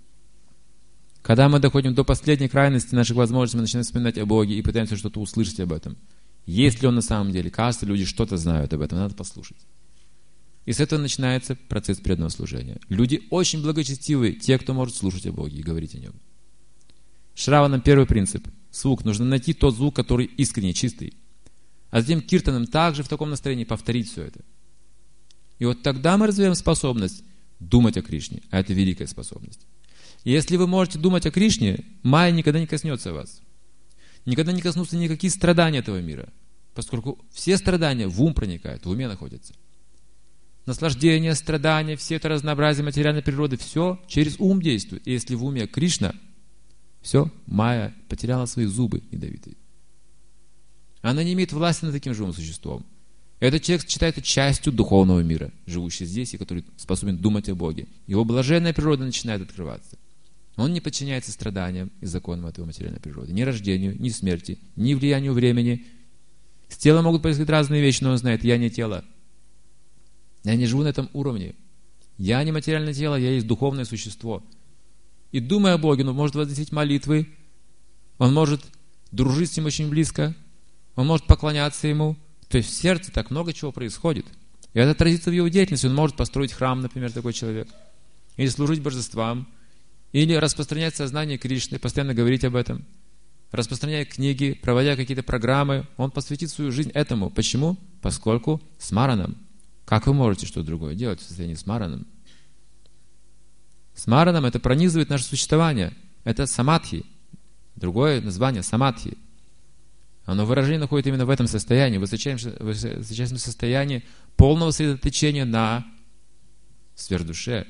Когда мы доходим до последней крайности наших возможностей, мы начинаем вспоминать о Боге и пытаемся что-то услышать об этом. Есть ли Он на самом деле? Кажется, люди что-то знают об этом, надо послушать. И с этого начинается процесс преданного служения. Люди очень благочестивые, те, кто может слушать о Боге и говорить о Нем. Шраванам первый принцип. Звук. Нужно найти тот звук, который искренне, чистый. А затем киртаном также в таком настроении повторить все это. И вот тогда мы развиваем способность думать о Кришне. А это великая способность. И если вы можете думать о Кришне, майя никогда не коснется вас. Никогда не коснутся никакие страдания этого мира. Поскольку все страдания в ум проникают, в уме находятся. Наслаждение, страдания, все это разнообразие материальной природы, все через ум действует. И если в уме Кришна, все, майя потеряла свои зубы ядовитые. Она не имеет власти над таким живым существом. Этот человек считается частью духовного мира, живущий здесь и который способен думать о Боге. Его блаженная природа начинает открываться. Он не подчиняется страданиям и законам этой материальной природы. Ни рождению, ни смерти, ни влиянию времени. С телом могут происходить разные вещи, но он знает: я не тело. Я не живу на этом уровне. Я не материальное тело, я есть духовное существо. И думая о Боге, он может возносить молитвы, он может дружить с Ним очень близко, он может поклоняться Ему. То есть в сердце так много чего происходит. И это отразится в его деятельности. Он может построить храм, например, такой человек. Или служить божествам. Или распространять сознание Кришны, постоянно говорить об этом. Распространяя книги, проводя какие-то программы. Он посвятит свою жизнь этому. Почему? Поскольку смараном. Как вы можете что-то другое делать в состоянии смараном? Смараном это пронизывает наше существование. Это самадхи. Другое название самадхи. Оно выражение находит именно в этом состоянии, в высочайшем состоянии полного сосредоточения на сверхдуше.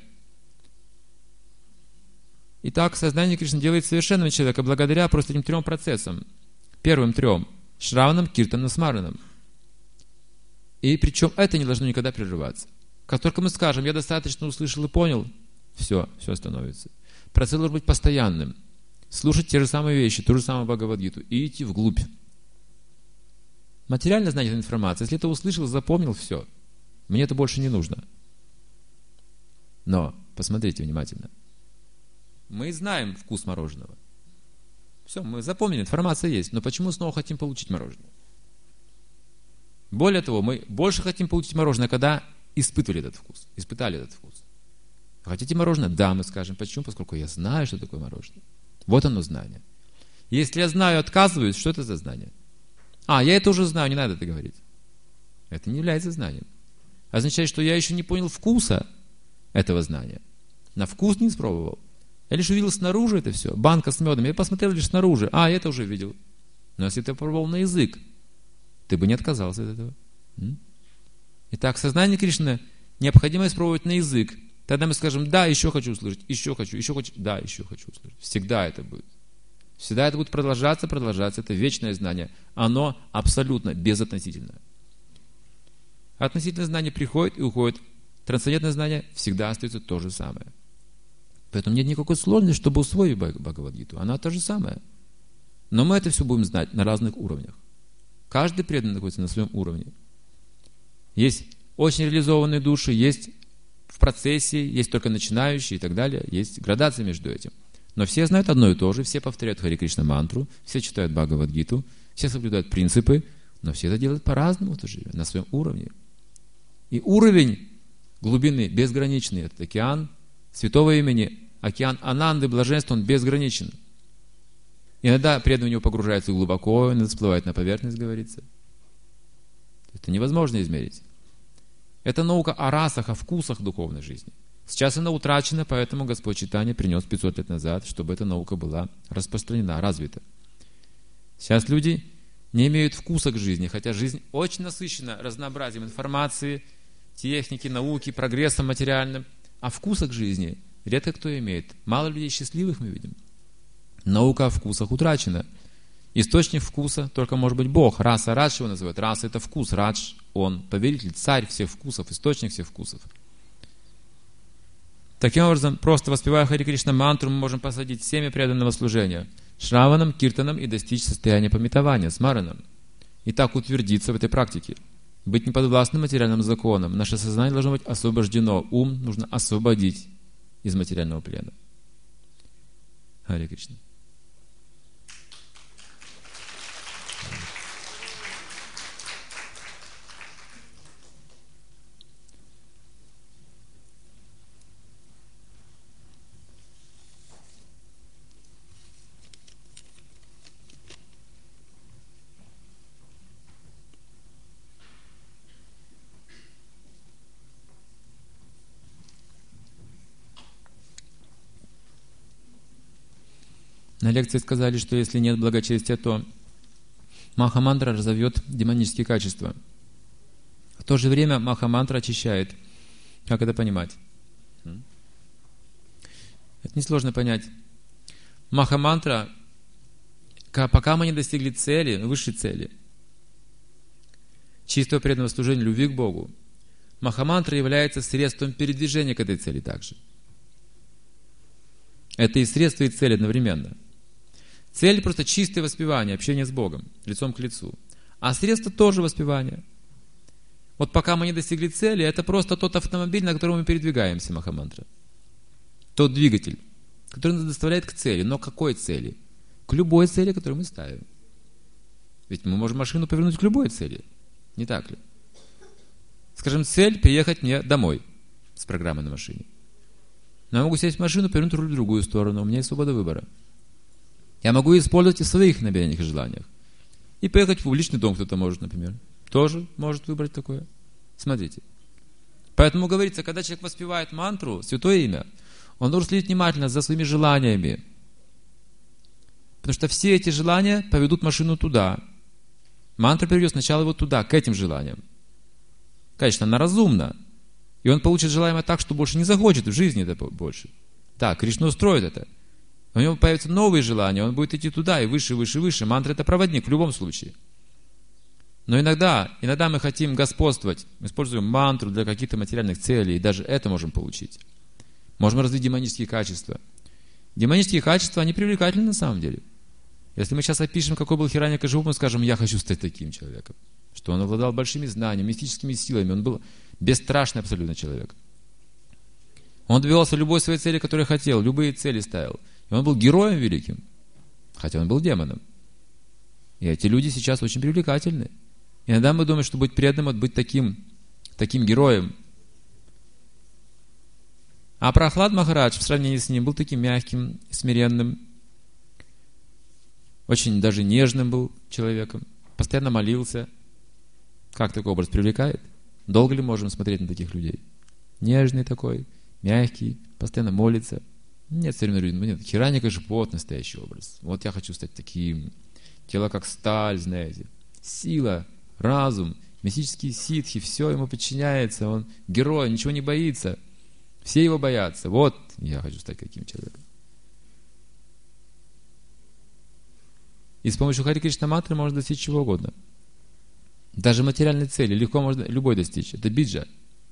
Итак, сознание Кришны делает совершенным человека благодаря просто этим 3 процессам. Первым 3. Шраванам, киртанам, смаранам. И причем это не должно никогда прерываться. Как только мы скажем: я достаточно услышал и понял, все остановится. Процесс должен быть постоянным. Слушать те же самые вещи, ту же самую Бхагавад-гиту и идти вглубь. Материально знать эту информацию. Если это услышал, запомнил, все. Мне это больше не нужно. Но, посмотрите внимательно. Мы знаем вкус мороженого. Все, мы запомнили, информация есть. Но почему снова хотим получить мороженое? Более того, мы больше хотим получить мороженое, когда испытали этот вкус. Хотите мороженое? Да, мы скажем. Почему? Поскольку я знаю, что такое мороженое. Вот оно знание. Если я знаю и отказываюсь, что это за знание? Я это уже знаю, не надо это говорить. Это не является знанием. Означает, что я еще не понял вкуса этого знания. На вкус не испробовал. Я лишь увидел снаружи это все. Банка с медом. Я посмотрел лишь снаружи. Я это уже видел. Но если ты попробовал на язык, ты бы не отказался от этого. Итак, сознание Кришны необходимо испробовать на язык. Тогда мы скажем: да, еще хочу услышать, еще хочу, да, еще хочу услышать. Всегда это будет. Всегда это будет продолжаться. Это вечное знание. Оно абсолютно безотносительное. Относительное знание приходит и уходит. Трансцендентное знание всегда остается то же самое. Поэтому нет никакой сложности, чтобы усвоить Бхагавад-гиту. Она то же самое. Но мы это все будем знать на разных уровнях. Каждый преданный находится на своем уровне. Есть очень реализованные души, есть в процессе, есть только начинающие и так далее. Есть градация между этим. Но все знают одно и то же, все повторяют Харе Кришна мантру, все читают Бхагавад-гиту, все соблюдают принципы, но все это делают по-разному тоже, на своем уровне. И уровень глубины безграничный, этот океан святого имени, океан Ананды, блаженства, он безграничен. Иногда преданный в него погружается глубоко, иногда всплывает на поверхность, говорится. Это невозможно измерить. Это наука о расах, о вкусах духовной жизни. Сейчас она утрачена, поэтому Господь Чайтанья принес 500 лет назад, чтобы эта наука была распространена, развита. Сейчас люди не имеют вкуса к жизни, хотя жизнь очень насыщена разнообразием информации, техники, науки, прогрессом материальным. А вкуса к жизни редко кто имеет. Мало людей счастливых мы видим. Наука о вкусах утрачена. Источник вкуса только может быть Бог. Раса, Радж его называют. Раса — это вкус. Радж — он повелитель, царь всех вкусов, источник всех вкусов. Таким образом, просто воспевая Харе Кришна мантру, мы можем посадить семя преданного служения шраваном, киртаном и достичь состояния памятования, смараном. И так утвердиться в этой практике. Быть неподвластным материальным законам. Наше сознание должно быть освобождено. Ум нужно освободить из материального плена. Харе Кришна. На лекции сказали, что если нет благочестия, то Махамантра разовьет демонические качества. В то же время Махамантра очищает. Как это понимать? Это несложно понять. Махамантра, пока мы не достигли цели, высшей цели, чистого преданного служения, любви к Богу, Махамантра является средством передвижения к этой цели также. Это и средство, и цель одновременно. Цель просто чистое воспевание, общение с Богом, лицом к лицу. А средство тоже воспевание. Вот пока мы не достигли цели, это просто тот автомобиль, на котором мы передвигаемся, Махамантра. Тот двигатель, который нас доставляет к цели. Но к какой цели? К любой цели, которую мы ставим. Ведь мы можем машину повернуть к любой цели. Не так ли? Скажем, цель — приехать мне домой с программой на машине. Но я могу сесть в машину, повернуть руль в другую сторону. У меня есть свобода выбора. Я могу использовать и в своих намерениях и желаниях. И поехать в публичный дом кто-то может, например. Тоже может выбрать такое. Смотрите. Поэтому говорится, когда человек воспевает мантру, святое имя, он должен следить внимательно за своими желаниями. Потому что все эти желания поведут машину туда. Мантра приведет сначала его туда, к этим желаниям. Конечно, она разумна. И он получит желаемое так, что больше не захочет в жизни это больше. Так, Кришна устроит это. У него появятся новые желания, он будет идти туда и выше, выше, выше. Мантра — это проводник в любом случае. Но иногда мы хотим господствовать. Мы используем мантру для каких-то материальных целей, и даже это можем получить. Можем развить демонические качества. Демонические качества, они привлекательны на самом деле. Если мы сейчас опишем, какой был Хираньякашипу, мы скажем: я хочу стать таким человеком. Что он обладал большими знаниями, мистическими силами, он был бесстрашный абсолютно человек. Он добивался любой своей цели, которую хотел, любые цели ставил. И он был героем великим, хотя он был демоном. И эти люди сейчас очень привлекательны. Иногда мы думаем, что быть преданным — это быть таким героем. А Прахлад Махарадж в сравнении с ним был таким мягким, смиренным, очень даже нежным был человеком, постоянно молился. Как такой образ привлекает? Долго ли можем смотреть на таких людей? Нежный такой, мягкий, постоянно молится. Нет, все время люди, нет, Хираньякашипу — вот настоящий образ. Вот я хочу стать таким. Тело как сталь, знаете. Сила, разум, Мистические ситхи, все ему подчиняется, он герой, ничего не боится. Все его боятся. Вот я хочу стать каким человеком. И с помощью Хари Кришна мантры можно достичь чего угодно. Даже материальной цели легко можно любой достичь. Это биджа.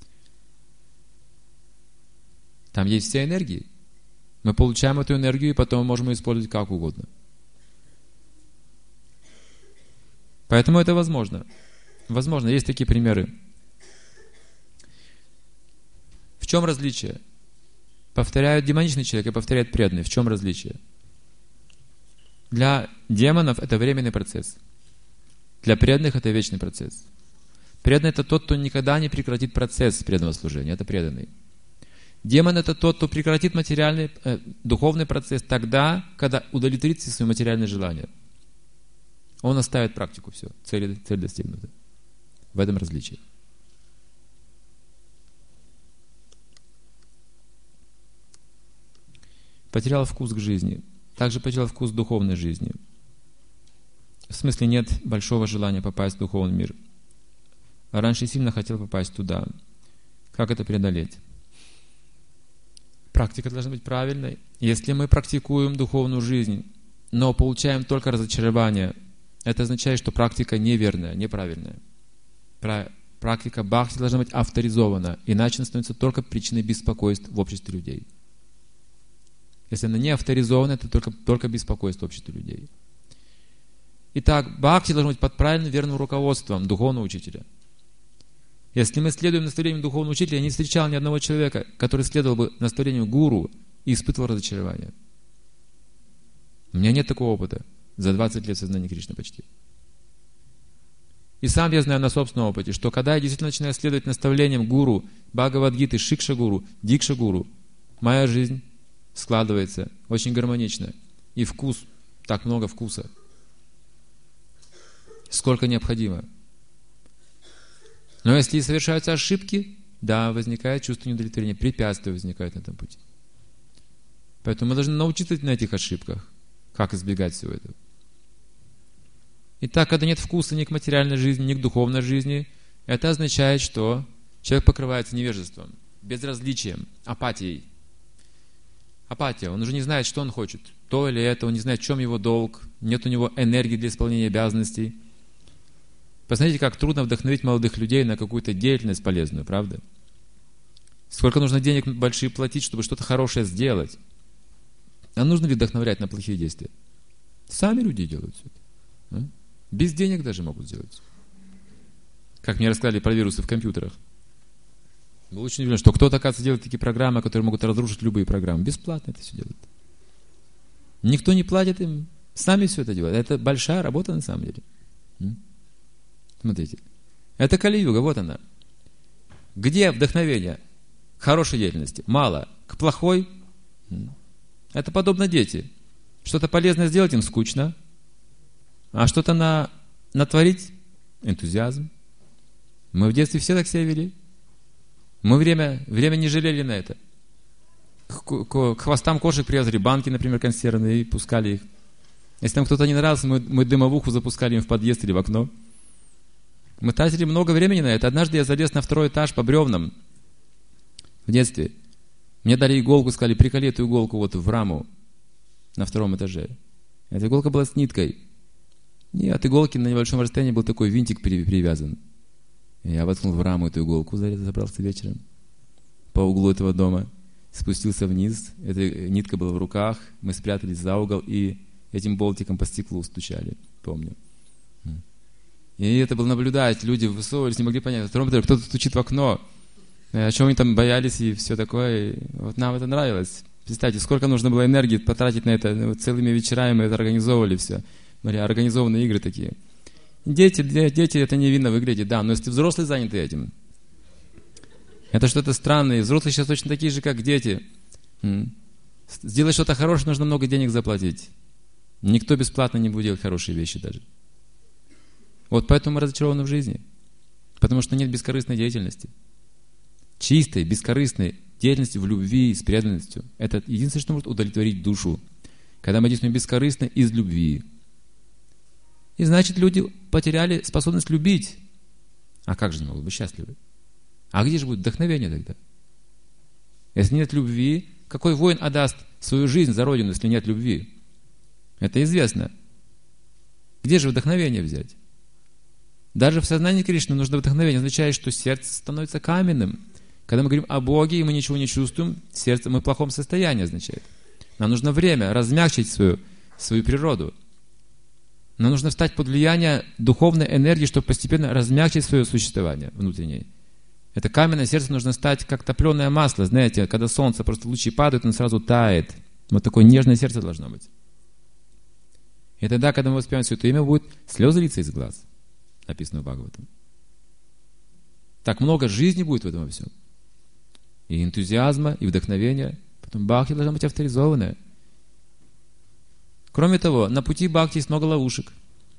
Там есть вся энергия. Мы получаем эту энергию, и потом можем ее использовать как угодно. Поэтому это возможно. Возможно, есть такие примеры. В чем различие? Повторяют демоничный человек и повторяет преданный. В чем различие? Для демонов это временный процесс. Для преданных это вечный процесс. Преданный это тот, кто никогда не прекратит процесс преданного служения. Это преданный. Демон это тот, кто прекратит материальный, духовный процесс тогда, когда удовлетворит все свои материальные желания. Он оставит практику, все, цель достигнута. В этом различие. Потерял вкус к жизни. Также потерял вкус к духовной жизни. В смысле, нет большого желания попасть в духовный мир. А раньше сильно хотел попасть туда. Как это преодолеть? Практика должна быть правильной. Если мы практикуем духовную жизнь, но получаем только разочарование, это означает, что практика неверная, неправильная. Практика бхакти должна быть авторизована, иначе она становится только причиной беспокойств в обществе людей. Если она не авторизована, это только беспокойство в обществе людей. Итак, бхакти должно быть под правильным верным руководством духовного учителя. Если мы следуем наставлениям духовного учителя, я не встречал ни одного человека, который следовал бы наставлению гуру и испытывал разочарование. У меня нет такого опыта за 20 лет сознания Кришны почти. И сам я знаю на собственном опыте, что когда я действительно начинаю следовать наставлениям гуру, Бхагавад-гиты, Шикша-гуру, Дикша-гуру, моя жизнь складывается очень гармонично. И вкус, так много вкуса. Сколько необходимо. Но если совершаются ошибки, да, возникает чувство неудовлетворения, препятствия возникают на этом пути. Поэтому мы должны научиться на этих ошибках, как избегать всего этого. Итак, когда нет вкуса ни к материальной жизни, ни к духовной жизни, это означает, что человек покрывается невежеством, безразличием, апатией. Апатия. Он уже не знает, что он хочет. То или это, он не знает, в чем его долг, нет у него энергии для исполнения обязанностей. Посмотрите, как трудно вдохновить молодых людей на какую-то деятельность полезную, правда? Сколько нужно денег большие платить, чтобы что-то хорошее сделать? А нужно ли вдохновлять на плохие действия? Сами люди делают все это. Без денег даже могут сделать. Как мне рассказали про вирусы в компьютерах. Был очень удивлен, что кто-то, оказывается, делает такие программы, которые могут разрушить любые программы. Бесплатно это все делают. Никто не платит им. Сами все это делают. Это большая работа на самом деле. Смотрите. Это Кали-юга, вот она. Где вдохновение? К хорошей деятельности. Мало. К плохой? Это подобно дети. Что-то полезное сделать им скучно. А что-то натворить? Энтузиазм. Мы в детстве все так себя вели. Мы время не жалели на это. К хвостам кошек привязывали банки, например, консервные, и пускали их. Если нам кто-то не нравился, мы дымовуху запускали им в подъезд или в окно. Мы тратили много времени на это. Однажды я залез на 2-й этаж по бревнам в детстве. Мне дали иголку, сказали, приколи эту иголку вот в раму на 2-м этаже. Эта иголка была с ниткой. И от иголки на небольшом расстоянии был такой винтик привязан. И я воткнул в раму эту иголку, забрался вечером по углу этого дома, спустился вниз, эта нитка была в руках, мы спрятались за угол и этим болтиком по стеклу стучали, помню. И это было наблюдать, люди высовывались, не могли понять, кто-то стучит в окно, о чем они там боялись и все такое. И вот нам это нравилось. Представьте, сколько нужно было энергии потратить на это, вот целыми вечерами мы это организовывали все. Организованные игры такие. Дети это невинно выглядит, да, но если взрослые заняты этим, это что-то странное. Взрослые сейчас точно такие же, как дети. Сделать что-то хорошее, нужно много денег заплатить. Никто бесплатно не будет делать хорошие вещи даже. Вот поэтому мы разочарованы в жизни. Потому что нет бескорыстной деятельности. Чистой, бескорыстной деятельности в любви, с преданностью. Это единственное, что может удовлетворить душу. Когда мы действуем бескорыстно из любви. И значит, люди потеряли способность любить. А как же они могут быть счастливы? А где же будет вдохновение тогда? Если нет любви, какой воин отдаст свою жизнь за Родину, если нет любви? Это известно. Где же вдохновение взять? Даже в сознании Кришны нужно вдохновение. Означает, что сердце становится каменным. Когда мы говорим о Боге, и мы ничего не чувствуем, сердце мы в плохом состоянии означает. Нам нужно время размягчить свою природу. Нам нужно встать под влияние духовной энергии, чтобы постепенно размягчить свое существование внутреннее. Это каменное сердце нужно стать как топленое масло. Знаете, когда солнце, просто лучи падают, оно сразу тает. Вот такое нежное сердце должно быть. И тогда, когда мы воспеваем Святое Имя, будет слезы литься из глаз. Написано в Бхагаватам. Так много жизни будет в этом во всем. И энтузиазма, и вдохновения. Потом бхакти должна быть авторизованная. Кроме того, на пути бхакти есть много ловушек.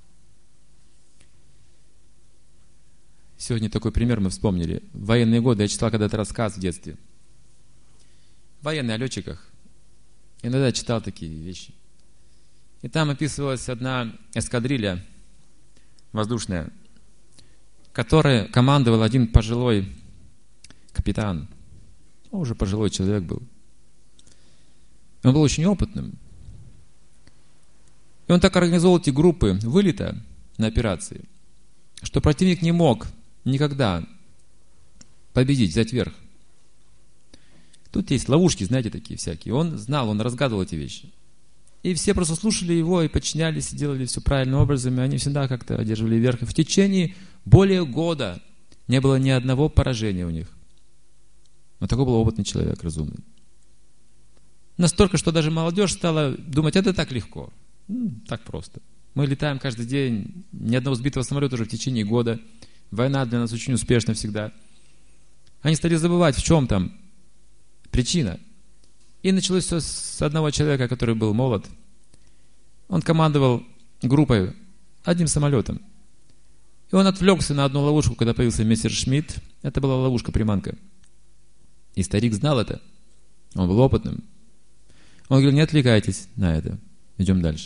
Сегодня такой пример мы вспомнили. В военные годы я читал когда-то рассказ в детстве. Военные о летчиках. Иногда читал такие вещи. И там описывалась одна эскадрилья воздушная, которой командовал один пожилой капитан. Он уже пожилой человек был. Он был очень опытным. И он так организовал эти группы вылета на операции, что противник не мог никогда победить, взять верх. Тут есть ловушки, знаете, такие всякие. Он знал, он разгадывал эти вещи. И все просто слушали его и подчинялись, и делали все правильным образом, и они всегда как-то одерживали верх. И в течение более года не было ни одного поражения у них. Но такой был опытный человек, разумный. Настолько, что даже молодежь стала думать, это так легко, так просто. Мы летаем каждый день, ни одного сбитого самолета уже в течение года. Война для нас очень успешна всегда. Они стали забывать, в чем там причина. И началось все с одного человека, который был молод. Он командовал группой, одним самолетом. И он отвлекся на одну ловушку, когда появился мистер Шмидт. Это была ловушка-приманка. И старик знал это. Он был опытным. Он говорил, не отвлекайтесь на это. Идем дальше.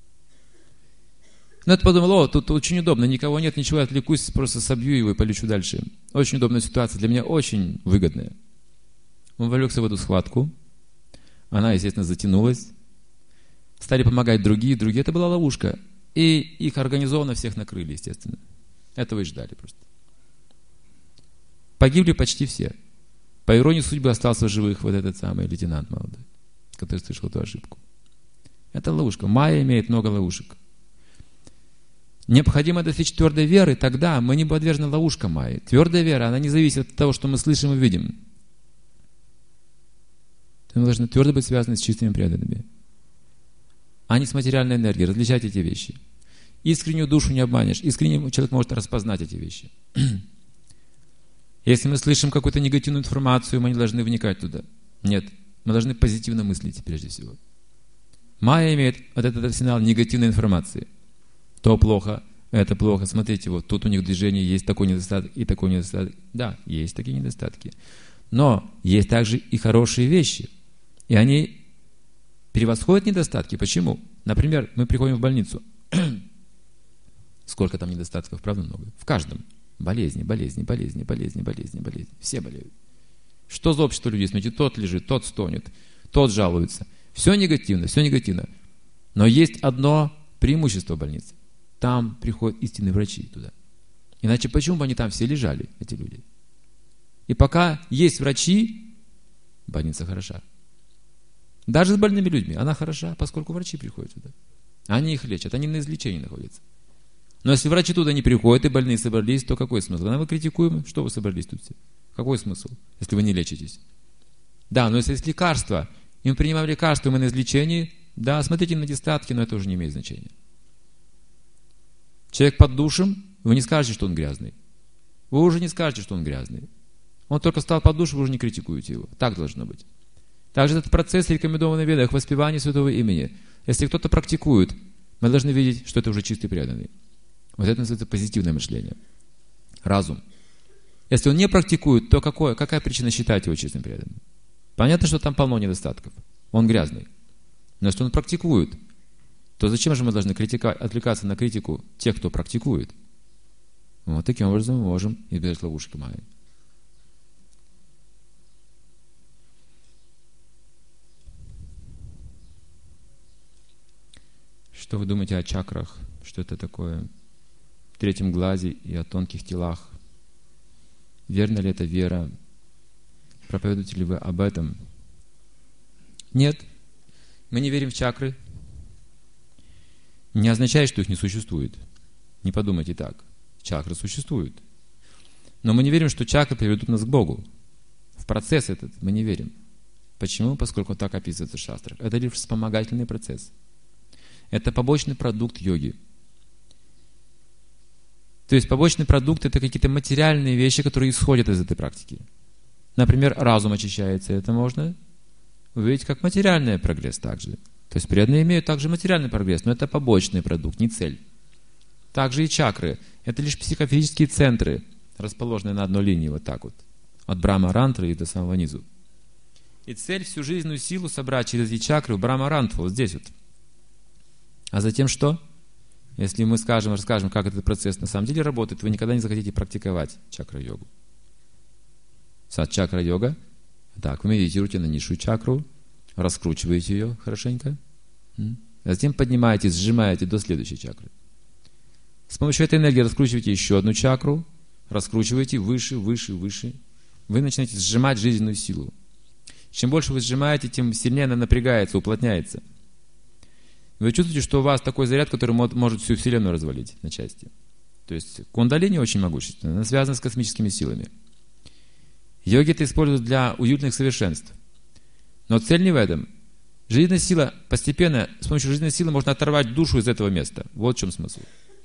Но это подумал, тут очень удобно, никого нет, ничего, я отвлекусь, просто собью его и полечу дальше. Очень удобная ситуация, для меня очень выгодная. Он вовлекся в эту схватку. Она, естественно, затянулась. Стали помогать другие. Это была ловушка. И их организованно всех накрыли, естественно. Этого и ждали просто. Погибли почти все. По иронии судьбы остался в живых вот этот самый лейтенант молодой, который совершил эту ошибку. Это ловушка. Майя имеет много ловушек. Необходимо достичь твердой веры, тогда мы не подвержены ловушкам Майи. Твердая вера, она не зависит от того, что мы слышим и видим. Мы должны твердо быть связаны с чистыми преданными, а не с материальной энергией. Различать эти вещи. Искреннюю душу не обманешь. Искренний человек может распознать эти вещи. Если мы слышим какую-то негативную информацию, мы не должны вникать туда. Нет, мы должны позитивно мыслить прежде всего. Майя имеет вот этот арсенал негативной информации. То плохо, это плохо. Смотрите, вот тут у них движение, есть такой недостаток и такой недостаток. Да, есть такие недостатки. Но есть также и хорошие вещи. И они превосходят недостатки. Почему? Например, мы приходим в больницу. Сколько там недостатков, правда, много? В каждом. Болезни. Все болеют. Что за общество людей? Смотрите, тот лежит, тот стонет, тот жалуется. Все негативно. Но есть одно преимущество больницы. Там приходят истинные врачи туда. Иначе почему бы они там все лежали, эти люди? И пока есть врачи, больница хороша. Даже с больными людьми она хороша, поскольку врачи приходят туда. Они их лечат, они на излечении находятся. Но если врачи туда не приходят и больные собрались, то какой смысл? Когда мы критикуем, что вы собрались тут все? Какой смысл, если вы не лечитесь? Да, но если есть лекарства, и мы принимаем лекарства, и мы на излечении, да, смотрите на недостатки, но это уже не имеет значения. Человек под душем, вы не скажете, что он грязный. Вы уже не скажете, что он грязный. Он только встал под душ, вы уже не критикуете его. Так должно быть. Также этот процесс рекомендованный в ведах воспевания святого имени. Если кто-то практикует, мы должны видеть, что это уже чистый преданный. Вот это называется позитивное мышление. Разум. Если он не практикует, то какая причина считать его чистым преданным? Понятно, что там полно недостатков. Он грязный. Но если он практикует, то зачем же мы должны отвлекаться на критику тех, кто практикует? Вот таким образом мы можем избежать ловушки майи. Что вы думаете о чакрах? Что это такое? В третьем глазе и о тонких телах. Верна ли это вера? Проповедуете ли вы об этом? Нет. Мы не верим в чакры. Не означает, что их не существует. Не подумайте так. Чакры существуют. Но мы не верим, что чакры приведут нас к Богу. В процесс этот мы не верим. Почему? Поскольку так описывается в шастрах. Это лишь вспомогательный процесс. Это побочный продукт йоги. То есть побочный продукт — это какие-то материальные вещи, которые исходят из этой практики. Например, разум очищается. Это можно увидеть как материальный прогресс также. То есть преданные имеют также материальный прогресс, но это побочный продукт, не цель. Также и чакры. Это лишь психофизические центры, расположенные на одной линии, вот так вот. От Брахма-рантры и до самого низу. И цель — всю жизненную силу собрать через эти чакры в Брахма-рантру, вот здесь вот. А затем что? Если мы расскажем, как этот процесс на самом деле работает, вы никогда не захотите практиковать чакра-йогу. Сад-чакра-йога. Так, вы медитируете на низшую чакру, раскручиваете ее хорошенько, а затем поднимаете, сжимаете до следующей чакры. С помощью этой энергии раскручиваете еще одну чакру, раскручиваете выше, выше, выше. Вы начинаете сжимать жизненную силу. Чем больше вы сжимаете, тем сильнее она напрягается, уплотняется. Вы чувствуете, что у вас такой заряд, который может всю Вселенную развалить на части. То есть кундалини очень могущественна, она связана с космическими силами. Йоги это используют для удивительных совершенств. Но цель не в этом. Жизненная сила постепенно, с помощью жизненной силы можно оторвать душу из этого места. Вот в чем смысл.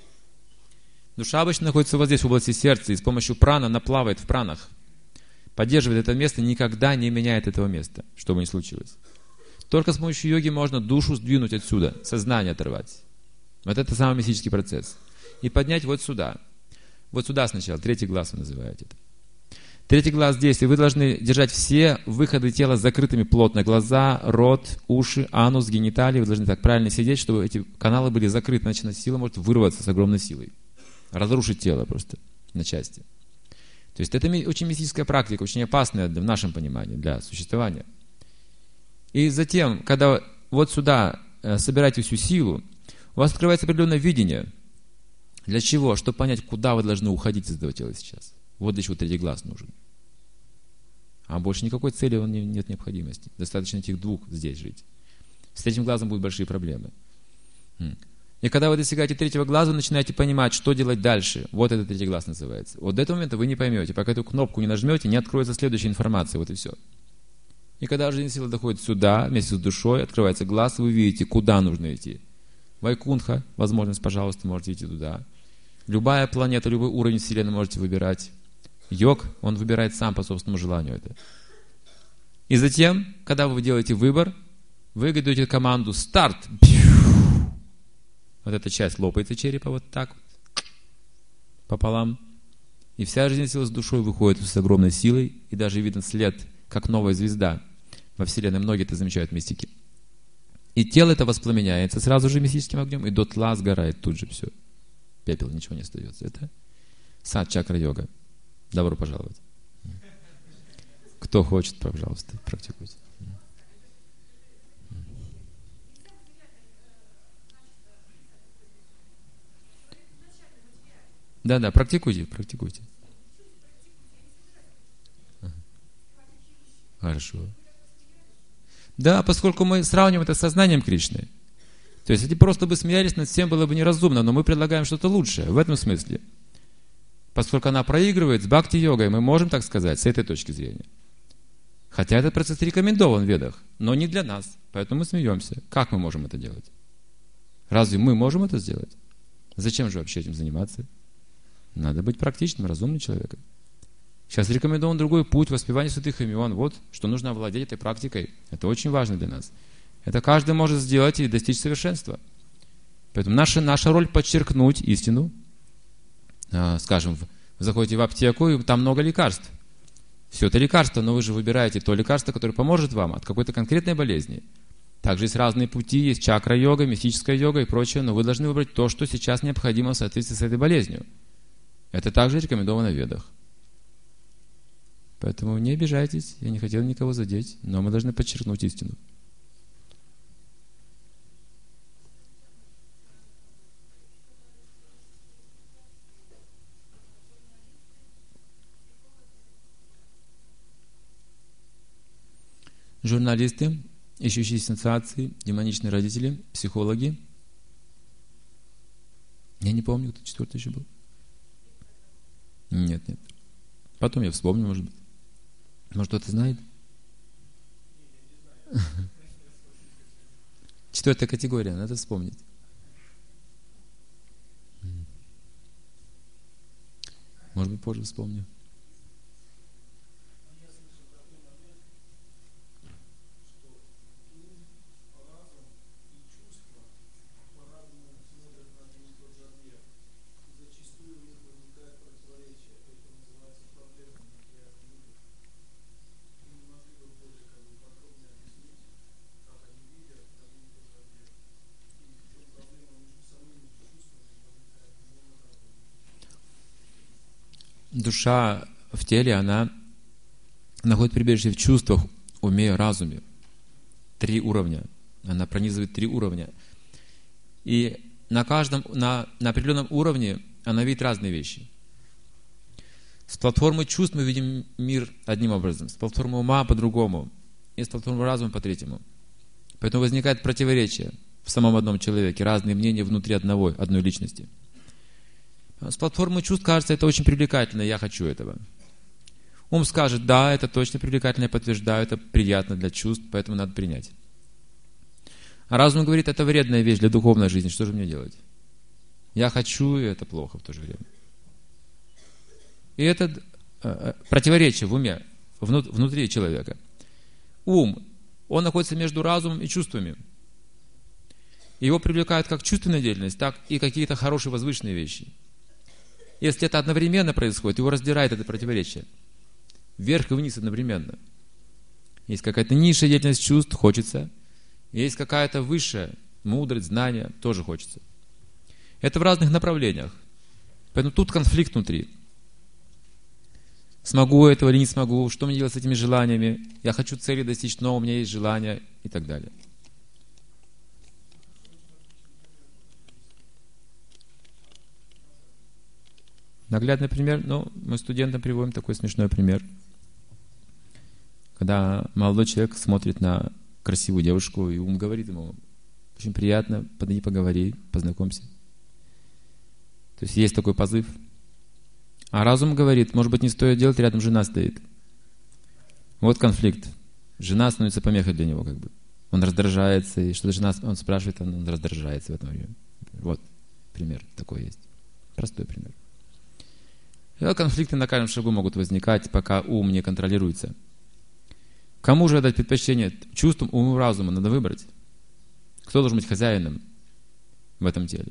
Душа обычно находится вот здесь, в области сердца, и с помощью праны она плавает в пранах. Поддерживает это место, никогда не меняет этого места, что бы ни случилось. Только с помощью йоги можно душу сдвинуть отсюда, сознание оторвать. Вот это самый мистический процесс. И поднять вот сюда. Вот сюда сначала, третий глаз вы называете это. Третий глаз здесь, и вы должны держать все выходы тела закрытыми плотно. Глаза, рот, уши, анус, гениталии. Вы должны так правильно сидеть, чтобы эти каналы были закрыты, иначе сила может вырваться с огромной силой. Разрушить тело просто на части. То есть это очень мистическая практика, очень опасная в нашем понимании для существования. И затем, когда вот сюда собираете всю силу, у вас открывается определенное видение. Для чего? Чтобы понять, куда вы должны уходить из этого тела сейчас. Вот для чего третий глаз нужен. А больше никакой цели нет необходимости. Достаточно этих двух здесь жить. С третьим глазом будут большие проблемы. И когда вы достигаете третьего глаза, вы начинаете понимать, что делать дальше. Вот этот третий глаз называется. Вот до этого момента вы не поймете. Пока эту кнопку не нажмете, не откроется следующая информация. Вот и все. И когда жизненная сила доходит сюда, вместе с душой, открывается глаз, вы видите, куда нужно идти. Вайкунха, возможность, пожалуйста, можете идти туда. Любая планета, любой уровень Вселенной можете выбирать. Йог, он выбирает сам по собственному желанию это. И затем, когда вы делаете выбор, вы даете команду «Старт!». Вот эта часть лопается черепа вот так вот, пополам. И вся жизненная сила с душой выходит с огромной силой, и даже виден след, как новая звезда во Вселенной. Многие это замечают мистики. И тело это воспламеняется сразу же мистическим огнем, и дотла сгорает тут же все. Пепел, ничего не остается. Это сад-чакра-йога. Добро пожаловать. Кто хочет, пожалуйста, практикуйте. Да, практикуйте. Хорошо. Да, поскольку мы сравниваем это с сознанием Кришны. То есть, если просто бы смеялись над всем, было бы неразумно, но мы предлагаем что-то лучшее, в этом смысле. Поскольку она проигрывает с бхакти-йогой, мы можем так сказать, с этой точки зрения. Хотя этот процесс рекомендован в ведах, но не для нас, поэтому мы смеемся. Как мы можем это делать? Разве мы можем это сделать? Зачем же вообще этим заниматься? Надо быть практичным, разумным человеком. Сейчас рекомендован другой путь воспевания святых имен. Вот, что нужно овладеть этой практикой. Это очень важно для нас. Это каждый может сделать и достичь совершенства. Поэтому наша роль подчеркнуть истину. Скажем, вы заходите в аптеку, и там много лекарств. Все это лекарство, но вы же выбираете то лекарство, которое поможет вам от какой-то конкретной болезни. Также есть разные пути, есть чакра-йога, мистическая йога и прочее, но вы должны выбрать то, что сейчас необходимо в соответствии с этой болезнью. Это также рекомендовано в Ведах. Поэтому не обижайтесь, я не хотел никого задеть, но мы должны подчеркнуть истину. Журналисты, ищущие сенсации, демоничные родители, психологи. Я не помню, кто четвертый еще был. Нет. Потом я вспомню, может быть. Может, кто-то знает? Четвертая категория, надо вспомнить. Может быть, позже вспомню. Душа в теле, она находит прибежище в чувствах, уме, разуме. 3 уровня. Она пронизывает 3 уровня. И на определенном уровне она видит разные вещи. С платформы чувств мы видим мир одним образом, с платформы ума по-другому, и с платформы разума по-третьему. Поэтому возникает противоречие в самом одном человеке, разные мнения внутри одной личности. С платформы чувств кажется, это очень привлекательно, я хочу этого. Ум скажет, да, это точно привлекательно, я подтверждаю, это приятно для чувств, поэтому надо принять. А разум говорит, это вредная вещь для духовной жизни, что же мне делать? Я хочу, и это плохо в то же время. И это противоречие в уме, внутри человека. Ум, он находится между разумом и чувствами. Его привлекают как чувственная деятельность, так и какие-то хорошие возвышенные вещи. Если это одновременно происходит, его раздирает это противоречие. Вверх и вниз одновременно. Есть какая-то низшая деятельность чувств, хочется. Есть какая-то высшая мудрость, знание, тоже хочется. Это в разных направлениях. Поэтому тут конфликт внутри. Смогу этого или не смогу? Что мне делать с этими желаниями? Я хочу цели достичь, но у меня есть желания и так далее. Наглядный пример, мы студентам приводим такой смешной пример. Когда молодой человек смотрит на красивую девушку, и ум говорит ему, очень приятно, подойди, поговори, познакомься. То есть есть такой позыв. А разум говорит, может быть, не стоит делать, рядом жена стоит. Вот конфликт. Жена становится помехой для него, как бы. Он раздражается, и что жена, он спрашивает, он раздражается в этом время. Вот пример такой есть. Простой пример. И конфликты на каждом шагу могут возникать, пока ум не контролируется. Кому же отдать предпочтение? Чувствам, уму, разуму надо выбрать. Кто должен быть хозяином в этом теле?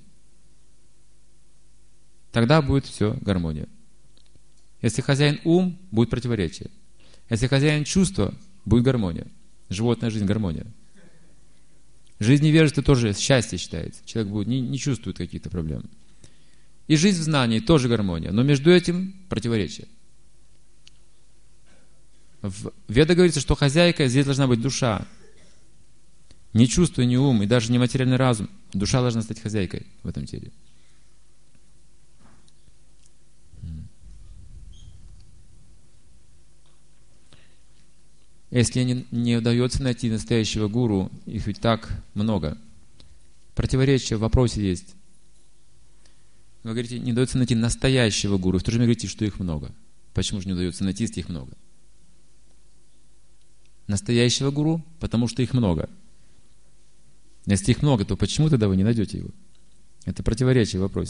Тогда будет все гармония. Если хозяин ум, будет противоречие. Если хозяин чувства, будет гармония. Животная жизнь, гармония. Жизнь невежества тоже счастье считается. Человек будет, не чувствует каких-то проблем. И жизнь в знании тоже гармония. Но между этим противоречие. В Ведах говорится, что хозяйка здесь должна быть душа. Не чувство, не ум, и даже не материальный разум. Душа должна стать хозяйкой в этом теле. Если не удается найти настоящего гуру, их ведь так много. Противоречия в вопросе есть. Вы говорите, не удается найти настоящего гуру. В то же время говорите, что их много. Почему же не удается найти, если их много? Настоящего гуру, потому что их много. Если их много, то почему тогда вы не найдете его? Это противоречие в вопросе.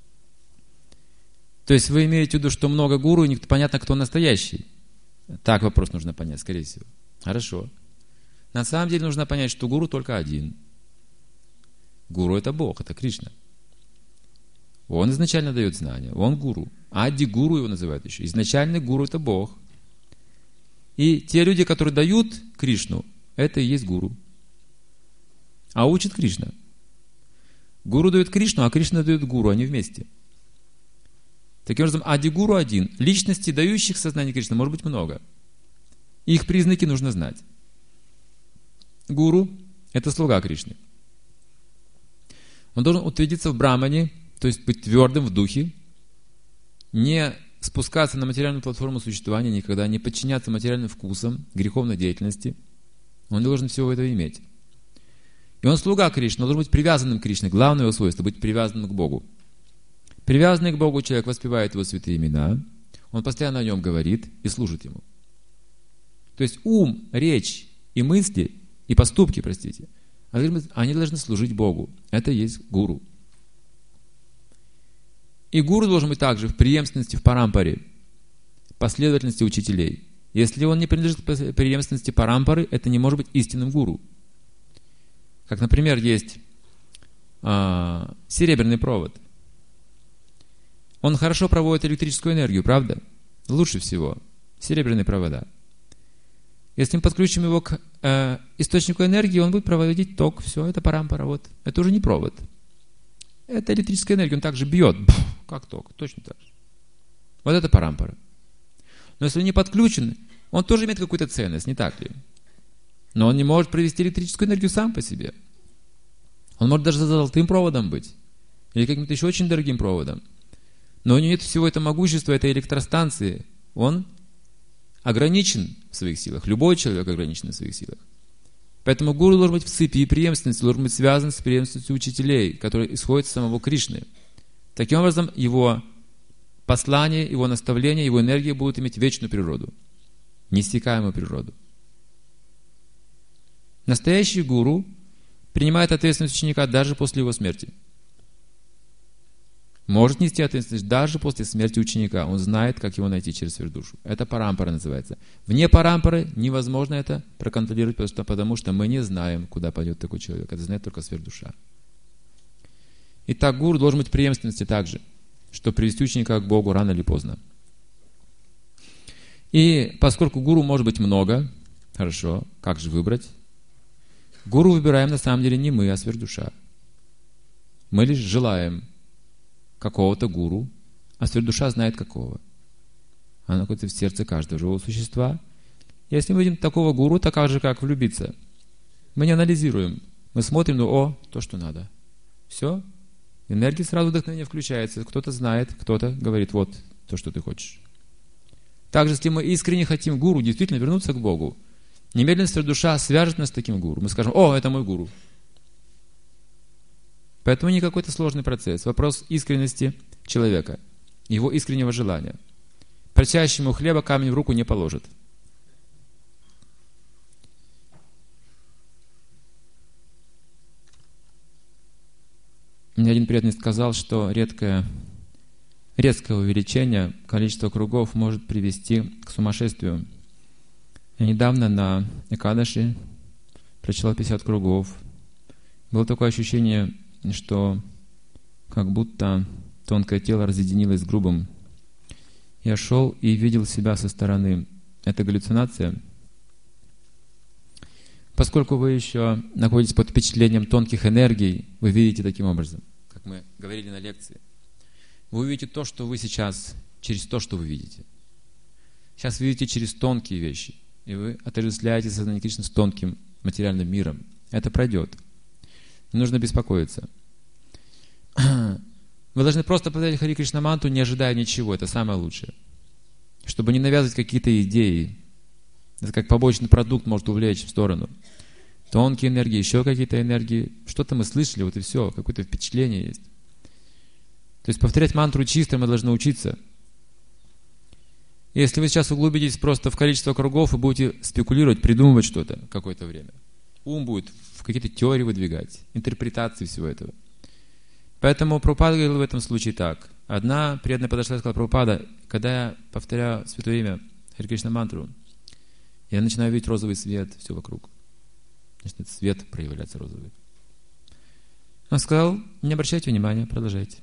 То есть вы имеете в виду, что много гуру, и непонятно, кто настоящий. Так вопрос нужно понять, скорее всего. Хорошо. На самом деле нужно понять, что гуру только один. Гуру — это Бог, это Кришна. Он изначально дает знания, он гуру. Ади-гуру его называют еще. Изначальный гуру — это Бог. И те люди, которые дают Кришну, это и есть гуру. А учит Кришна. Гуру дает Кришну, а Кришна дает гуру, они вместе. Таким образом, Ади-гуру один. Личностей, дающих сознание Кришны, может быть много. Их признаки нужно знать. Гуру – это слуга Кришны. Он должен утвердиться в брамане, то есть быть твердым в духе, не спускаться на материальную платформу существования никогда, не подчиняться материальным вкусам, греховной деятельности. Он не должен всего этого иметь. И он слуга Кришны, он должен быть привязанным к Кришне. Главное его свойство – быть привязанным к Богу. Привязанный к Богу человек воспевает его святые имена, он постоянно о нем говорит и служит ему. То есть ум, речь и мысли, и поступки, простите, они должны служить Богу. Это и есть гуру. И гуру должен быть также в преемственности, в парампаре, последовательности учителей. Если он не принадлежит к преемственности парампары, это не может быть истинным гуру. Как, например, есть серебряный провод. Он хорошо проводит электрическую энергию, правда? Лучше всего. Серебряные провода. Если мы подключим его к источнику энергии, он будет проводить ток. Все, это парампара. Вот. Это уже не провод. Это электрическая энергия. Он также бьет. Как ток. Точно так же. Вот это парампара. Но если он не подключен, он тоже имеет какую-то ценность, не так ли? Но он не может провести электрическую энергию сам по себе. Он может даже за золотым проводом быть. Или каким-то еще очень дорогим проводом. Но у него нет всего этого могущества, этой электростанции. Он ограничен в своих силах. Любой человек ограничен в своих силах. Поэтому гуру должен быть в цепи и преемственности, должен быть связан с преемственностью учителей, которые исходят из самого Кришны. Таким образом, его послание, его наставление, его энергия будут иметь вечную природу, неиссякаемую природу. Настоящий гуру принимает ответственность ученика даже после его смерти. Может нести ответственность даже после смерти ученика. Он знает, как его найти через сверхдушу. Это парампара называется. Вне парампары невозможно это проконтролировать, потому что мы не знаем, куда пойдет такой человек. Это знает только сверхдуша. Итак, гуру должен быть в преемственности также, чтобы привести ученика к Богу рано или поздно. И поскольку гуру может быть много, хорошо, как же выбрать? Гуру выбираем на самом деле не мы, а сверхдуша. Мы лишь желаем какого-то гуру, а сверхдуша знает какого. Она находится в сердце каждого живого существа. Если мы видим такого гуру, так же, как влюбиться. Мы не анализируем. Мы смотрим, то, что надо. Все. Энергия сразу вдохновения включается. Кто-то знает, кто-то говорит, вот то, что ты хочешь. Также, если мы искренне хотим гуру, действительно вернуться к Богу, немедленно сверхдуша свяжет нас с таким гуру. Мы скажем, это мой гуру. Поэтому не какой-то сложный процесс. Вопрос искренности человека, его искреннего желания. Просящему хлеба камень в руку не положит. Мне один преданный сказал, что резкое увеличение количества кругов может привести к сумасшествию. Я недавно на Экадаши прочитал 50 кругов. Было такое ощущение, что как будто тонкое тело разъединилось с грубым. Я шел и видел себя со стороны. Это галлюцинация. Поскольку вы еще находитесь под впечатлением тонких энергий, вы видите таким образом, как мы говорили на лекции. Вы увидите то, что вы сейчас, через то, что вы видите. Сейчас вы видите через тонкие вещи, и вы отождествляете сознание Кришны с тонким материальным миром. Это пройдет. Не нужно беспокоиться. Вы должны просто повторять Хари Кришна мантру, не ожидая ничего. Это самое лучшее. Чтобы не навязывать какие-то идеи. Это как побочный продукт может увлечь в сторону. Тонкие энергии, еще какие-то энергии. Что-то мы слышали, вот и все. Какое-то впечатление есть. То есть повторять мантру чисто мы должны учиться. Если вы сейчас углубитесь просто в количество кругов и будете спекулировать, придумывать что-то какое-то время, ум будет в какие-то теории выдвигать, интерпретации всего этого. Поэтому Прабхупада говорил в этом случае так. Одна преданная подошла и сказала: Прабхупада, когда я повторяю святое имя Хари Кришна мантру, я начинаю видеть розовый свет, все вокруг. Начинает свет проявляться розовый. Он сказал: не обращайте внимания, продолжайте.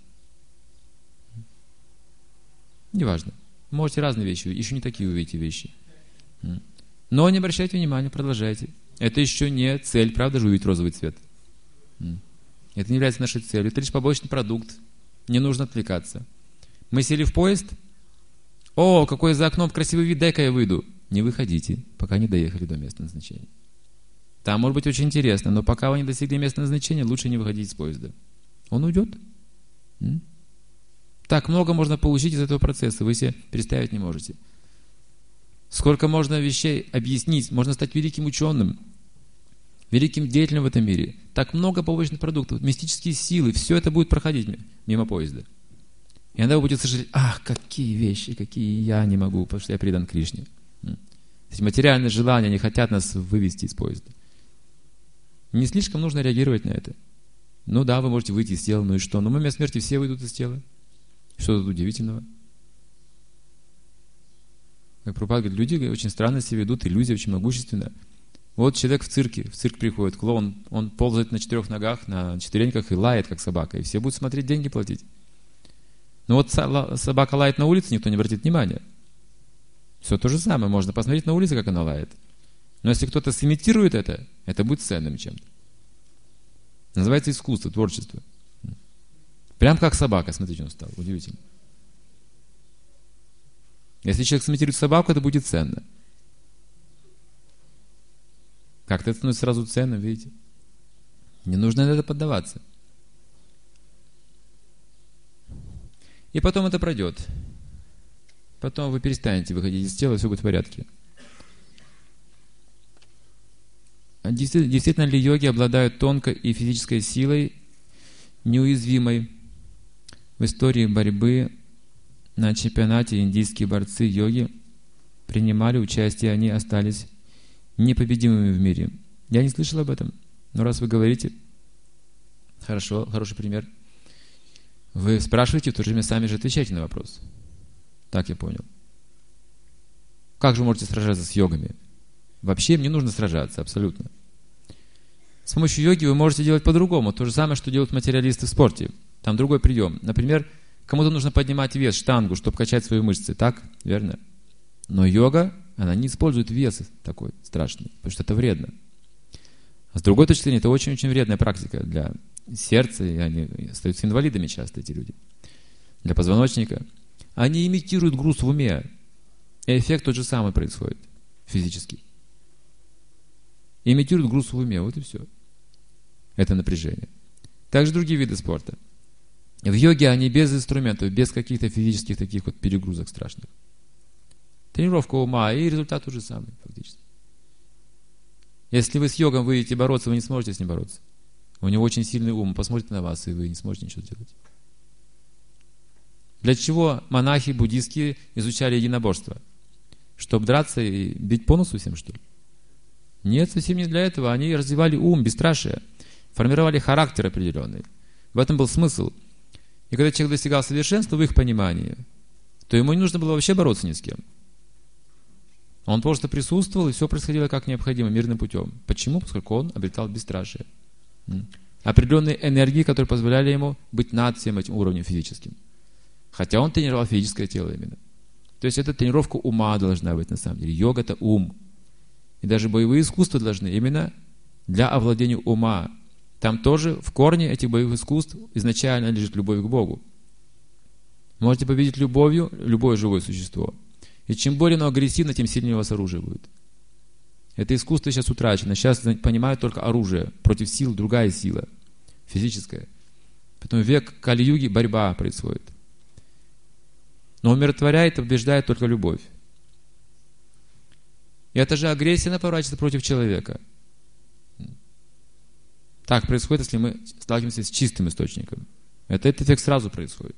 Неважно. Можете разные вещи, еще не такие увидите вещи. Но не обращайте внимания, продолжайте. Это еще не цель, правда же, увидеть розовый цвет? Это не является нашей целью. Это лишь побочный продукт. Не нужно отвлекаться. Мы сели в поезд. О, какой за окном красивый вид, дай-ка я выйду. Не выходите, пока не доехали до места назначения. Там может быть очень интересно, но пока вы не достигли места назначения, лучше не выходить из поезда. Он уйдет. Так много можно получить из этого процесса, вы себе представить не можете. Сколько можно вещей объяснить, можно стать великим ученым, великим деятелем в этом мире. Так много побочных продуктов, мистические силы, все это будет проходить мимо поезда. И иногда вы будете слышать, ах, какие вещи, какие я не могу, потому что я предан Кришне. Эти материальные желания не хотят нас вывести из поезда. Не слишком нужно реагировать на это. Ну да, вы можете выйти из тела, ну и что? Но в момент смерти все выйдут из тела. Что тут удивительного? Как Прабхупада говорит, люди очень странно себя ведут, иллюзия очень могущественна. Вот человек в цирк приходит, клоун, он ползает на 4 ногах, на четвереньках и лает, как собака, и все будут смотреть, деньги платить. Но вот собака лает на улице, никто не обратит внимания. Все то же самое, можно посмотреть на улице, как она лает. Но если кто-то сымитирует это будет ценным чем-то. Называется искусство, творчество. Прям как собака, смотрите, он стал, удивительно. Если человек сымитирует собаку, это будет ценно. Как-то это становится сразу ценным, видите? Не нужно на это поддаваться. И потом это пройдет. Потом вы перестанете выходить из тела, все будет в порядке. Действительно ли йоги обладают тонкой и физической силой, неуязвимой? В истории борьбы на чемпионате индийские борцы-йоги принимали участие, они остались непобедимыми в мире. Я не слышал об этом, но раз вы говорите, хорошо, хороший пример. Вы спрашиваете, в то же время сами же отвечаете на вопрос. Так я понял. Как же вы можете сражаться с йогами? Вообще им не нужно сражаться, абсолютно. С помощью йоги вы можете делать по-другому. То же самое, что делают материалисты в спорте. Там другой прием. Например, кому-то нужно поднимать вес, штангу, чтобы качать свои мышцы. Так? Верно? Но йога, она не использует вес такой страшный, потому что это вредно. А с другой точки зрения, это очень-очень вредная практика для сердца, и они остаются инвалидами часто, эти люди. Для позвоночника. Они имитируют груз в уме. И эффект тот же самый происходит, физический. Имитируют груз в уме, вот и все. Это напряжение. Также другие виды спорта. В йоге они без инструментов, без каких-то физических таких вот перегрузок страшных. Тренировка ума, и результат тот же самый, фактически. Если вы с йогом выйдете бороться, вы не сможете с ним бороться. У него очень сильный ум, посмотрите на вас, и вы не сможете ничего сделать. Для чего монахи буддийские изучали единоборство? Чтобы драться и бить по носу всем, что ли? Нет, совсем не для этого. Они развивали ум, бесстрашие, формировали характер определенный. В этом был смысл. И когда человек достигал совершенства в их понимании, то ему не нужно было вообще бороться ни с кем. Он просто присутствовал, и все происходило как необходимо, мирным путем. Почему? Поскольку он обретал бесстрашие. Определенные энергии, которые позволяли ему быть над всем этим уровнем физическим. Хотя он тренировал физическое тело именно. То есть это тренировка ума должна быть на самом деле. Йога – это ум. И даже боевые искусства должны именно для овладения ума. Там тоже в корне этих боевых искусств изначально лежит любовь к Богу. Можете победить любовью любое живое существо. И чем более оно агрессивно, тем сильнее у вас оружие будет. Это искусство сейчас утрачено. Сейчас понимают только оружие. Против сил другая сила. Физическая. Поэтому век Кали-юги борьба происходит. Но умиротворяет и побеждает только любовь. И эта же агрессия поворачивается против человека. Так происходит, если мы сталкиваемся с чистым источником. Этот эффект сразу происходит.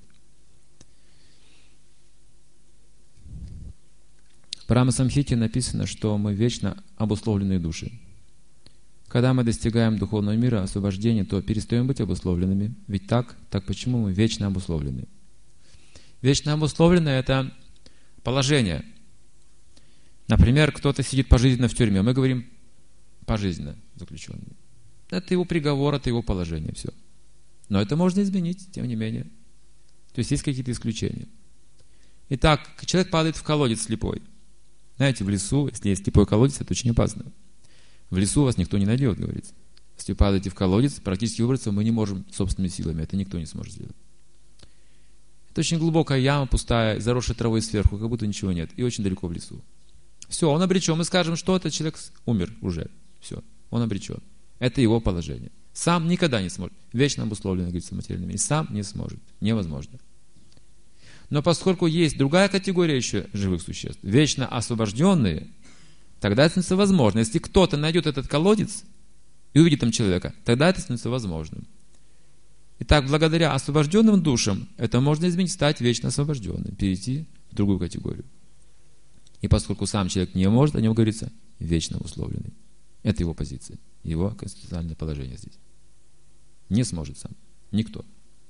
В Парама-самхите написано, что мы вечно обусловленные души. Когда мы достигаем духовного мира, освобождения, то перестаем быть обусловленными. Ведь так почему мы вечно обусловлены? Вечно обусловленное – это положение. Например, кто-то сидит пожизненно в тюрьме, мы говорим пожизненно заключенный. Это его приговор, это его положение, все. Но это можно изменить, тем не менее. То есть есть какие-то исключения. Итак, человек падает в колодец слепой. Знаете, в лесу, если есть слепой колодец, это очень опасно. В лесу вас никто не найдет, говорится. Если вы падаете в колодец, практически выбраться мы не можем собственными силами, это никто не сможет сделать. Это очень глубокая яма, пустая, заросшая травой сверху, как будто ничего нет, и очень далеко в лесу. Все, он обречен. Мы скажем, что этот человек умер уже. Все, он обречен. Это его положение. Сам никогда не сможет. Вечно обусловлено, говорится, материальным миром. Сам не сможет. Невозможно. Но поскольку есть другая категория еще живых существ, вечно освобожденные, тогда это становится возможно. Если кто-то найдет этот колодец и увидит там человека, тогда это становится возможным. Итак, благодаря освобожденным душам это можно изменить, стать вечно освобожденным, перейти в другую категорию. И поскольку сам человек не может, о нем говорится вечно условленный. Это его позиция, его конституциональное положение здесь. Не сможет сам. Никто.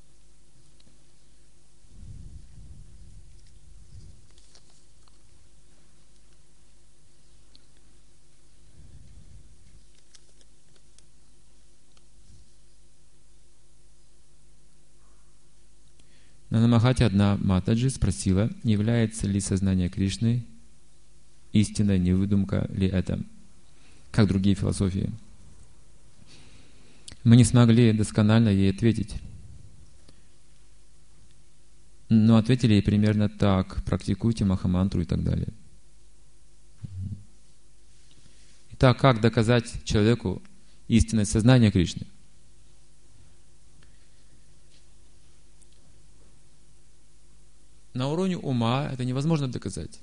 На Намахате одна Матаджи спросила, является ли сознание Кришны истинная, не выдумка ли это, как другие философии. Мы не смогли досконально ей ответить. Но ответили ей примерно так: практикуйте Махамантру и так далее. Итак, как доказать человеку истинное сознание Кришны? На уровне ума это невозможно доказать.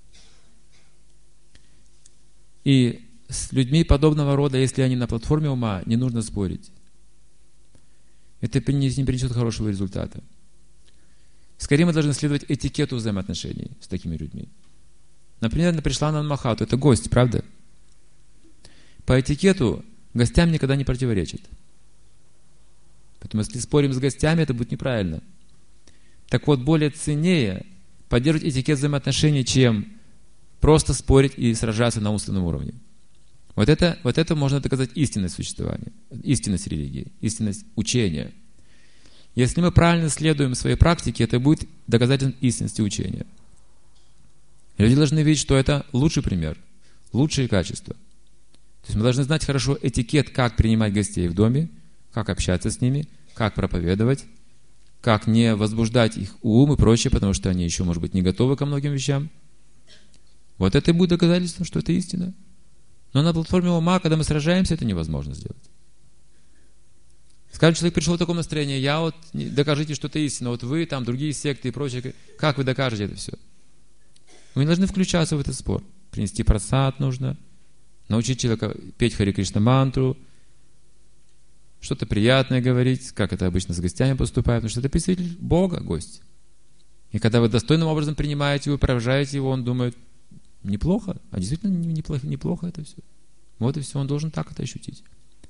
И с людьми подобного рода, если они на платформе ума, не нужно спорить. Это не принесет хорошего результата. Скорее мы должны следовать этикету взаимоотношений с такими людьми. Например, пришла на Махату, это гость, правда? По этикету гостям никогда не противоречит. Поэтому если спорим с гостями, это будет неправильно. Так вот, более ценнее поддерживать этикет взаимоотношений, чем просто спорить и сражаться на умственном уровне. Вот это можно доказать истинность существования, истинность религии, истинность учения. Если мы правильно следуем своей практике, это будет доказательством истинности учения. Люди должны видеть, что это лучший пример, лучшие качества. То есть мы должны знать хорошо этикет, как принимать гостей в доме, как общаться с ними, как проповедовать, как не возбуждать их ум и прочее, потому что они еще, может быть, не готовы ко многим вещам. Вот это и будет доказательством, что это истина. Но на платформе ума, когда мы сражаемся, это невозможно сделать. Скажем, человек пришел в таком настроении: докажите, что это истина, вот вы, там, другие секты и прочее, как вы докажете это все? Мы не должны включаться в этот спор. Принести прасад нужно, научить человека петь Хари Кришна мантру, что-то приятное говорить, как это обычно с гостями поступает, потому что это представитель Бога, гость. И когда вы достойным образом принимаете его, провожаете его, он думает: неплохо, а действительно неплохо это все. Вот и все, он должен так это ощутить.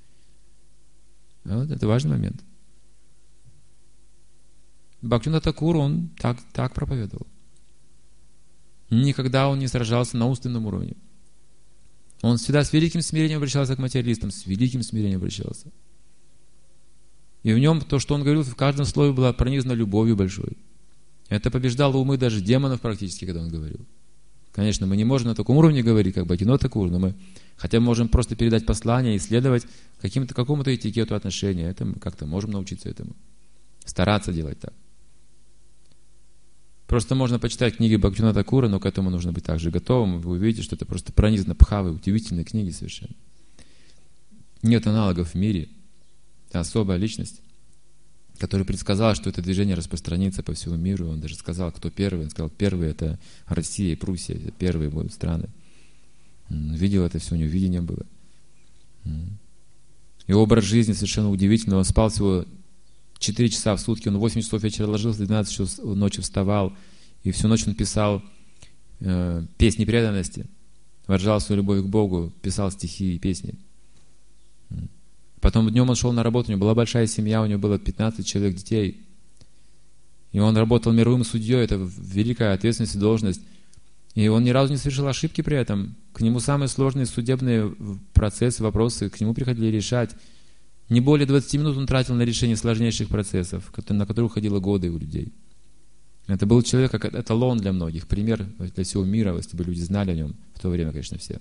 Вот, это важный момент. Бхактивинода Тхакур, он так проповедовал. Никогда он не сражался на умственном уровне. Он всегда с великим смирением обращался к материалистам, с великим смирением обращался. И в нем то, что он говорил, в каждом слове было пронизано любовью большой. Это побеждало умы даже демонов практически, когда он говорил. Конечно, мы не можем на таком уровне говорить, как Бхактивинода Тхакур, но мы хотя бы можем просто передать послание, исследовать какому-то этикету отношения. Это мы как-то можем научиться этому. Стараться делать так. Просто можно почитать книги Бхактивинода Тхакура, но к этому нужно быть также готовым. Вы увидите, что это просто пронизано пхавой, удивительные книги совершенно. Нет аналогов в мире. Это особая личность, который предсказал, что это движение распространится по всему миру. Он даже сказал, кто первый. Он сказал, первые это Россия и Пруссия, это первые будут страны. Видел это все, у него видение было. И образ жизни совершенно удивительный. Он спал всего 4 часа в сутки, он 8 часов вечера ложился, 12 часов ночи вставал, и всю ночь он писал песни преданности, выражал свою любовь к Богу, писал стихи и песни. Потом днем он шел на работу, у него была большая семья, у него было 15 человек детей. И он работал мировым судьей, это великая ответственность и должность. И он ни разу не совершил ошибки при этом. К нему самые сложные судебные процессы, вопросы, к нему приходили решать. Не более 20 минут он тратил на решение сложнейших процессов, на которые уходило годы у людей. Это был человек как эталон для многих, пример для всего мира, если бы люди знали о нем в то время, конечно, все.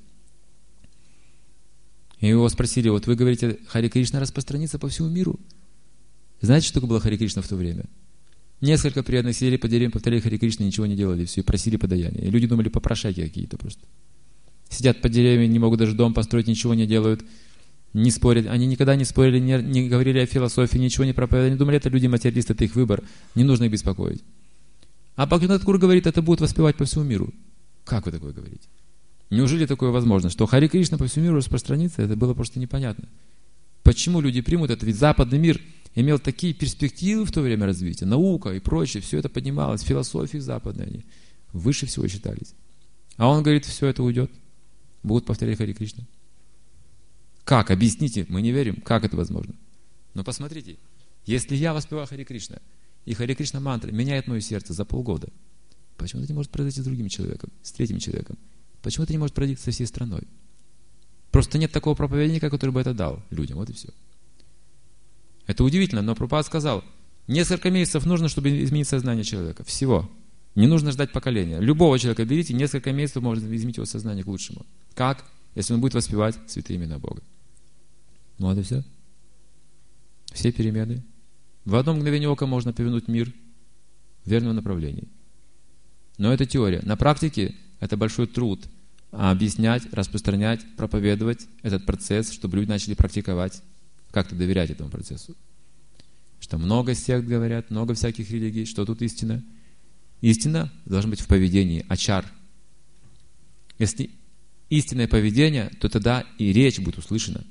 И его спросили, вот вы говорите, Хари Кришна распространится по всему миру. Знаете, что такое было Хари Кришна в то время? Несколько преданных сидели по деревьям, повторяли Харе Кришна, ничего не делали, все, и просили подаяния. И люди думали, попрошайки какие-то просто. Сидят под деревьями, не могут даже дом построить, ничего не делают, не спорят. Они никогда не спорили, не говорили о философии, ничего не проповедовали. Они думали, это люди материалисты, это их выбор, не нужно их беспокоить. А Бхактивинода Тхакур говорит, это будет воспевать по всему миру. Как вы такое говорите? Неужели такое возможно? Что Харе Кришна по всему миру распространится? Это было просто непонятно. Почему люди примут это? Ведь западный мир имел такие перспективы в то время развития, наука и прочее, все это поднималось, философии западные, они выше всего считались. А он говорит, все это уйдет, будут повторять Харе Кришна. Как? Объясните, мы не верим, как это возможно? Но посмотрите, если я воспеваю Харе Кришна, и Харе Кришна мантра меняет мое сердце за полгода, почему это не может произойти с другим человеком, с третьим человеком? Почему это не может произойти со всей страной? Просто нет такого проповедника, который бы это дал людям, вот и все. Это удивительно, но Прабхупада сказал, несколько месяцев нужно, чтобы изменить сознание человека. Всего. Не нужно ждать поколения. Любого человека берите, несколько месяцев можно изменить его сознание к лучшему. Как? Если он будет воспевать святые имена Бога. Ну вот и все. Все перемены. В одно мгновение ока можно повернуть мир в верном направлении. Но это теория. На практике это большой труд. Объяснять, распространять, проповедовать этот процесс, чтобы люди начали практиковать, как-то доверять этому процессу. Что много сект говорят, много всяких религий, что тут истина. Истина должна быть в поведении, ачар. Если истинное поведение, то тогда и речь будет услышана.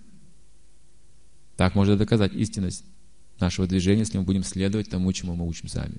Так можно доказать истинность нашего движения, если мы будем следовать тому, чему мы учим сами.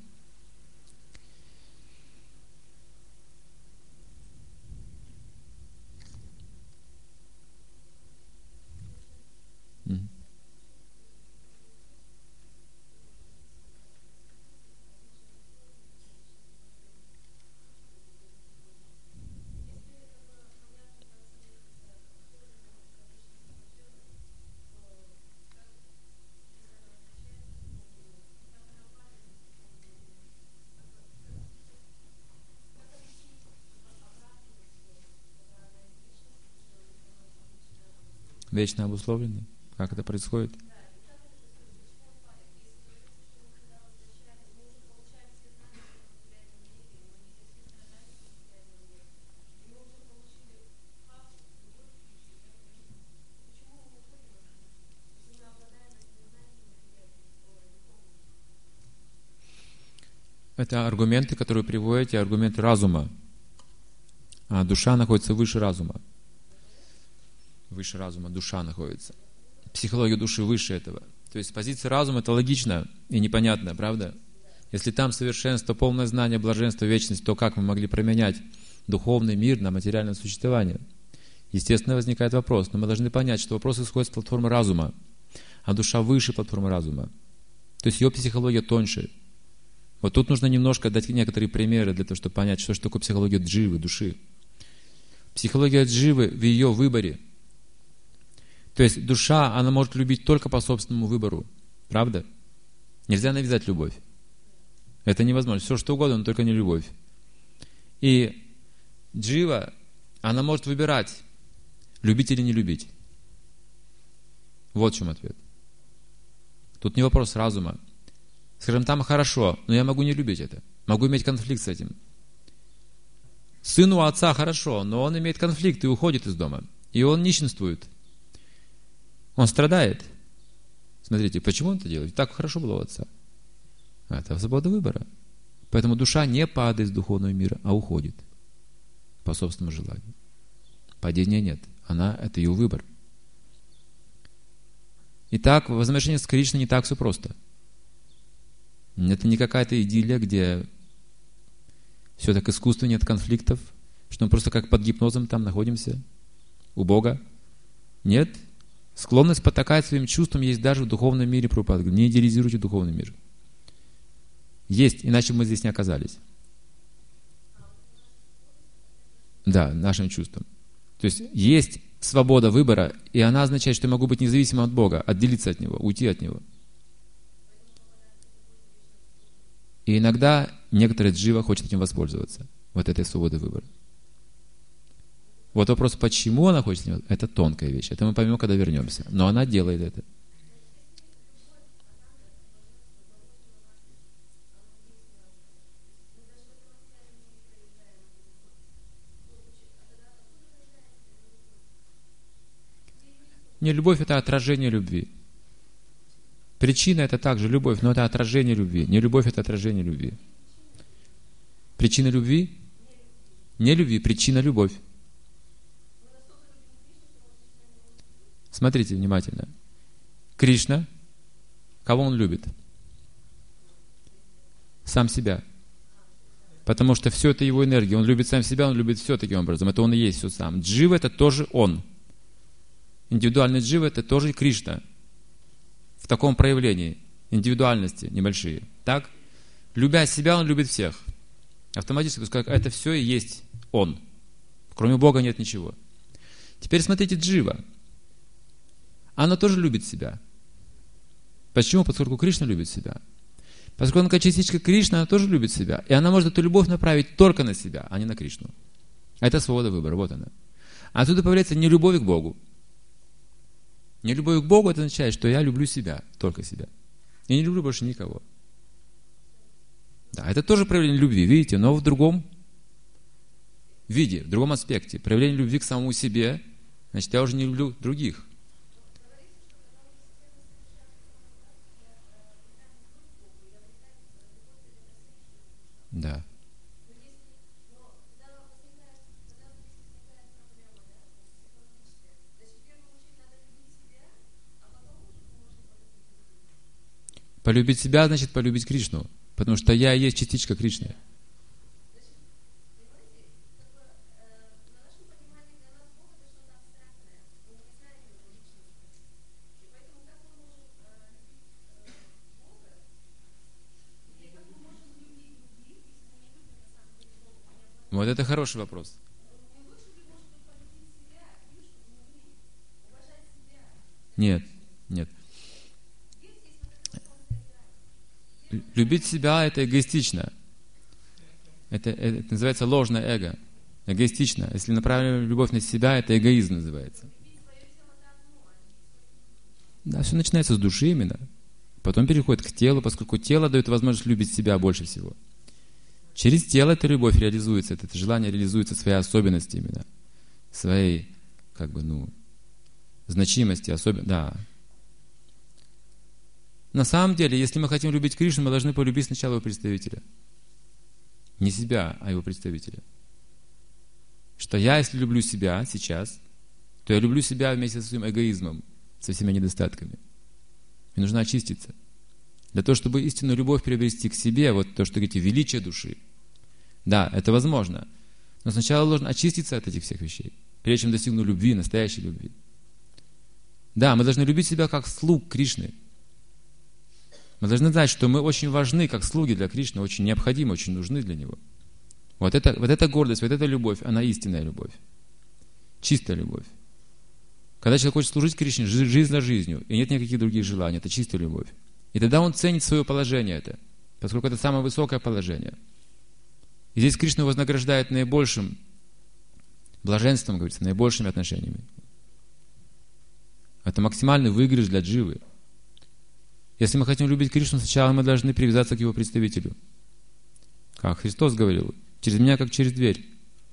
Вечно обусловленный? Как это происходит? Это аргументы, которые приводите, аргументы разума. А душа находится выше разума. Выше разума душа находится. Психология души выше этого. То есть с позиции разума это логично и непонятно, правда? Если там совершенство, полное знание, блаженство, вечность, то как мы могли променять духовный мир на материальное существование? Естественно, возникает вопрос, но мы должны понять, что вопрос исходит с платформы разума, а душа выше платформы разума. То есть ее психология тоньше. Вот тут нужно немножко дать некоторые примеры для того, чтобы понять, что же такое психология дживы, души. Психология дживы в ее выборе. То есть душа, она может любить только по собственному выбору. Правда? Нельзя навязать любовь. Это невозможно. Все что угодно, но только не любовь. И джива, она может выбирать, любить или не любить. Вот в чем ответ. Тут не вопрос разума. Скажем, там хорошо, но я могу не любить это. Могу иметь конфликт с этим. Сыну отца хорошо, но он имеет конфликт и уходит из дома. И он нищенствует. Он страдает. Смотрите, почему он это делает? Так хорошо было у отца. Это свобода выбора. Поэтому душа не падает из духовного мира, а уходит по собственному желанию. Падения нет. Это ее выбор. Итак, возношение с Кришной не так все просто. Это не какая-то идиллия, где все так искусственно, нет конфликтов, что мы просто как под гипнозом там находимся у Бога. Нет. Склонность потакать своим чувствам есть даже в духовном мире. Прабхупада говорит, не идеализируйте духовный мир. Есть, иначе мы здесь не оказались. Да, нашим чувствам. То есть свобода выбора, и она означает, что я могу быть независимым от Бога, отделиться от Него, уйти от Него. И иногда некоторые джива хочет этим воспользоваться, вот этой свободой выбора. Вот вопрос, почему она хочет этим, это тонкая вещь. Это мы поймем, когда вернемся. Но она делает это. Не любовь — это отражение любви. Причина — это также любовь, но это отражение любви. Не любовь — это отражение любви. Причина любви? Не любви, причина любовь. Смотрите внимательно. Кришна, кого он любит? Сам себя. Потому что все это его энергия. Он любит сам себя, он любит все таким образом. Это он и есть все сам. Джива — это тоже он. Индивидуальный джива — это тоже Кришна. В таком проявлении. Индивидуальности небольшие. Так? Любя себя, он любит всех. Автоматически, это все и есть он. Кроме Бога нет ничего. Теперь смотрите джива. Она тоже любит себя. Почему? Поскольку Кришна любит себя. Поскольку она как частичка Кришны, она тоже любит себя. И она может эту любовь направить только на себя, а не на Кришну. Это свобода выбора, вот она. Отсюда появляется нелюбовь к Богу. Нелюбовь к Богу — это означает, что я люблю себя, только себя. И не люблю больше никого. Да, это тоже проявление любви, видите, но в другом виде, в другом аспекте. Проявление любви к самому себе, значит, я уже не люблю других. Да. Полюбить себя значит полюбить Кришну, потому что я и есть частичка Кришны. Вот это хороший вопрос. Нет, нет. Любить себя — это эгоистично. Это называется ложное эго. Эгоистично. Если направим любовь на себя, это эгоизм называется. Да, все начинается с души именно. Потом переходит к телу, поскольку тело дает возможность любить себя больше всего. Через тело эта любовь реализуется, это желание реализуется своей особенности именно. Своей, значимости, да. На самом деле, если мы хотим любить Кришну, мы должны полюбить сначала его представителя. Не себя, а его представителя. Что я, если люблю себя сейчас, то я люблю себя вместе со своим эгоизмом, со всеми недостатками. Мне нужно очиститься. Для того, чтобы истинную любовь приобрести к себе, вот то, что говорите, величие души. Да, это возможно. Но сначала должен очиститься от этих всех вещей, прежде чем достигну любви, настоящей любви. Да, мы должны любить себя как слуг Кришны. Мы должны знать, что мы очень важны, как слуги для Кришны, очень необходимы, очень нужны для Него. Вот эта гордость, вот эта любовь, она истинная любовь. Чистая любовь. Когда человек хочет служить Кришне, жизнь за жизнью, и нет никаких других желаний, это чистая любовь. И тогда он ценит свое положение это, поскольку это самое высокое положение. И здесь Кришна вознаграждает наибольшим блаженством, говорится, наибольшими отношениями. Это максимальный выигрыш для дживы. Если мы хотим любить Кришну, сначала мы должны привязаться к Его представителю. Как Христос говорил, через меня, как через дверь.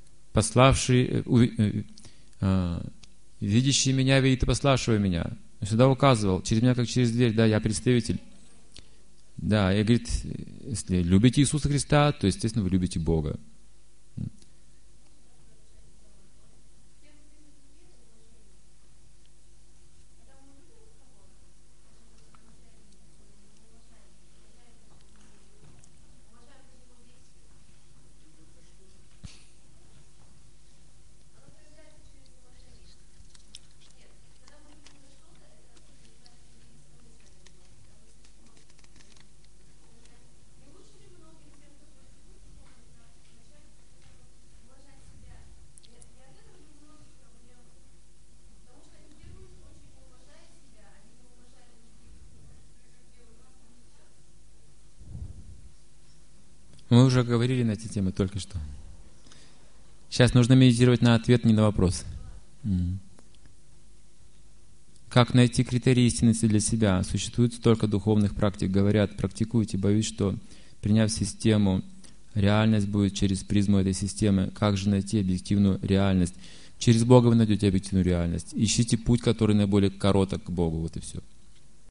Видящий меня видит и пославшего меня. Он всегда указывал, через меня, как через дверь, да, я представитель. Да, и говорит, если любите Иисуса Христа, то, естественно, вы любите Бога. Мы уже говорили на эти темы только что. Сейчас нужно медитировать на ответ, не на вопрос. Как найти критерии истинности для себя? Существует столько духовных практик. Говорят, практикуйте. Боюсь, что, приняв систему, реальность будет через призму этой системы. Как же найти объективную реальность? Через Бога вы найдете объективную реальность. Ищите путь, который наиболее короток к Богу. Вот и все.